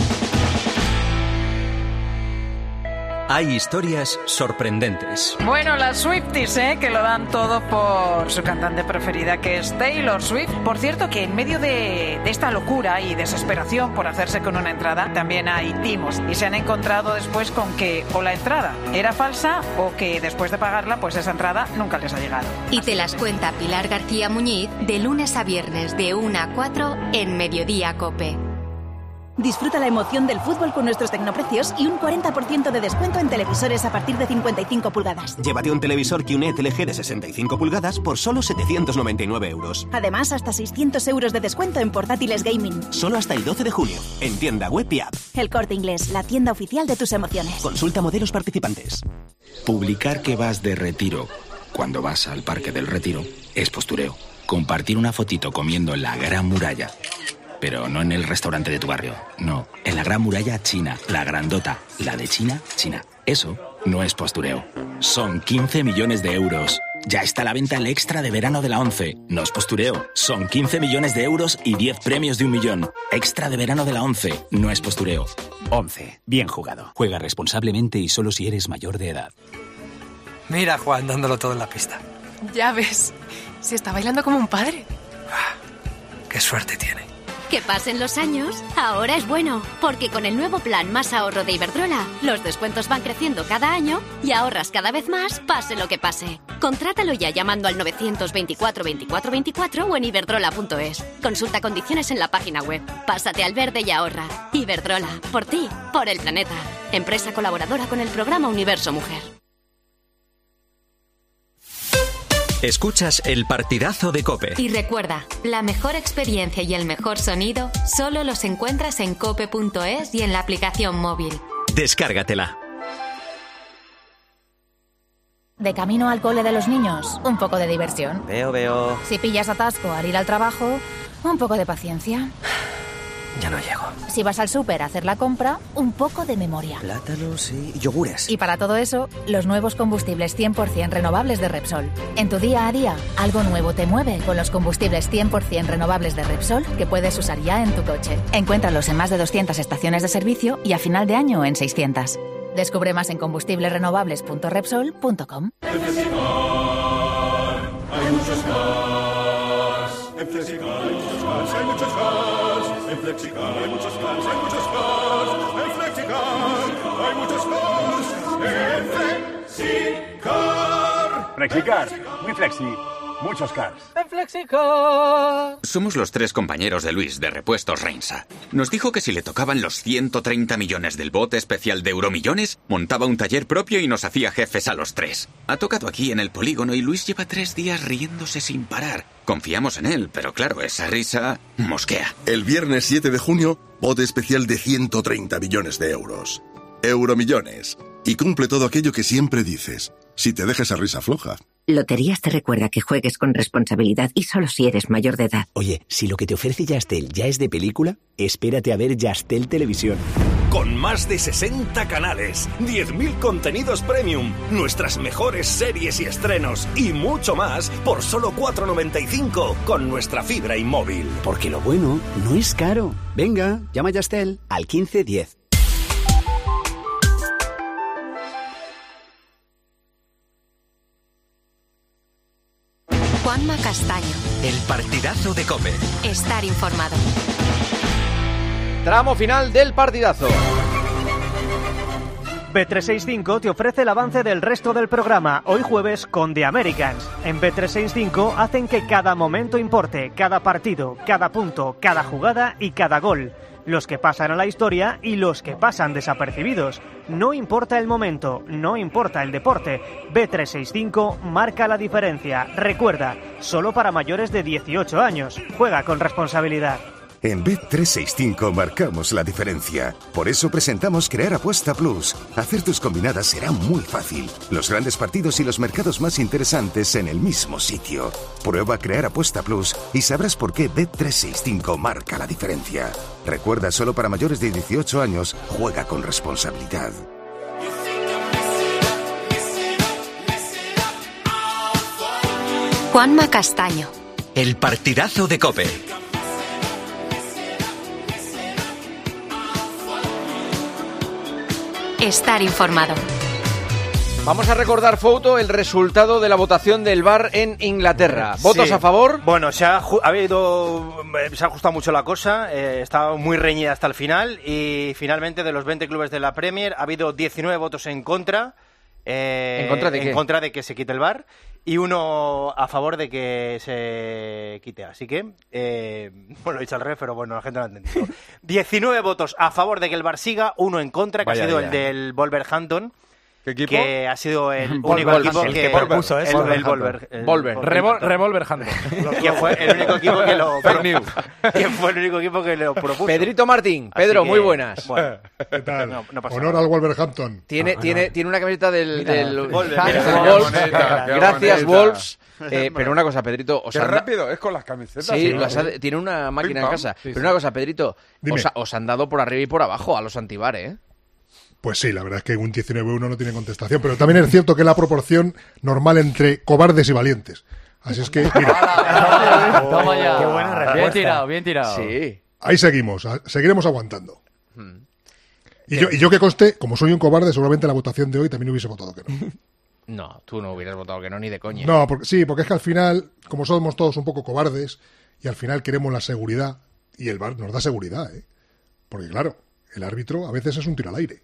Hay historias sorprendentes. Bueno, las Swifties, ¿eh? Que lo dan todo por su cantante preferida, que es Taylor Swift. Por cierto, que en medio de, de esta locura y desesperación por hacerse con una entrada, también hay timos. Y se han encontrado después con que o la entrada era falsa o que después de pagarla, pues esa entrada nunca les ha llegado. Y te las cuenta Pilar García Muñiz de lunes a viernes de una a cuatro en Mediodía COPE. Disfruta la emoción del fútbol con nuestros tecnoprecios y un cuarenta por ciento de descuento en televisores a partir de cincuenta y cinco pulgadas. Llévate un televisor Q N E T L G de sesenta y cinco pulgadas por solo setecientos noventa y nueve euros. Además, hasta seiscientos euros de descuento en portátiles gaming. Solo hasta el doce de junio, en tienda web y app. El Corte Inglés, la tienda oficial de tus emociones. Consulta modelos participantes. Publicar que vas de retiro cuando vas al Parque del Retiro es postureo. Compartir una fotito comiendo en la Gran Muralla, pero no en el restaurante de tu barrio, no, en la Gran Muralla China, la grandota, la de China, China. Eso no es postureo. Son quince millones de euros. Ya está a la venta el extra de verano de la ONCE. No es postureo. Son quince millones de euros y diez premios de un millón. Extra de verano de la ONCE. No es postureo. ONCE. Bien jugado. Juega responsablemente y solo si eres mayor de edad. Mira a Juan dándolo todo en la pista. Ya ves, se está bailando como un padre. Qué suerte tiene. Que pasen los años, ahora es bueno, porque con el nuevo plan Más Ahorro de Iberdrola, los descuentos van creciendo cada año y ahorras cada vez más, pase lo que pase. Contrátalo ya llamando al novecientos veinticuatro veinticuatro veinticuatro o en iberdrola punto es. Consulta condiciones en la página web. Pásate al verde y ahorra. Iberdrola, por ti, por el planeta. Empresa colaboradora con el programa Universo Mujer. Escuchas el partidazo de COPE. Y recuerda, la mejor experiencia y el mejor sonido solo los encuentras en cope punto es y en la aplicación móvil. Descárgatela. De camino al cole de los niños, un poco de diversión. Veo, veo. Si pillas atasco al ir al trabajo, un poco de paciencia. Ya no llego. Si vas al súper a hacer la compra, un poco de memoria. Plátanos y yogures. Y para todo eso, los nuevos combustibles cien por ciento renovables de Repsol. En tu día a día, algo nuevo te mueve con los combustibles cien por ciento renovables de Repsol que puedes usar ya en tu coche. Encuéntralos en más de doscientas estaciones de servicio y a final de año en seiscientas. Descubre más en combustibles renovables punto repsol punto com. En Flexicar hay muchos cars. En Flexicar hay muchos cars, hay muchos cars. En Flexicar hay muchos cars, hay muchos cars. En Flexicar hay muchos cars. En Flexicar. Flexicar, muy flexi, muchos cars. En Flexicar. Somos los tres compañeros de Luis, de Repuestos Reinsa. Nos dijo que si le tocaban los ciento treinta millones del bote especial de Euromillones, montaba un taller propio y nos hacía jefes a los tres. Ha tocado aquí en el polígono y Luis lleva tres días riéndose sin parar. Confiamos en él, pero claro, esa risa mosquea. El viernes siete de junio, bote especial de ciento treinta millones de euros. Euromillones. Y cumple todo aquello que siempre dices. Si te dejas esa risa floja. Loterías te recuerda que juegues con responsabilidad y solo si eres mayor de edad. Oye, si lo que te ofrece Yastel ya es de película, espérate a ver Yastel Televisión. Con más de sesenta canales, diez mil contenidos premium, nuestras mejores series y estrenos y mucho más por solo cuatro noventa y cinco con nuestra fibra inmóvil. Porque lo bueno no es caro. Venga, llama a Yastel al quince diez. Juanma Castaño. El partidazo de COPE. Estar informado. Tramo final del partidazo. Bet trescientos sesenta y cinco te ofrece el avance del resto del programa, hoy jueves con The Americans. En Bet trescientos sesenta y cinco hacen que cada momento importe, cada partido, cada punto, cada jugada y cada gol. Los que pasan a la historia y los que pasan desapercibidos. No importa el momento, no importa el deporte. Bet trescientos sesenta y cinco marca la diferencia. Recuerda, solo para mayores de dieciocho años. Juega con responsabilidad. En Bet trescientos sesenta y cinco marcamos la diferencia. Por eso presentamos Crear Apuesta Plus. Hacer tus combinadas será muy fácil. Los grandes partidos y los mercados más interesantes en el mismo sitio. Prueba Crear Apuesta Plus y sabrás por qué Bet trescientos sesenta y cinco marca la diferencia. Recuerda, solo para mayores de dieciocho años, juega con responsabilidad. Juanma Castaño. El partidazo de COPE. Estar informado. Vamos a recordar, Fouto, el resultado de la votación del V A R en Inglaterra. ¿Votos Sí. a favor? Bueno, se ha, ju- ha habido, eh, se ha ajustado mucho la cosa, eh, estaba muy reñida hasta el final y finalmente de los veinte clubes de la Premier ha habido diecinueve votos en contra. eh, ¿En contra de qué? En contra de que se quite el V A R y uno a favor de que se quite. Así que, eh, bueno, lo he dicho al revés, pero bueno, la gente no lo ha entendido. diecinueve votos a favor de que el V A R siga, uno en contra, que Vaya ha sido día. el del Wolverhampton. ¿Qué equipo? Que ha sido el único Wolverhampton. equipo El que, que propuso eso. el, el Wolver, el- Volver. el- Revol- Revolverhampton. que fue el único equipo que lo Fake news. que fue el único equipo que lo propuso. Pedrito Martín. Así Pedro, que, muy buenas. Bueno, ¿Qué tal? no, no pasa Honor nada. al Wolverhampton. Tiene, Ah, tiene, no. tiene una camiseta del, Mira, del Wolver, del mira, Wolves. qué bonita, qué Gracias, bonita. Wolves. Eh, pero una cosa, Pedrito, os Qué han da- rápido es con las camisetas. Sí, ¿no? las ha- tiene una máquina en Pim, pam. casa. Sí, Pero sí. una cosa, Pedrito, Dime. os, ha- os han dado por arriba y por abajo a los antivar, ¿eh? Pues sí, la verdad es que un diecinueve uno no tiene contestación, pero también es cierto que es la proporción normal entre cobardes y valientes. Así es que, mira, Toma ya. Qué buena respuesta. Bien tirado, bien tirado. Sí. ahí seguimos, a- seguiremos aguantando. Y yo, y yo que conste, como soy un cobarde, seguramente en la votación de hoy también hubiese votado que no. No, tú no hubieras votado que no, ni de coña. No, porque, sí, porque es que al final, como somos todos un poco cobardes, y al final queremos la seguridad, y el V A R nos da seguridad, ¿eh? Porque claro, el árbitro a veces es un tiro al aire.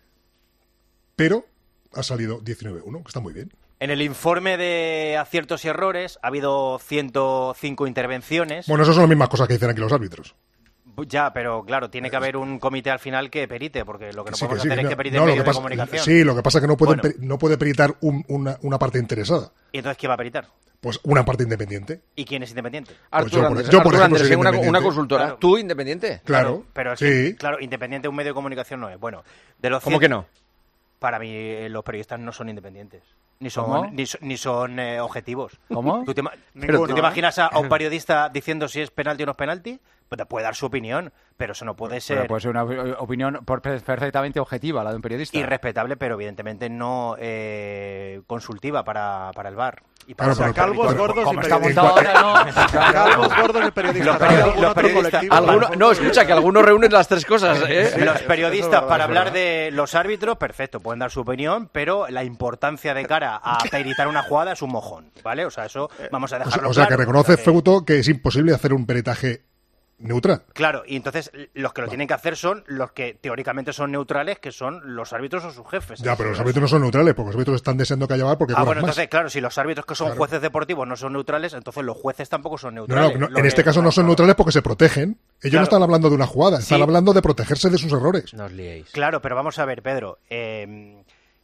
Pero ha salido diecinueve uno, que está muy bien. En el informe de aciertos y errores ha habido ciento cinco intervenciones. Bueno, eso son las mismas cosas que dicen aquí los árbitros. Ya, pero claro, tiene que haber un comité al final que perite, porque lo que no Sí, podemos que sí, hacer que es que no. perite No, lo medios que de pasa- comunicación. Sí, lo que pasa es que no, pueden Bueno. peri- no puede peritar un- una, una parte interesada. ¿Y entonces quién va a peritar? Pues una parte independiente. ¿Y quién es independiente? Artur yo por- Andrés, yo, por Artur ejemplo, Andrés, soy una, independiente. una consultora. Claro. ¿Tú independiente? Claro, Pero es sí. que, claro, independiente un medio de comunicación no es. Bueno, de los ¿Cómo cien- que no? Para mí eh, los periodistas no son independientes. Ni son, ¿Cómo? ni, so- ni son eh, objetivos. ¿Cómo? ¿Tú te, ima- Ninguno, pero ¿tú te ¿eh? imaginas a, a un periodista diciendo si es penalti o no es penalti? Pues te puede dar su opinión, pero eso no puede ser Pero puede ser una eh, opinión por- perfectamente objetiva, la de un periodista. irrespetable, pero evidentemente no eh, consultiva para, para el V A R. Y para Claro, ser pero- calvos, pero- gordos Como y está periodistas. montado ahora, no. Calvos, gordos y periodistas. Los ¿Hay periodistas- algún los otro periodistas- colectivo? Alguno- no, escucha, que algunos reúnen las tres cosas, ¿eh? Los periodistas, para hablar de los árbitros, perfecto, pueden dar su opinión, pero la importancia de cara a peritar una jugada es un mojón, ¿vale? O sea, eso vamos a O sea, dejarlo o sea, claro. que reconoce O sea, que- Feuto que es imposible hacer un peritaje neutral. Claro, y entonces los que lo tienen que hacer son los que teóricamente son neutrales, que son los árbitros o sus jefes. Ya, pero los árbitros no son neutrales, porque los árbitros están deseando que haya V A R porque Ah, cobran bueno, más. entonces, claro, si los árbitros que son Claro. jueces deportivos no son neutrales, entonces los jueces tampoco son No, no, neutrales. no, Lo en que- este caso no son neutrales porque se protegen. Ellos Claro. no están hablando de una jugada, están Sí. hablando de protegerse de sus errores. No os liéis. Claro, pero vamos a ver, Pedro. eh,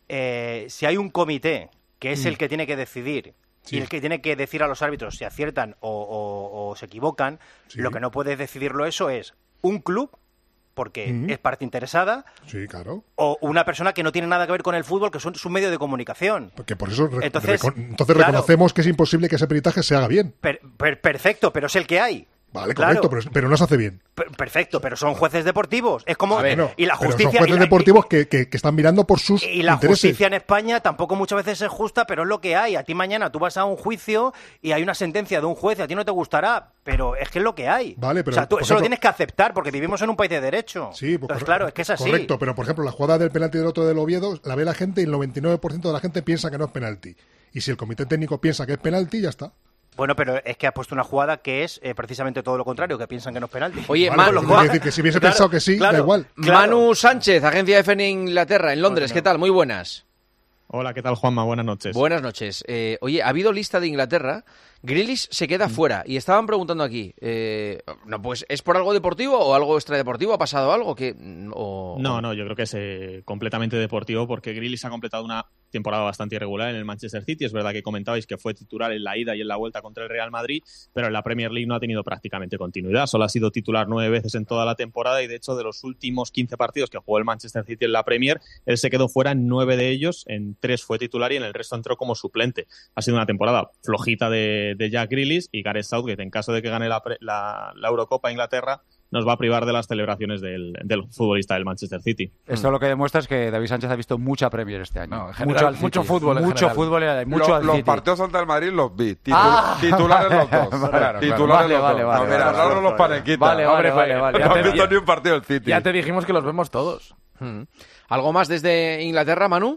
eh, si hay un comité que es Mm. el que tiene que decidir Sí. y el que tiene que decir a los árbitros si aciertan o, o- o se equivocan, Sí. lo que no puede decidirlo eso es un club, porque Mm. es parte interesada, Sí, claro. o una persona que no tiene nada que ver con el fútbol, que son su medio de comunicación. Porque por eso re- Entonces, recon- entonces claro. reconocemos que es imposible que ese peritaje se haga bien. Per- per- perfecto, pero es el que hay. Vale, Claro. correcto, pero, pero no se hace bien. Per- perfecto, pero son jueces deportivos. Es como. Bueno, y la pero justicia. son jueces y la- deportivos que, que- que están mirando por sus Y la intereses. justicia en España tampoco muchas veces es justa, pero es lo que hay. A ti mañana tú vas a un juicio y hay una sentencia de un juez y a ti no te gustará, pero es que es lo que hay. Vale, pero, o sea, tú por eso lo ejemplo- tienes que aceptar porque vivimos en un país de derecho. Sí, pues, Entonces, corre- claro, es que es así. Correcto, pero por ejemplo, la jugada del penalti del otro del Oviedo la ve la gente y el noventa y nueve por ciento de la gente piensa que no es penalti. Y si el comité técnico piensa que es penalti, ya está. Bueno, pero es que has puesto una jugada que es eh, precisamente todo lo contrario, que piensan que no es penalti. Oye, Vale, Manu, pero quiere decir que si hubiese pensado que sí, da igual. Manu Sánchez, agencia F en Inglaterra, en Londres. ¿Qué tal? Muy buenas. Hola, ¿qué tal, Juanma? Buenas noches. Buenas noches. Eh, oye, ha habido lista de Inglaterra. Grealish se queda fuera. Y estaban preguntando aquí, eh, no, pues, ¿es por algo deportivo o algo extradeportivo? ¿Ha pasado algo? que o, No, no, yo creo que es eh, completamente deportivo porque Grealish ha completado una temporada bastante irregular en el Manchester City. Es verdad que comentabais que fue titular en la ida y en la vuelta contra el Real Madrid, pero en la Premier League no ha tenido prácticamente continuidad. Solo ha sido titular nueve veces en toda la temporada y, de hecho, de los últimos quince partidos que jugó el Manchester City en la Premier, él se quedó fuera en nueve de ellos. En tres fue titular y en el resto entró como suplente. Ha sido una temporada flojita de, de Jack Grealish, y Gareth Southgate, en caso de que gane la, la, la Eurocopa a Inglaterra, nos va a privar de las celebraciones del, del futbolista del Manchester City. Esto lo que demuestra es que David Sánchez ha visto mucha Premier este año. No, en general, mucho, al mucho City. fútbol en Mucho general. fútbol, y mucho Lo- al los City. partidos ante el Madrid los vi. Titu- Ah, titulares vale, los dos. vale, claro, titulares vale, los vale, dos. vale, no, vale, mira, vale, ahora vale, los panequitas. vale, vale, Hombre, vale, pues, vale. no Ya has te- visto ni un partido del City. Ya te dijimos que los vemos todos. Hmm. ¿Algo más desde Inglaterra, Manu?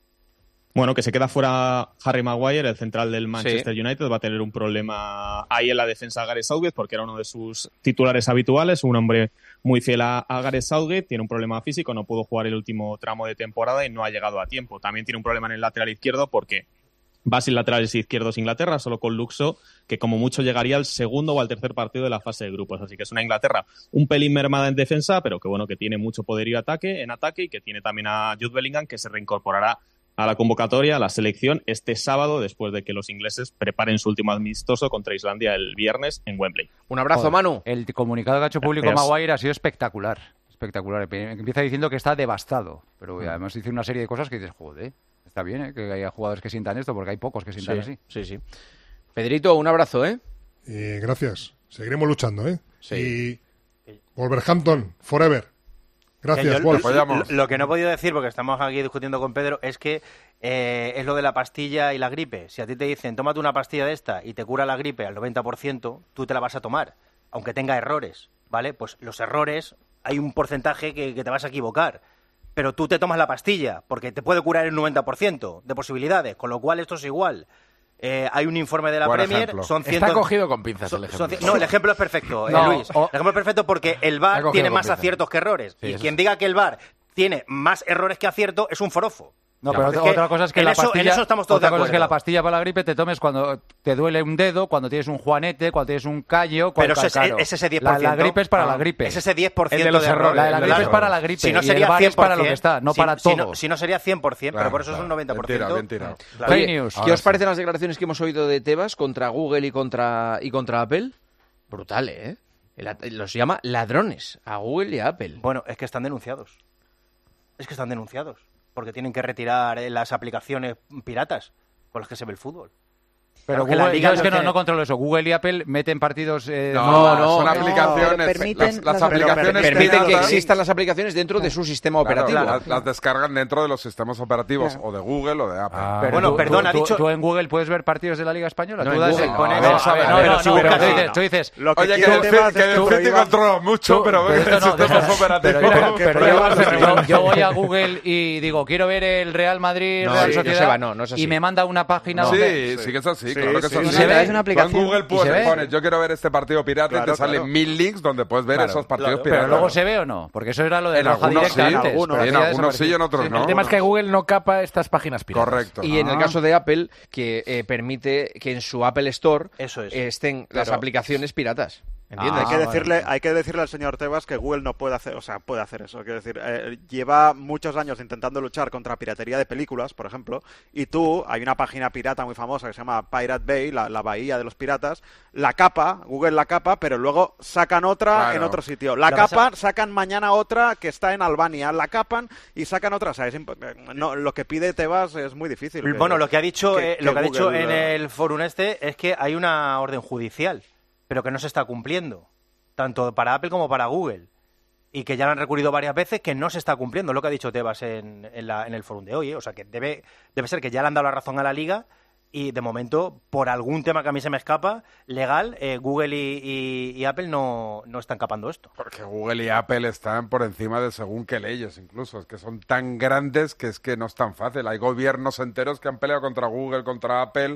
Bueno, que se queda fuera Harry Maguire, el central del Manchester Sí. United. Va a tener un problema ahí en la defensa Gareth Southgate, porque era uno de sus titulares habituales, un hombre muy fiel a, a Gareth Southgate. Tiene un problema físico, no pudo jugar el último tramo de temporada y no ha llegado a tiempo. También tiene un problema en el lateral izquierdo, porque va sin laterales izquierdos Inglaterra, solo con Luke Shaw, que como mucho llegaría al segundo o al tercer partido de la fase de grupos. Así que es una Inglaterra un pelín mermada en defensa, pero que bueno, que tiene mucho poderío ataque, en ataque, y que tiene también a Jude Bellingham, que se reincorporará a la convocatoria, a la selección, este sábado, después de que los ingleses preparen su último amistoso contra Islandia el viernes en Wembley. Un abrazo, Joder, Manu. El comunicado que ha hecho público Gracias. Maguire ha sido espectacular. Espectacular. Empieza diciendo que está devastado. Pero además dice una serie de cosas que dices, joder, está bien, ¿eh? Que haya jugadores que sientan esto, porque hay pocos que sientan Sí, así. sí, sí. Pedrito, un abrazo, ¿eh? Eh, gracias. Seguiremos luchando, ¿eh? Sí. Y Wolverhampton, forever. Gracias, yo, Wolf. lo, lo que no he podido decir, porque estamos aquí discutiendo con Pedro, es que eh, es lo de la pastilla y la gripe. Si a ti te dicen, tómate una pastilla de esta y te cura la gripe al noventa por ciento, tú te la vas a tomar, aunque tenga errores, ¿vale? Pues los errores, hay un porcentaje que, que te vas a equivocar, pero tú te tomas la pastilla, porque te puede curar el noventa por ciento de posibilidades, con lo cual esto es igual. Eh, hay un informe de la Buen Premier, ejemplo. son Está ciento... cogido con pinzas son- el son ejemplo. ci- no, el ejemplo es perfecto, eh, No, Luis. o- El ejemplo es perfecto porque el Está V A R cogido tiene con más pinzas. aciertos que errores. Sí, y eso quien sí. diga que el V A R tiene más errores que aciertos es un forofo. No, Claro, pero es otra cosa es que en la eso, pastilla, en eso estamos todos otra de cosa es que la acuerdo. pastilla para la gripe te tomes cuando te duele un dedo, cuando tienes un juanete, cuando tienes un callo, Pero cual- es, claro. es ese diez por La, ciento. la gripe es para Ah, la gripe. Es ese diez por ciento El de los errores. La de la gripe Claro. es para la gripe. Si no y sería el V A R es cien por para lo que ciento. está, no Si- para si todo. no, si no sería cien por ciento, pero Claro, por eso es un claro. noventa por Bien ciento. tirado, bien tirado. Claro. Oye, news. ¿qué Ahora os sí. parecen las declaraciones que hemos oído de Tebas contra Google y contra, y contra Apple? Brutal, ¿eh? El- los llama ladrones a Google y a Apple. Bueno, es que están denunciados. Es que están denunciados. Porque tienen que retirar eh, las aplicaciones piratas con las que se ve el fútbol. Pero Claro, que la Google, liga yo es no que no, tiene- no controlo eso. Google y Apple meten partidos... eh, No, nuevas- no, son no, aplicaciones. pero permiten las, las las aplicaciones Permiten que piratas- existan las aplicaciones dentro de su sistema Claro, operativo. las, las descargan dentro de los sistemas operativos o de Google o de Apple. Pero Bueno, tú- perdón, tú- ha tú- dicho- ¿Tú en Google puedes ver partidos de la Liga Española? No, tú en das Google el- pones- no, vamos a a ver, ver, no, pero no, si no, pero buscas- tú dices- tú dices... Lo que Oye, que quiere el, Tebas que el es que City prohíba- controla mucho, Tú- pero pero en esto no, sistemas deja- operativos... pero que pero prohíba- yo, yo- yo voy a Google y digo, quiero ver el Real Madrid, No, Real sí, Sociedad, Joseba, no, no es así. y me manda una página Sí, donde... sí que es así, Sí, claro que es sí, así. y se ve, es una Tú en aplicación. Google ¿Y se ve? puedes, pones, yo quiero ver este partido pirata y Claro, te salen claro. mil links donde puedes ver Claro, esos partidos claro. piratas. Pero luego se ve o no, porque eso era lo de En la hoja algunos directa sí, antes. algunos, pero en ya algunos sí y en otros Sí, no. El tema es que Google no capa estas páginas piratas. Correcto. Y en el Ah. caso de Apple, que eh, permite que en su Apple Store Eso es. eh, estén las Claro. aplicaciones piratas. ¿Entiendes? hay, que Ah, decirle, vale. hay que decirle al señor Tebas que Google no puede hacer, o sea, puede hacer eso. Quiero decir, eh, lleva muchos años intentando luchar contra piratería de películas, por ejemplo, y tú, hay una página pirata muy famosa que se llama Pirate Bay, la, la bahía de los piratas, la capa, Google la capa, pero luego sacan otra Claro. en otro sitio. La Lo que capan, sacan mañana otra que está en Albania, la capan y sacan otra. O sea, es imp- eh, no, lo que pide Tebas es muy difícil. que- Bueno, lo que ha dicho, que- eh, lo que que ha dicho Google, en eh, el foro este es que hay una orden judicial, pero que no se está cumpliendo, tanto para Apple como para Google, y que ya lo han recurrido varias veces, que no se está cumpliendo, lo que ha dicho Tebas en, en, la- en el foro de hoy, ¿eh? O sea, que debe, debe ser que ya le han dado la razón a la Liga y, de momento, por algún tema que a mí se me escapa, legal, eh, Google y, y- y Apple no, no están capando esto. Porque Google y Apple están por encima de según qué leyes, incluso. Es que son tan grandes que es que no es tan fácil. Hay gobiernos enteros que han peleado contra Google, contra Apple,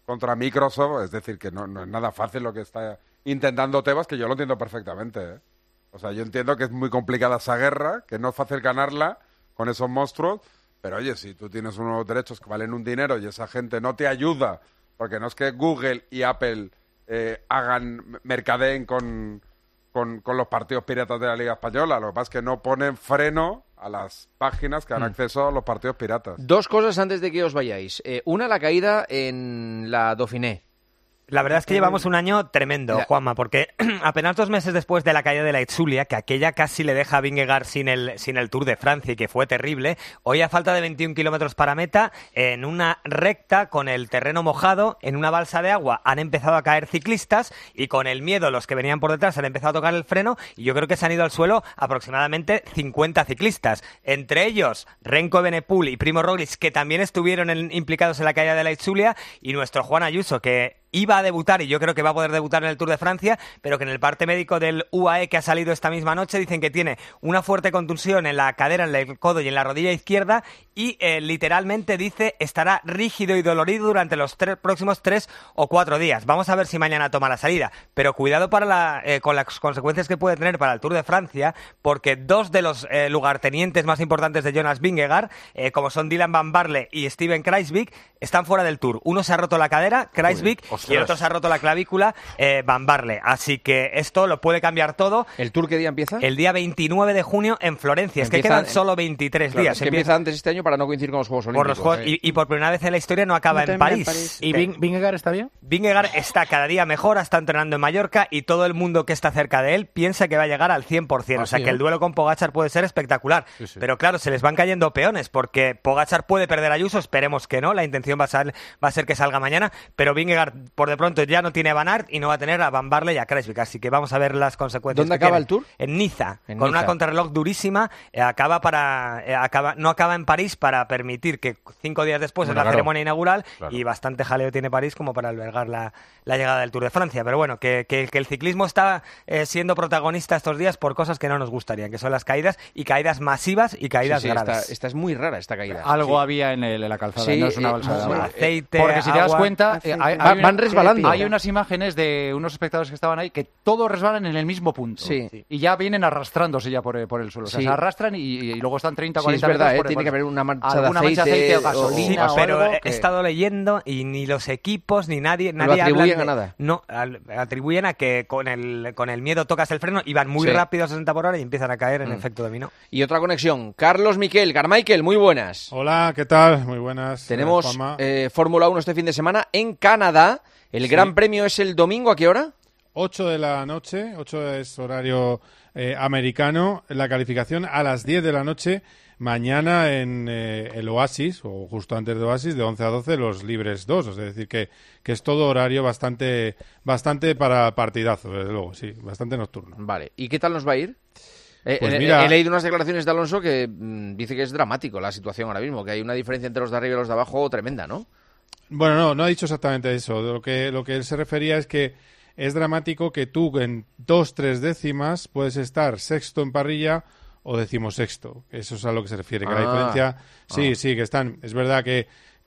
contra Microsoft, es decir, que no, no es nada fácil lo que está intentando Tebas, que yo lo entiendo perfectamente, ¿eh? O sea, yo entiendo que es muy complicada esa guerra, que no es fácil ganarla con esos monstruos, pero oye, si tú tienes unos derechos que valen un dinero y esa gente no te ayuda, porque no es que Google y Apple eh, hagan mercadeen con, con, con los partidos piratas de la Liga Española, lo que pasa es que no ponen freno a las páginas que dan acceso a los partidos piratas. Dos cosas antes de que os vayáis. Eh, una, la caída en la Dauphiné. La verdad es que llevamos un año tremendo, Juanma, porque apenas dos meses después de la caída de la Itzulia, que aquella casi le deja a Vingegaard sin el, sin el Tour de Francia y que fue terrible, hoy a falta de veintiún kilómetros para meta, en una recta con el terreno mojado, en una balsa de agua, han empezado a caer ciclistas y con el miedo los que venían por detrás han empezado a tocar el freno y yo creo que se han ido al suelo aproximadamente cincuenta ciclistas. Entre ellos, Renko Evenepoel y Primo Roglic, que también estuvieron en, implicados en la caída de la Itzulia, y nuestro Juan Ayuso, que iba a debutar y yo creo que va a poder debutar en el Tour de Francia, pero que en el parte médico del U A E que ha salido esta misma noche dicen que tiene una fuerte contusión en la cadera, en el codo y en la rodilla izquierda y eh, literalmente dice estará rígido y dolorido durante los tres, próximos tres o cuatro días. Vamos a ver si mañana toma la salida, pero cuidado para la, eh, con las consecuencias que puede tener para el Tour de Francia, porque dos de los eh, lugartenientes más importantes de Jonas Vingegaard, eh, como son Dylan Van Baarle y Steven Kruijswijk, están fuera del Tour. Uno se ha roto la cadera, Kruijswijk, y el otro se ha roto la clavícula, eh, Van Baarle. Así que esto lo puede cambiar todo. ¿El Tour qué día empieza? El día veintinueve de junio en Florencia. Empieza, es que quedan solo veintitrés claro, días. Es que empieza, empieza antes este año para no coincidir con los Juegos Olímpicos. Por los Juegos, ¿eh? y, y por primera vez en la historia no acaba No en París. en París. ¿Y Ving- Vingegaard está bien? Vingegaard está cada día mejor, está entrenando en Mallorca y todo el mundo que está cerca de él piensa que va a llegar al cien por ciento. Ah, o sea sí, que ¿eh? el duelo con Pogačar puede ser espectacular. Sí, sí. Pero claro, se les van cayendo peones porque Pogačar puede perder a Ayuso, esperemos que no. La intención va a, sal- va a ser que salga mañana. Pero Vingegaard por de pronto ya no tiene a Van Aert y no va a tener a Van Baarle y a Kruijswijk. Así que vamos a ver las consecuencias. ¿Dónde que acaba tiene. el Tour? En Niza, En con Niza. una contrarreloj durísima. Eh, acaba para eh, acaba no acaba en París para permitir que cinco días después Bueno, es la claro. ceremonia inaugural Claro. y bastante jaleo tiene París como para albergar la, la llegada del Tour de Francia. Pero bueno, que, que, que el ciclismo está eh, siendo protagonista estos días por cosas que no nos gustarían, que son las caídas y caídas masivas y caídas Sí, sí, graves. esta, esta es muy rara, esta caída. Algo Sí. había en, el- en la calzada, Sí, no es una eh, balsa de sí, agua. aceite, Porque si te das agua, cuenta, eh, aceite. hay, Va- hay van una- resbalando. hay unas imágenes de unos espectadores que estaban ahí que todos resbalan en el mismo punto. Sí. Y ya vienen arrastrándose ya por, eh, por el suelo. O sea, Sí. se arrastran y, y luego están treinta o Sí, cuarenta es verdad, metros eh, por el- tiene que haber una mancha de alguna mancha de aceite aceite o o- gasolina Sí, o pero algo he que- estado leyendo y ni los equipos ni nadie No nadie lo atribuyen hablan de- a nada. No, al- atribuyen a que con el con el miedo tocas el freno y van muy Sí. rápido a sesenta por hora y empiezan a caer en Mm. efecto dominó. Y otra conexión, Carlos Miquel, Carmichael, muy buenas. Hola, ¿qué tal? Muy buenas. Tenemos Juanma. eh, Fórmula uno este fin de semana en Canadá. El Sí. Gran Premio es el domingo, ¿a qué hora? ocho de la noche, ocho es horario eh, americano, la calificación a las diez de la noche, mañana en eh, el Oasis, o justo antes de Oasis, de once a doce, los libres dos, es decir, que, que es todo horario bastante, bastante para partidazo, desde luego, sí, bastante nocturno. Vale, ¿y qué tal nos va a ir? Eh, Pues eh, mira- he leído unas declaraciones de Alonso que mm, dice que es dramático la situación ahora mismo, que hay una diferencia entre los de arriba y los de abajo tremenda, ¿no? Bueno, no, no ha dicho exactamente eso. Lo que, lo que él se refería es que es dramático que tú en dos, tres décimas puedes estar sexto en parrilla o decimosexto. Eso es a lo que se refiere, que la Ah, diferencia... Sí, ah. sí, que están... Es verdad que,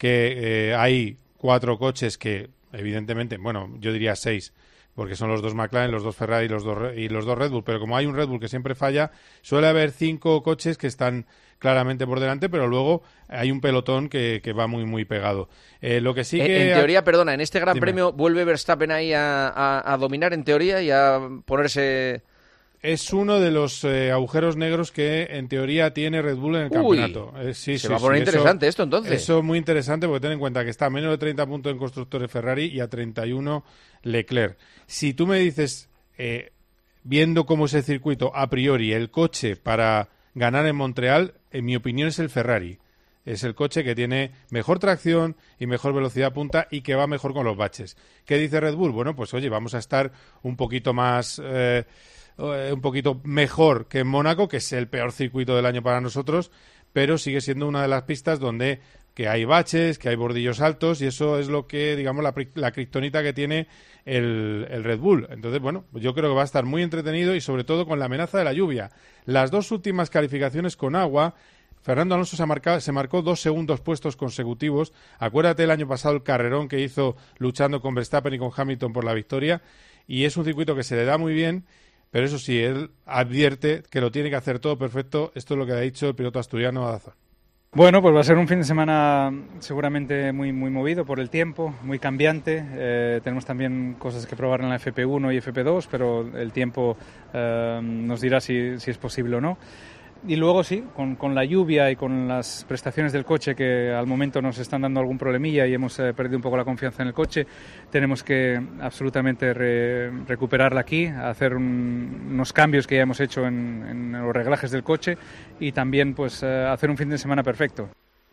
que eh, hay cuatro coches que, evidentemente, bueno, yo diría seis, porque son los dos McLaren, los dos Ferrari y los dos, Re- y los dos Red Bull, pero como hay un Red Bull que siempre falla, suele haber cinco coches que están claramente por delante, pero luego hay un pelotón que, que va muy, muy pegado. Eh, lo que sí Eh, que... en teoría, perdona, en este Gran Dime. Premio vuelve Verstappen ahí a, a- a dominar en teoría y a ponerse... Es uno de los eh, agujeros negros que en teoría tiene Red Bull en el Uy, campeonato. Eh, sí, se sí, va a poner sí, eso- interesante esto, entonces. Eso es muy interesante porque ten en cuenta que está a menos de treinta puntos en constructores Ferrari y a treinta y uno Leclerc. Si tú me dices, eh, viendo cómo es el circuito a priori, el coche para ganar en Montreal, en mi opinión es el Ferrari. Es el coche que tiene mejor tracción y mejor velocidad punta y que va mejor con los baches. ¿Qué dice Red Bull? Bueno, pues oye, vamos a estar un poquito más... Eh, eh, un poquito mejor que en Mónaco, que es el peor circuito del año para nosotros, pero sigue siendo una de las pistas donde que hay baches, que hay bordillos altos y eso es lo que, digamos, la, pri- la kriptonita que tiene el, el Red Bull. Entonces, bueno, yo creo que va a estar muy entretenido y sobre todo con la amenaza de la lluvia. Las dos últimas calificaciones con agua Fernando Alonso se, ha marcado, se marcó dos segundos puestos consecutivos. Acuérdate el año pasado el carrerón que hizo luchando con Verstappen y con Hamilton por la victoria. Y es un circuito que se le da muy bien, pero eso sí, él advierte que lo tiene que hacer todo perfecto. Esto es lo que ha dicho el piloto asturiano a Dazón. Bueno, pues va a ser un fin de semana seguramente muy muy movido por el tiempo, muy cambiante. Eh, tenemos también cosas que probar en la F P uno y F P dos, pero el tiempo eh, nos dirá si, si es posible o no. Y luego sí, con, con la lluvia y con las prestaciones del coche que al momento nos están dando algún problemilla y hemos eh, perdido un poco la confianza en el coche, tenemos que absolutamente re, recuperarla aquí, hacer un, unos cambios que ya hemos hecho en, en los reglajes del coche y también pues eh, hacer un fin de semana perfecto.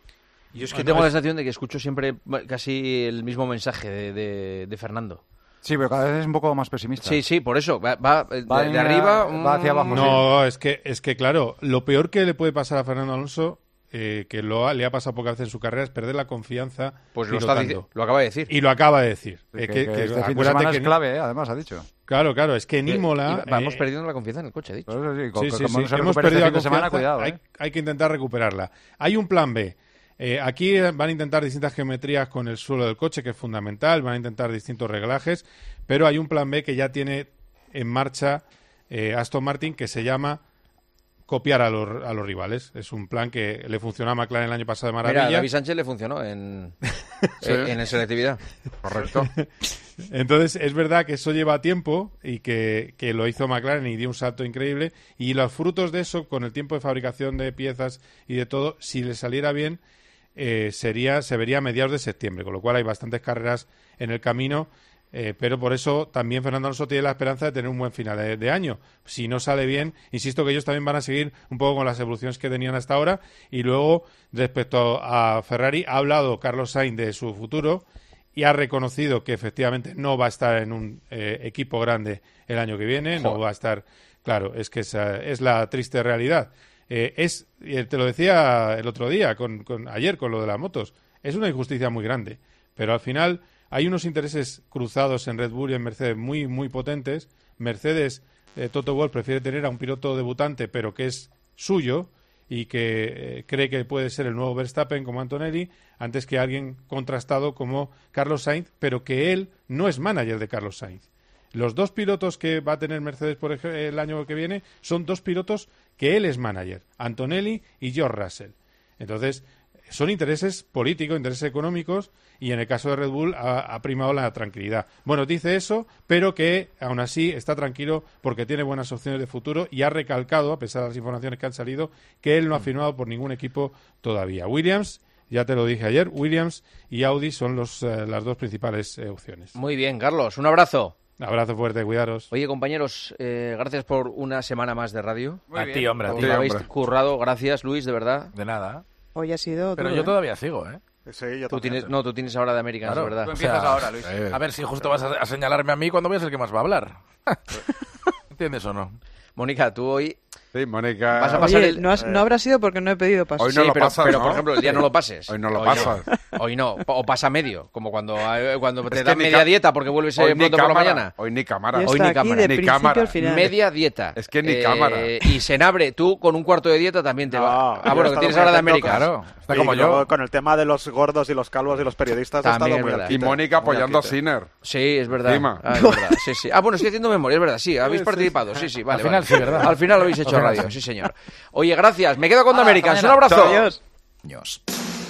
Yo es que bueno, tengo es... la sensación de que escucho siempre casi el mismo mensaje de, de, de Fernando. Sí, pero cada vez es un poco más pesimista. Sí, sí, por eso. Va, va, va de, de arriba... Va hacia abajo. No, sí. es que, es que claro, lo peor que le puede pasar a Fernando Alonso, eh, que lo ha, le ha pasado pocas veces en su carrera, es perder la confianza. Pues lo, está, lo acaba de decir. Y lo acaba de decir. Sí, eh, que, que, que que, este fin de semana es clave, eh, además, ha dicho. Claro, claro, es que en Imola... Y vamos eh, perdiendo la confianza en el coche, ha dicho. Pues sí, sí, sí, como sí, no se hemos recupere perdido este fin de semana, cuidado. Hay, eh. hay que intentar recuperarla. Hay un plan B. Eh, aquí van a intentar distintas geometrías con el suelo del coche, que es fundamental, van a intentar distintos reglajes, pero hay un plan B que ya tiene en marcha eh, Aston Martin, que se llama copiar a los, a los rivales. Es un plan que le funcionó a McLaren el año pasado de maravilla. Mira, a David Sánchez le funcionó en, sí. en, en selectividad. Correcto. Entonces, es verdad que eso lleva tiempo y que, que lo hizo McLaren y dio un salto increíble. Y los frutos de eso, con el tiempo de fabricación de piezas y de todo, si le saliera bien, Eh, sería se vería a mediados de septiembre, con lo cual hay bastantes carreras en el camino, eh, pero por eso también Fernando Alonso tiene la esperanza de tener un buen final de, de año. Si no sale bien, insisto que ellos también van a seguir un poco con las evoluciones que tenían hasta ahora. Y luego, respecto a Ferrari, ha hablado Carlos Sainz de su futuro y ha reconocido que efectivamente no va a estar en un eh, equipo grande el año que viene. Joder. No va a estar, claro, es que esa es la triste realidad. Eh, es, te lo decía el otro día, con, con ayer con lo de las motos, es una injusticia muy grande, pero al final hay unos intereses cruzados en Red Bull y en Mercedes muy muy potentes. Mercedes, eh, Toto Wolff prefiere tener a un piloto debutante pero que es suyo y que eh, cree que puede ser el nuevo Verstappen como Antonelli, antes que alguien contrastado como Carlos Sainz, pero que él no es manager de Carlos Sainz. Los dos pilotos que va a tener Mercedes por ejemplo, el año que viene son dos pilotos que él es manager, Antonelli y George Russell. Entonces, son intereses políticos, intereses económicos, y en el caso de Red Bull ha, ha primado la tranquilidad. Bueno, dice eso, pero que aún así está tranquilo porque tiene buenas opciones de futuro y ha recalcado, a pesar de las informaciones que han salido, que él no ha firmado por ningún equipo todavía. Williams, ya te lo dije ayer, Williams y Audi son los, eh, las dos principales eh, opciones. Muy bien, Carlos, un abrazo. Abrazo fuerte, cuidaros. Oye, compañeros, eh, gracias por una semana más de radio. Muy a bien. ti, hombre. A ti, lo habéis hombre. currado, gracias, Luis, de verdad. De nada. Hoy ha sido Pero duro, yo ¿eh? todavía sigo, ¿eh? Sí, yo tú también, tienes, sí. No, tú tienes ahora de Americans, Claro, ¿verdad? tú empiezas o sea, ahora, Luis. eh, A ver si justo vas a, a señalarme a mí cuando voy a ser el que más va a hablar. ¿Entiendes o no? Mónica, tú hoy... Sí, Mónica... Vas a pasar Oye, el... no, has- no habrá sido porque no he pedido paso. Hoy no sí, lo pero, pasas, pero ¿no? por ejemplo, el día no lo pases. Hoy no lo hoy pasas. No. Hoy no, o pasa medio, como cuando, eh, cuando te Es que dan ni media ca- dieta porque vuelves Hoy eh, ni pronto por la cámara, mañana. Hoy ni cámara. Ya Hoy está ni aquí cámara. de Ni principio cámara. al final. Media dieta. Es que ni Eh, cámara. Y Senabre, tú con un cuarto de dieta también te No, va. yo Ah, he bueno, que estado tienes muy ahora de atento, América. Claro, está Y como luego yo. con el tema de los gordos y los calvos y los periodistas he También estado es muy verdad. al Y quite, Mónica muy al apoyando a quite. Sinner. Sí, es verdad. Encima. Ah, es verdad. Sí, sí. Ah, bueno, estoy haciendo memoria, es verdad. Sí, habéis Sí, sí. participado. Sí, sí, vale. Al final vale. sí, ¿verdad? Al final lo habéis hecho Al final radio, sí. sí, señor. Oye, gracias. Me quedo con The Ah, Americans. hasta Un abrazo. mañana. Adiós. Dios.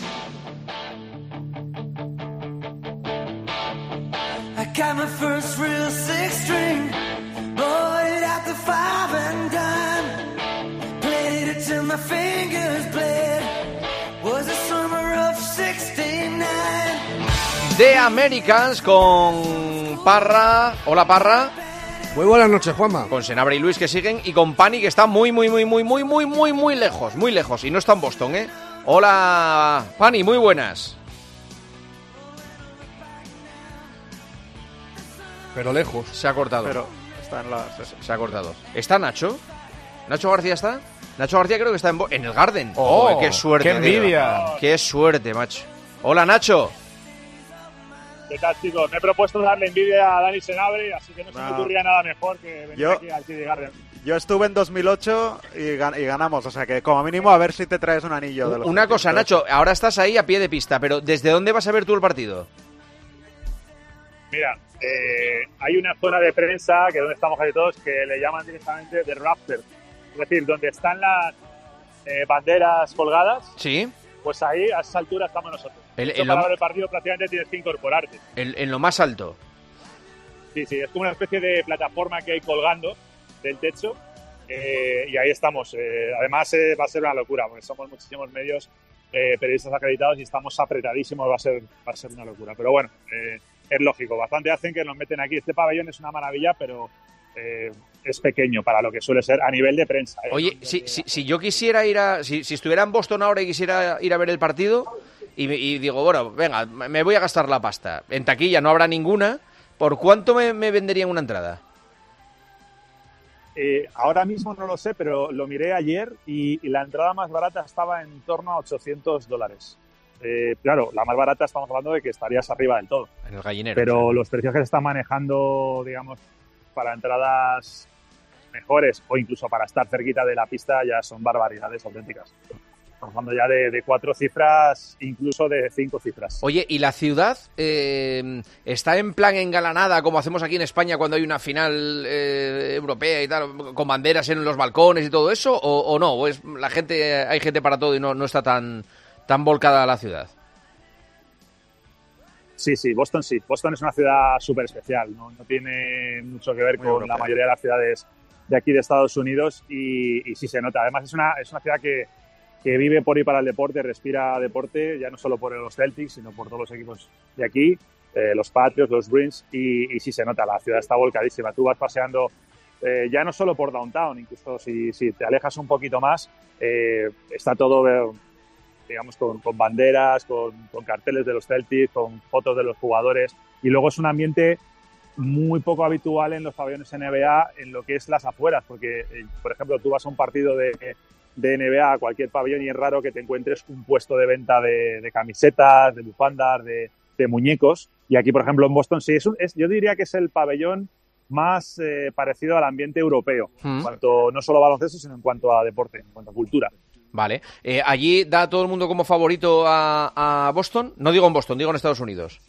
I got my first real six string, bought it at the five and dime, played it till my fingers bled, was the summer of sixty-nine. The Americans con Parra. Hola, Parra. Muy buenas noches, Juanma. Con Senabre y Luis que siguen y con Pani que está muy, muy, muy, muy, muy, muy, muy, muy lejos. Muy lejos. Y no está en Boston, ¿eh? Hola, Pani, muy buenas. Pero lejos. Se ha cortado. Pero está en la... Se ha cortado. ¿Está Nacho? ¿Nacho García está? Nacho García creo que está en, Bo- en el Garden. Oh, ¡Qué suerte! ¡Qué envidia! tío. ¡Qué suerte, macho! Hola, Nacho. ¿Qué tal, chicos? Me he propuesto darle envidia a Dani Senabre, así que no se me No. ocurría nada mejor que venir Yo- aquí al City Garden. Yo estuve en dos mil ocho y, gan- y ganamos, o sea que como mínimo a ver si te traes un anillo. De los Una cosa, Celtics. Nacho, ahora estás ahí a pie de pista, pero ¿desde dónde vas a ver tú el partido? Mira, eh, hay una zona de prensa, que es donde estamos casi todos, que le llaman directamente The Rafter. Es decir, donde están las eh, banderas colgadas. Sí. Pues ahí, a esa altura, estamos nosotros. El- De hecho, en lo para ma- ver el partido prácticamente tienes que incorporarte. En, en lo más alto. Sí, sí, es como una especie de plataforma que hay colgando del techo eh, y ahí estamos. Eh, además eh, va a ser una locura porque somos muchísimos medios, eh, periodistas acreditados y estamos apretadísimos, va a ser, va a ser una locura. Pero bueno, eh, es lógico, bastante hacen que nos meten aquí. Este pabellón es una maravilla, pero eh, es pequeño para lo que suele ser a nivel de prensa. ¿eh? Oye, si, si, si yo quisiera ir a... Si, si estuviera en Boston ahora y quisiera ir a ver el partido y, me- y digo, bueno, venga, me voy a gastar la pasta. En taquilla no habrá ninguna. ¿Por cuánto me, me venderían una entrada? Eh, ahora mismo no lo sé, pero lo miré ayer y, y la entrada más barata estaba en torno a ochocientos dólares. Eh, claro, la más barata estamos hablando de que estarías arriba del todo. En el gallinero. Pero los precios que se están manejando, digamos, para entradas mejores o incluso para estar cerquita de la pista ya son barbaridades auténticas. Estamos hablando ya de, de cuatro cifras, incluso de cinco cifras. Oye, ¿y la ciudad eh, está en plan engalanada como hacemos aquí en España cuando hay una final eh, europea y tal, con banderas en los balcones y todo eso? ¿O, o no? ¿O es la gente, hay gente para todo y no, no está tan, tan volcada a la ciudad? Sí, sí, Boston sí. Boston es una ciudad súper especial, ¿no? No tiene mucho que ver Muy con europea. la mayoría de las ciudades de aquí de Estados Unidos y, y sí se nota. Además es una, es una ciudad que, que vive por y para el deporte, respira deporte, ya no solo por los Celtics, sino por todos los equipos de aquí, eh, los Patriots, los Bruins, y, y sí se nota, la ciudad está volcadísima. Tú vas paseando eh, ya no solo por downtown, incluso si, si te alejas un poquito más, eh, está todo... eh, digamos, con, con banderas, con, con carteles de los Celtics, con fotos de los jugadores. Y luego es un ambiente muy poco habitual en los pabellones N B A en lo que es las afueras, porque, eh, por ejemplo, tú vas a un partido de, de N B A a cualquier pabellón y es raro que te encuentres un puesto de venta de, de camisetas, de bufandas, de, de muñecos. Y aquí, por ejemplo, en Boston sí, es, un, es yo diría que es el pabellón más eh, parecido al ambiente europeo, Mm. en cuanto no solo a baloncesto, sino en cuanto a deporte, en cuanto a cultura. Vale. Eh, ¿Allí da todo el mundo como favorito a, a Boston? No digo en Boston, digo en Estados Unidos.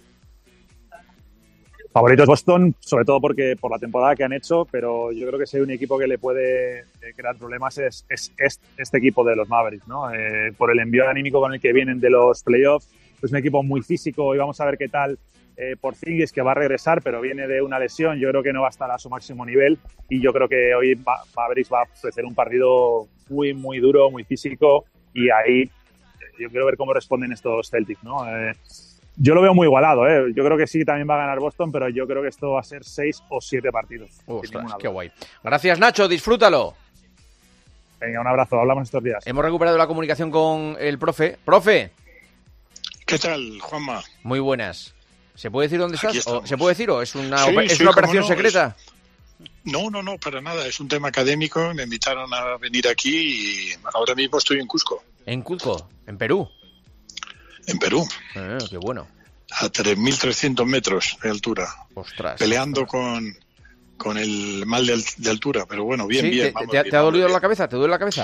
Favorito es Boston, sobre todo porque por la temporada que han hecho, pero yo creo que si hay un equipo que le puede eh, crear problemas es, es, es este equipo de los Mavericks, ¿no? Eh, por el envío anímico con el que vienen de los playoffs, es un equipo muy físico y vamos a ver qué tal eh, Porzingis, que va a regresar, pero viene de una lesión, yo creo que no va a estar a su máximo nivel y yo creo que hoy Ma- Mavericks va a ofrecer un partido muy, muy duro, muy físico y ahí eh, yo quiero ver cómo responden estos Celtics, ¿no? Eh, Yo lo veo muy igualado, ¿eh? Yo creo que sí, también va a ganar Boston, pero yo creo que esto va a ser seis o siete partidos. sin Ostras, ninguna qué duda. guay. Gracias, Nacho, disfrútalo. Venga, un abrazo, hablamos estos días. Hemos recuperado la comunicación con el profe. Profe. ¿Qué tal, Juanma? Muy buenas. ¿Se puede decir dónde Aquí estás? ¿O estamos. ¿Se puede decir o es una, Sí, ope- es sí, una cómo operación no, secreta? No, no, no, para nada. Es un tema académico. Me invitaron a venir aquí y ahora mismo estoy en Cusco, En Cuzco, en Perú. en Perú, Ah, qué bueno. a tres mil trescientos metros de altura, Ostras. peleando con, con el mal de, al- de altura. Pero bueno, bien, ¿Sí? bien. ¿Te, vamos te ha- bien, te ha vamos dolido bien. la cabeza? ¿Te duele la cabeza?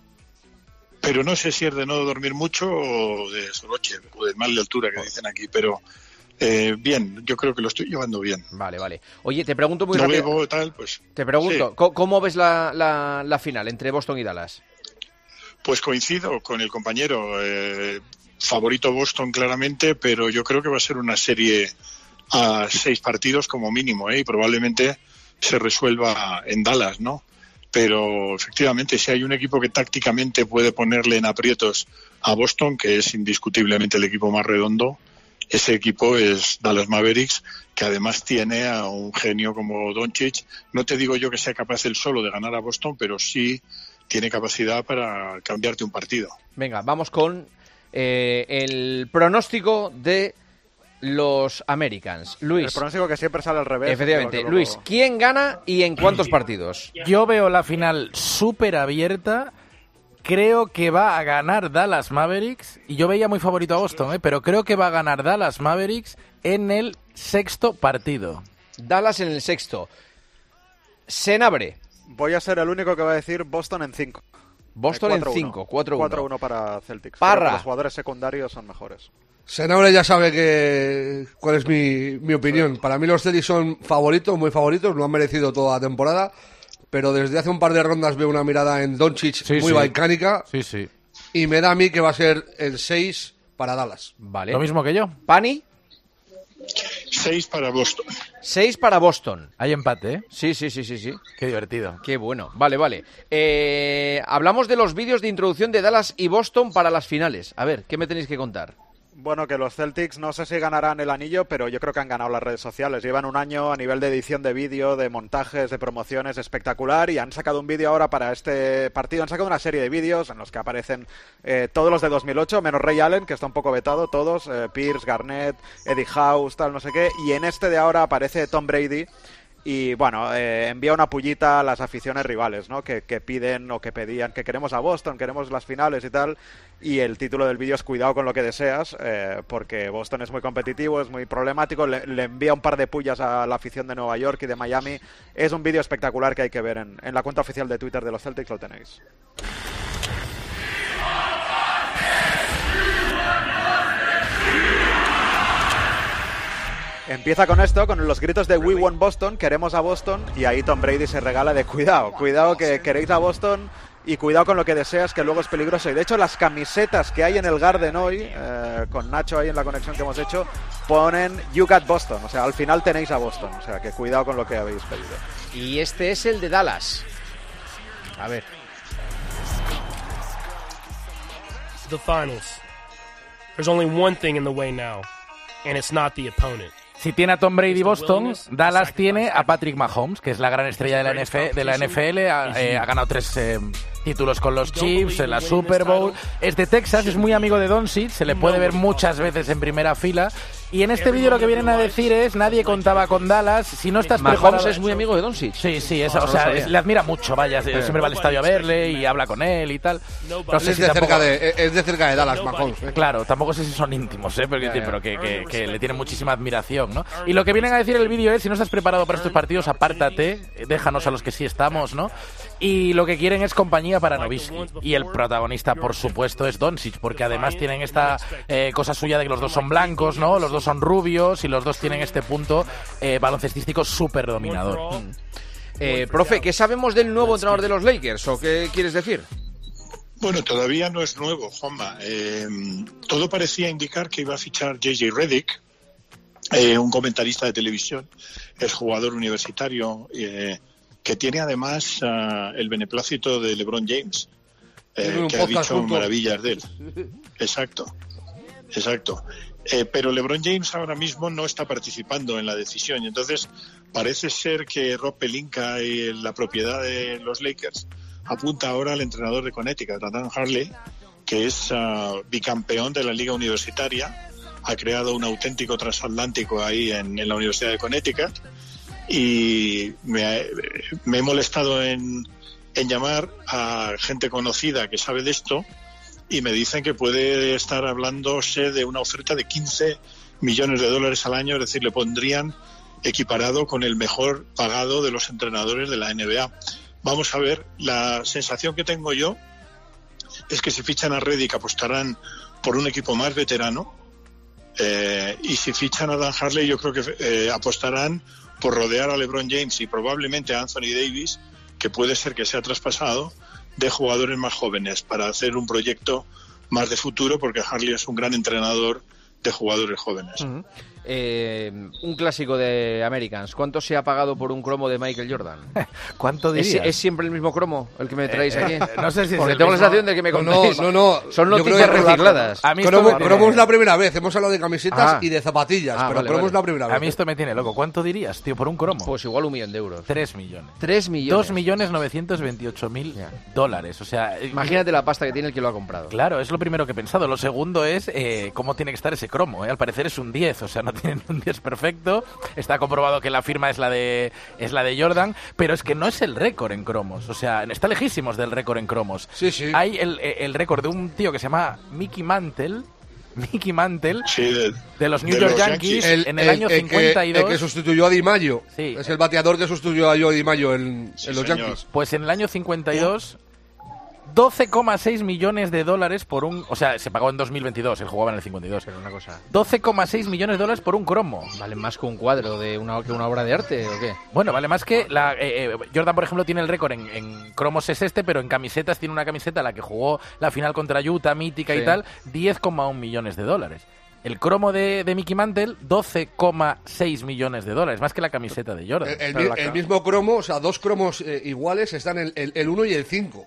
Pero no sé si es de no dormir mucho o de soroche, o del mal de altura que dicen aquí, pero eh, bien, yo creo que lo estoy llevando bien. Vale, vale. Oye, te pregunto muy No rápido. bebo, tal, pues... Te pregunto, sí. ¿cómo, cómo ves la, la, la final entre Boston y Dallas? Pues coincido con el compañero. Eh, favorito Boston claramente, pero yo creo que va a ser una serie a seis partidos como mínimo, ¿eh? Y probablemente se resuelva en Dallas, ¿no? Pero efectivamente, si hay un equipo que tácticamente puede ponerle en aprietos a Boston, que es indiscutiblemente el equipo más redondo, ese equipo es Dallas Mavericks, que además tiene a un genio como Doncic. No te digo yo que sea capaz él solo de ganar a Boston, pero sí tiene capacidad para cambiarte un partido. Venga, vamos con eh, el pronóstico de los Americans. Luis. El pronóstico que siempre sale al revés. Efectivamente. Pero que luego- Luis, ¿quién gana y en cuántos partidos? Yo veo la final súper abierta. Creo que va a ganar Dallas Mavericks. Y yo veía muy favorito a Boston, ¿eh? Pero creo que va a ganar Dallas Mavericks en el sexto partido. Dallas en el sexto. Senabre. Voy a ser el único que va a decir Boston en cinco. Boston en cinco, cuatro uno. cuatro uno para Celtics. Parra. Creo que los jugadores secundarios son mejores. Senabre ya sabe que cuál es mi, mi opinión. Para mí los Celtics son favoritos, muy favoritos, lo han merecido toda la temporada, pero desde hace un par de rondas veo una mirada en Doncic Sí, muy sí. balcánica Sí, sí. y me da a mí que va a ser el seis para Dallas. Vale. Lo mismo que yo. ¿Pani? seis para Boston. seis para Boston. Hay empate, ¿eh? Sí, sí, sí, sí, sí. Qué divertido. Qué bueno. Vale, vale. Eh, hablamos de los vídeos de introducción de Dallas y Boston para las finales. A ver, ¿qué me tenéis que contar? Bueno, que los Celtics no sé si ganarán el anillo, pero yo creo que han ganado las redes sociales. Llevan un año a nivel de edición de vídeo, de montajes, de promociones espectacular y han sacado un vídeo ahora para este partido. Han sacado una serie de vídeos en los que aparecen eh, todos los de dos mil ocho, menos Ray Allen, que está un poco vetado, todos. Eh, Pierce, Garnett, Eddie House, tal, no sé qué. Y en este de ahora aparece Tom Brady. Y bueno, eh, envía una pullita a las aficiones rivales, ¿no? Que, que piden o que pedían que queremos a Boston, queremos las finales y tal. Y el título del vídeo es Cuidado con lo que deseas, eh, porque Boston es muy competitivo, es muy problemático. Le, le envía un par de pullas a la afición de Nueva York y de Miami. Es un vídeo espectacular que hay que ver en, en la cuenta oficial de Twitter de los Celtics, lo tenéis. Empieza con esto, con los gritos de We want Boston, queremos a Boston, y ahí Tom Brady se regala de cuidado, cuidado que queréis a Boston y cuidado con lo que deseas, que luego es peligroso. Y de hecho las camisetas que hay en el Garden hoy, eh, con Nacho ahí en la conexión que hemos hecho, ponen You got Boston, o sea, al final tenéis a Boston, o sea, que cuidado con lo que habéis pedido. Y este es el de Dallas. A ver. The finals. There's only one thing in the way now, and it's not the opponent. Si tiene a Tom Brady Boston, Dallas tiene a Patrick Mahomes, que es la gran estrella de la, N F, de la N F L, ha, eh, ha ganado tres eh, títulos con los Chiefs, en la Super Bowl, es de Texas, es muy amigo de Doncic, se le puede ver muchas veces en primera fila, y en este vídeo lo que vienen a decir es, nadie contaba con Dallas, si no estás Mahomes preparado... es muy amigo de Doncic. Sí, sí, es, No, o no sea, lo es- sabía. le admira mucho, vaya, siempre va al estadio a verle y habla con él y tal. No sé es, si de tampoco- cerca de, es de cerca de Dallas, Mahomes. ¿eh? Claro, tampoco sé si son íntimos, ¿eh? Pero, Ya, que- ya. pero que, que- que le tienen muchísima admiración, ¿no? Y lo que vienen a decir el vídeo es, si no estás preparado para estos partidos, apártate, eh, déjanos a los que sí estamos, ¿no? Y lo que quieren es compañía para Nowitzki. Y el protagonista, por supuesto, es Doncic, porque además tienen esta eh, cosa suya de que los dos son blancos, ¿no? Los dos son rubios y los dos tienen este punto eh, baloncestístico súper dominador. Eh, profe, ¿qué sabemos del nuevo entrenador de los Lakers? ¿O qué quieres decir? Bueno, todavía no es nuevo, Juanma. Eh, todo parecía indicar que iba a fichar J J Redick, eh, un comentarista de televisión, es jugador universitario, eh, que tiene además uh, el beneplácito de LeBron James, eh, Tiene un que ha podcast dicho juntos. maravillas de él. Exacto, exacto. Eh, pero LeBron James ahora mismo no está participando en la decisión y entonces parece ser que Rob Pelinka y la propiedad de los Lakers apunta ahora al entrenador de Connecticut, a Dan Harley, que es uh, bicampeón de la liga universitaria, ha creado un auténtico transatlántico ahí en, en la Universidad de Connecticut y me, me he molestado en, en llamar a gente conocida que sabe de esto y me dicen que puede estar hablándose de una oferta de quince millones de dólares al año, es decir, le pondrían equiparado con el mejor pagado de los entrenadores de la N B A. Vamos a ver, la sensación que tengo yo es que si fichan a Redick apostarán por un equipo más veterano eh, y si fichan a Dan Harley yo creo que eh, apostarán por rodear a LeBron James y probablemente a Anthony Davis, que puede ser que sea traspasado, de jugadores más jóvenes para hacer un proyecto más de futuro, porque Harley es un gran entrenador de jugadores jóvenes. Uh-huh. Eh, un clásico de Americans. ¿Cuánto se ha pagado por un cromo de Michael Jordan? ¿Cuánto ¿Es, dirías? ¿Es siempre el mismo cromo el que me traéis Eh, aquí? eh, no sé si es Porque el tengo la mismo. sensación de que me No, contáis. no, no. Son Yo noticias creo que- recicladas. A mí esto Cromo, me tiene- cromo es la primera vez. Hemos hablado de camisetas Ah. y de zapatillas, Ah, pero vale, cromo vale. es la primera vez. A mí esto me tiene loco. ¿Cuánto dirías, tío, por un cromo? Pues igual un millón de euros. Tres millones. Tres millones. Dos millones novecientos veintiocho mil dólares. O sea, Imagínate la pasta que tiene el que lo ha comprado. Claro, es lo primero que he pensado. Lo segundo es eh, cómo tiene que estar ese cromo. ¿eh? Al parecer es un diez, o sea, no tienen un diez perfecto. Está comprobado que la firma es la de es la de Jordan, pero es que no es el récord en cromos. O sea, está lejísimos del récord en cromos. Sí, sí. Hay el, el récord de un tío que se llama Mickey Mantle, Mickey Mantle, Sí, de, de los New de York los Yankees, Yankees. en el, año el cincuenta y dos. Que, el que sustituyó a Di Maggio. Sí. Es el bateador que sustituyó a Joe Di Maggio en, Sí, en los señor. Yankees. Pues en el año cincuenta y dos, doce coma seis millones de dólares por un... O sea, se pagó en dos mil veintidós, él jugaba en el cincuenta y dos. Pero una cosa, doce coma seis millones de dólares por un cromo. ¿vale más que un cuadro de una, que una obra de arte o qué? Bueno, vale más que... la eh, eh, Jordan, por ejemplo, tiene el récord en, en cromos es este, pero en camisetas tiene una camiseta la que jugó la final contra Utah, mítica Sí. y tal, diez coma uno millones de dólares. El cromo de, de Mickey Mantle, doce coma seis millones de dólares, más que la camiseta de Jordan. El, el, el mismo cromo, o sea, dos cromos eh, iguales están el, el, el uno y el cinco.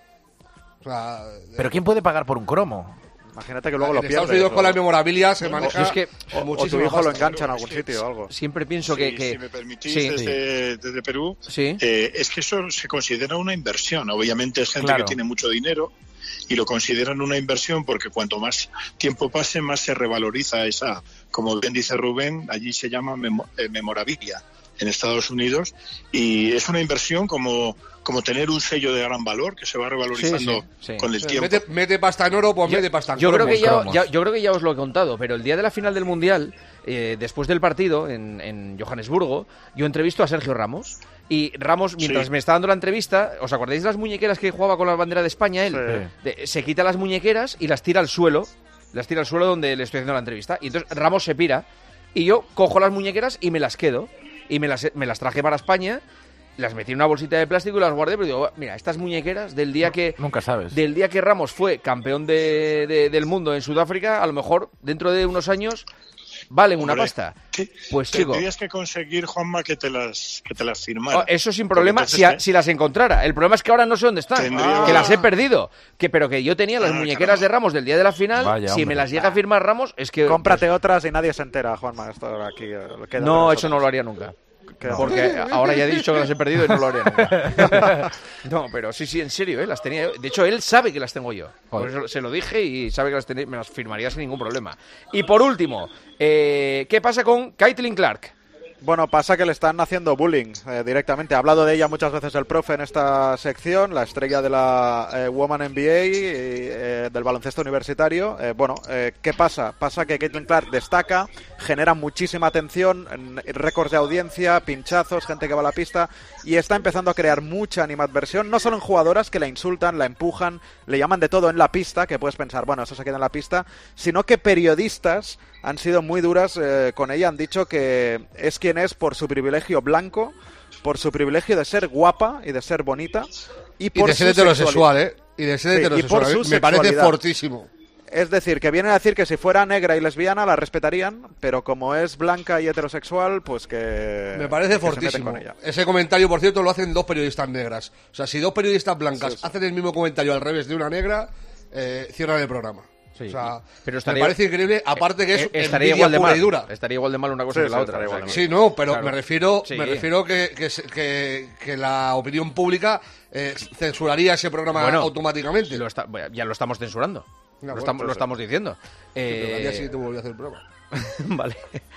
O sea, ¿Pero quién puede pagar por un cromo? Imagínate que luego en lo Estados pierdes. Unidos o- con la memorabilia se o- maneja o es que- o- o muchísimo tu hijo lo pasta. engancha en algún sitio o algo. Siempre pienso que... Sí, que- si me permitís, Sí. desde, desde Perú, Sí. eh, es que eso se considera una inversión. Obviamente es gente Claro. que tiene mucho dinero y lo consideran una inversión porque cuanto más tiempo pase, más se revaloriza esa, como bien dice Rubén, allí se llama memo- eh, memorabilia en Estados Unidos, y es una inversión como, como tener un sello de gran valor que se va revalorizando Sí, sí, sí. con el Sí, tiempo. mete, mete pasta en oro, pues Yo- mete pasta en yo creo cromos. que ya, cromos. ya- yo creo que ya os lo he contado, pero el día de la final del Mundial, eh, después del partido en, en Johannesburgo, yo entrevisto a Sergio Ramos. Y Ramos, mientras Sí. me está dando la entrevista, ¿os acordáis de las muñequeras que jugaba con la bandera de España él? Sí. De- se quita las muñequeras y las tira al suelo, las tira al suelo donde le estoy haciendo la entrevista. Y entonces Ramos se pira y yo cojo las muñequeras y me las quedo. Y me las, me las traje para España, las metí en una bolsita de plástico y las guardé, pero digo, mira, estas muñequeras del día que... Nunca sabes. Del día que Ramos fue campeón de, de- del mundo en Sudáfrica, a lo mejor dentro de unos años valen una Hombre, pasta. Sí, Pues chico, tendrías que conseguir, Juanma, que te las, que te las firmara. oh, eso sin problema, Porque si, a- entonces si las encontrara. El problema es que ahora no sé dónde están, Tendría- que las he perdido. Que, pero que yo tenía las Ah, muñequeras caramba. de Ramos del día de la final, Vaya, si hombre. me las llega a firmar Ramos, es que... Cómprate otras y nadie se entera, Juanma. Esto ahora aquí eh, queda No, entre eso no nosotros. lo haría nunca. Queda- Porque ahora ya he dicho que las he perdido y no lo haría nunca. No, pero sí, sí, en serio, ¿eh? Las tenía yo. De hecho, él sabe que las tengo yo. Por eso se lo dije y sabe que las tenía, me las firmaría sin ningún problema. Y por último, eh, ¿qué pasa con Caitlin Clark? Bueno, pasa que le están haciendo bullying eh, directamente. Ha hablado de ella muchas veces el profe en esta sección, la estrella de la eh, Woman N B A, y, eh, del baloncesto universitario. Eh, bueno, eh, ¿qué pasa? Pasa que Caitlin Clark destaca, genera muchísima atención, en- récords de audiencia, pinchazos, gente que va a la pista, y está empezando a crear mucha animadversión, no solo en jugadoras que la insultan, la empujan, le llaman de todo en la pista, que puedes pensar, bueno, eso se queda en la pista, sino que periodistas han sido muy duras eh, con ella, han dicho que es quien es por su privilegio blanco, por su privilegio de ser guapa y de ser bonita, y Y por de ser su heterosexual, sexuali- ¿eh? Y de ser Sí, y heterosexual. por ¿eh? su Me parece sexualidad. fortísimo. Es decir, que viene a decir que si fuera negra y lesbiana la respetarían, pero como es blanca y heterosexual, pues que... Me parece que se meten fortísimo. con ella. Ese comentario, por cierto, lo hacen dos periodistas negras. O sea, si dos periodistas blancas Sí, sí. hacen el mismo comentario al revés de una negra, eh, cierran el programa. Sí, o sea, pero me estaría- parece increíble, aparte que es Eh, estaría envidia igual de pura mal. y dura. Estaría igual de mal una cosa Sí, que la sí, otra. estaría o sea igual de que- Sí, no, pero Claro. me refiero, Sí. me refiero que, que, se- que, que la opinión pública eh, censuraría ese programa Bueno, automáticamente. Lo está- bueno, ya lo estamos censurando. Ya, lo, bueno, estamos, pues lo sí. estamos diciendo. Sí, pero al día Eh, siguiente volví a hacer el programa. Vale.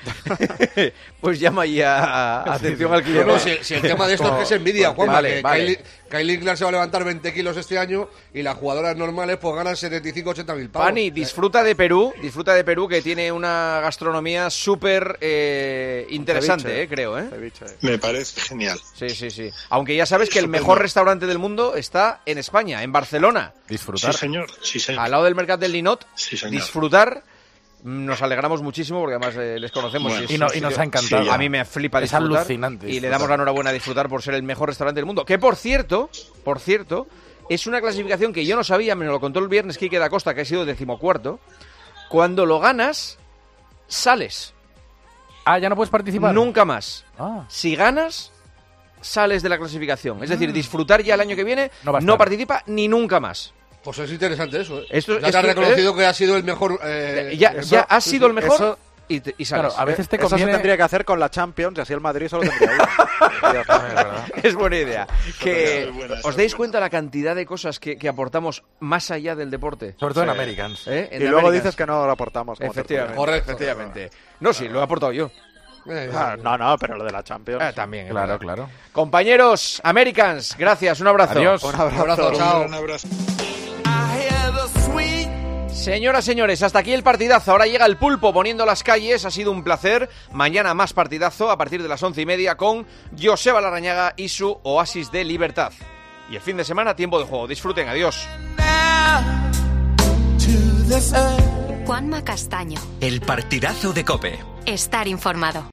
Pues llama ya. Atención al No, cliente. no, si, si el tema de esto es que es envidia, Juanma. Vale, que vale. Kylie, Kylie Clark se va a levantar veinte kilos este año y las jugadoras normales pues ganan setenta y cinco ochenta mil pavos. Pani, disfruta de Perú, disfruta de Perú, que tiene una gastronomía súper eh, interesante, Ceviche. eh, creo, ¿eh? Ceviche. Me parece genial. Sí, sí, sí. Aunque ya sabes que el mejor restaurante del mundo está en España, en Barcelona, Disfrutar. Sí, señor. Sí, señor. al lado del Mercat del Linot. Sí, señor. Disfrutar. Nos alegramos muchísimo porque además eh, les conocemos. Bueno, es y, no- un y nos sitio- ha encantado. Sí, A mí me flipa Es disfrutar. alucinante Y le disfrutar. damos la enhorabuena a disfrutar por ser el mejor restaurante del mundo. Que por cierto, por cierto, es una clasificación que yo no sabía, me lo contó el viernes Quique da Costa, que ha sido decimocuarto. Cuando lo ganas, sales. Ah, ya no puedes participar. Nunca más. Ah. Si ganas, sales de la clasificación. Es decir, disfrutar ya el año que viene, No va a no estar. participa ni nunca más. Pues es interesante eso, ¿eh? Esto- ya te has esto- reconocido que ha sido el mejor... eh, ya eso- ya has sí, sido sí. el mejor Eso- y, te- y sales. Claro, a veces te Eso se conviene... tendría que hacer con la Champions y así el Madrid solo tendría uno. Ya está. Es buena idea. Que es buena, esa os es dais buena. cuenta la cantidad de cosas que, que aportamos más allá del deporte. Sobre todo en Sí. Americans. ¿Eh? En Y luego Americans. dices que no lo aportamos. como Efectivamente. tertuliano. Correcto. Efectivamente. No, sí, lo he aportado yo. Eh, Ah, no, no, pero lo de la Champions. Ah, también. es Claro, verdad. claro. Compañeros, Americans, gracias, un abrazo. Adiós. Un Un abrazo. abrazo, chao. Un abrazo. I hear the sweet Señoras, señores, hasta aquí el partidazo. Ahora llega el Pulpo poniendo las calles. Ha sido un placer. Mañana más partidazo a partir de las once y media con Joseba Larrañaga y su Oasis de Libertad. Y el fin de semana, tiempo de juego. Disfruten, adiós. Juanma Castaño. El partidazo de COPE. Estar informado.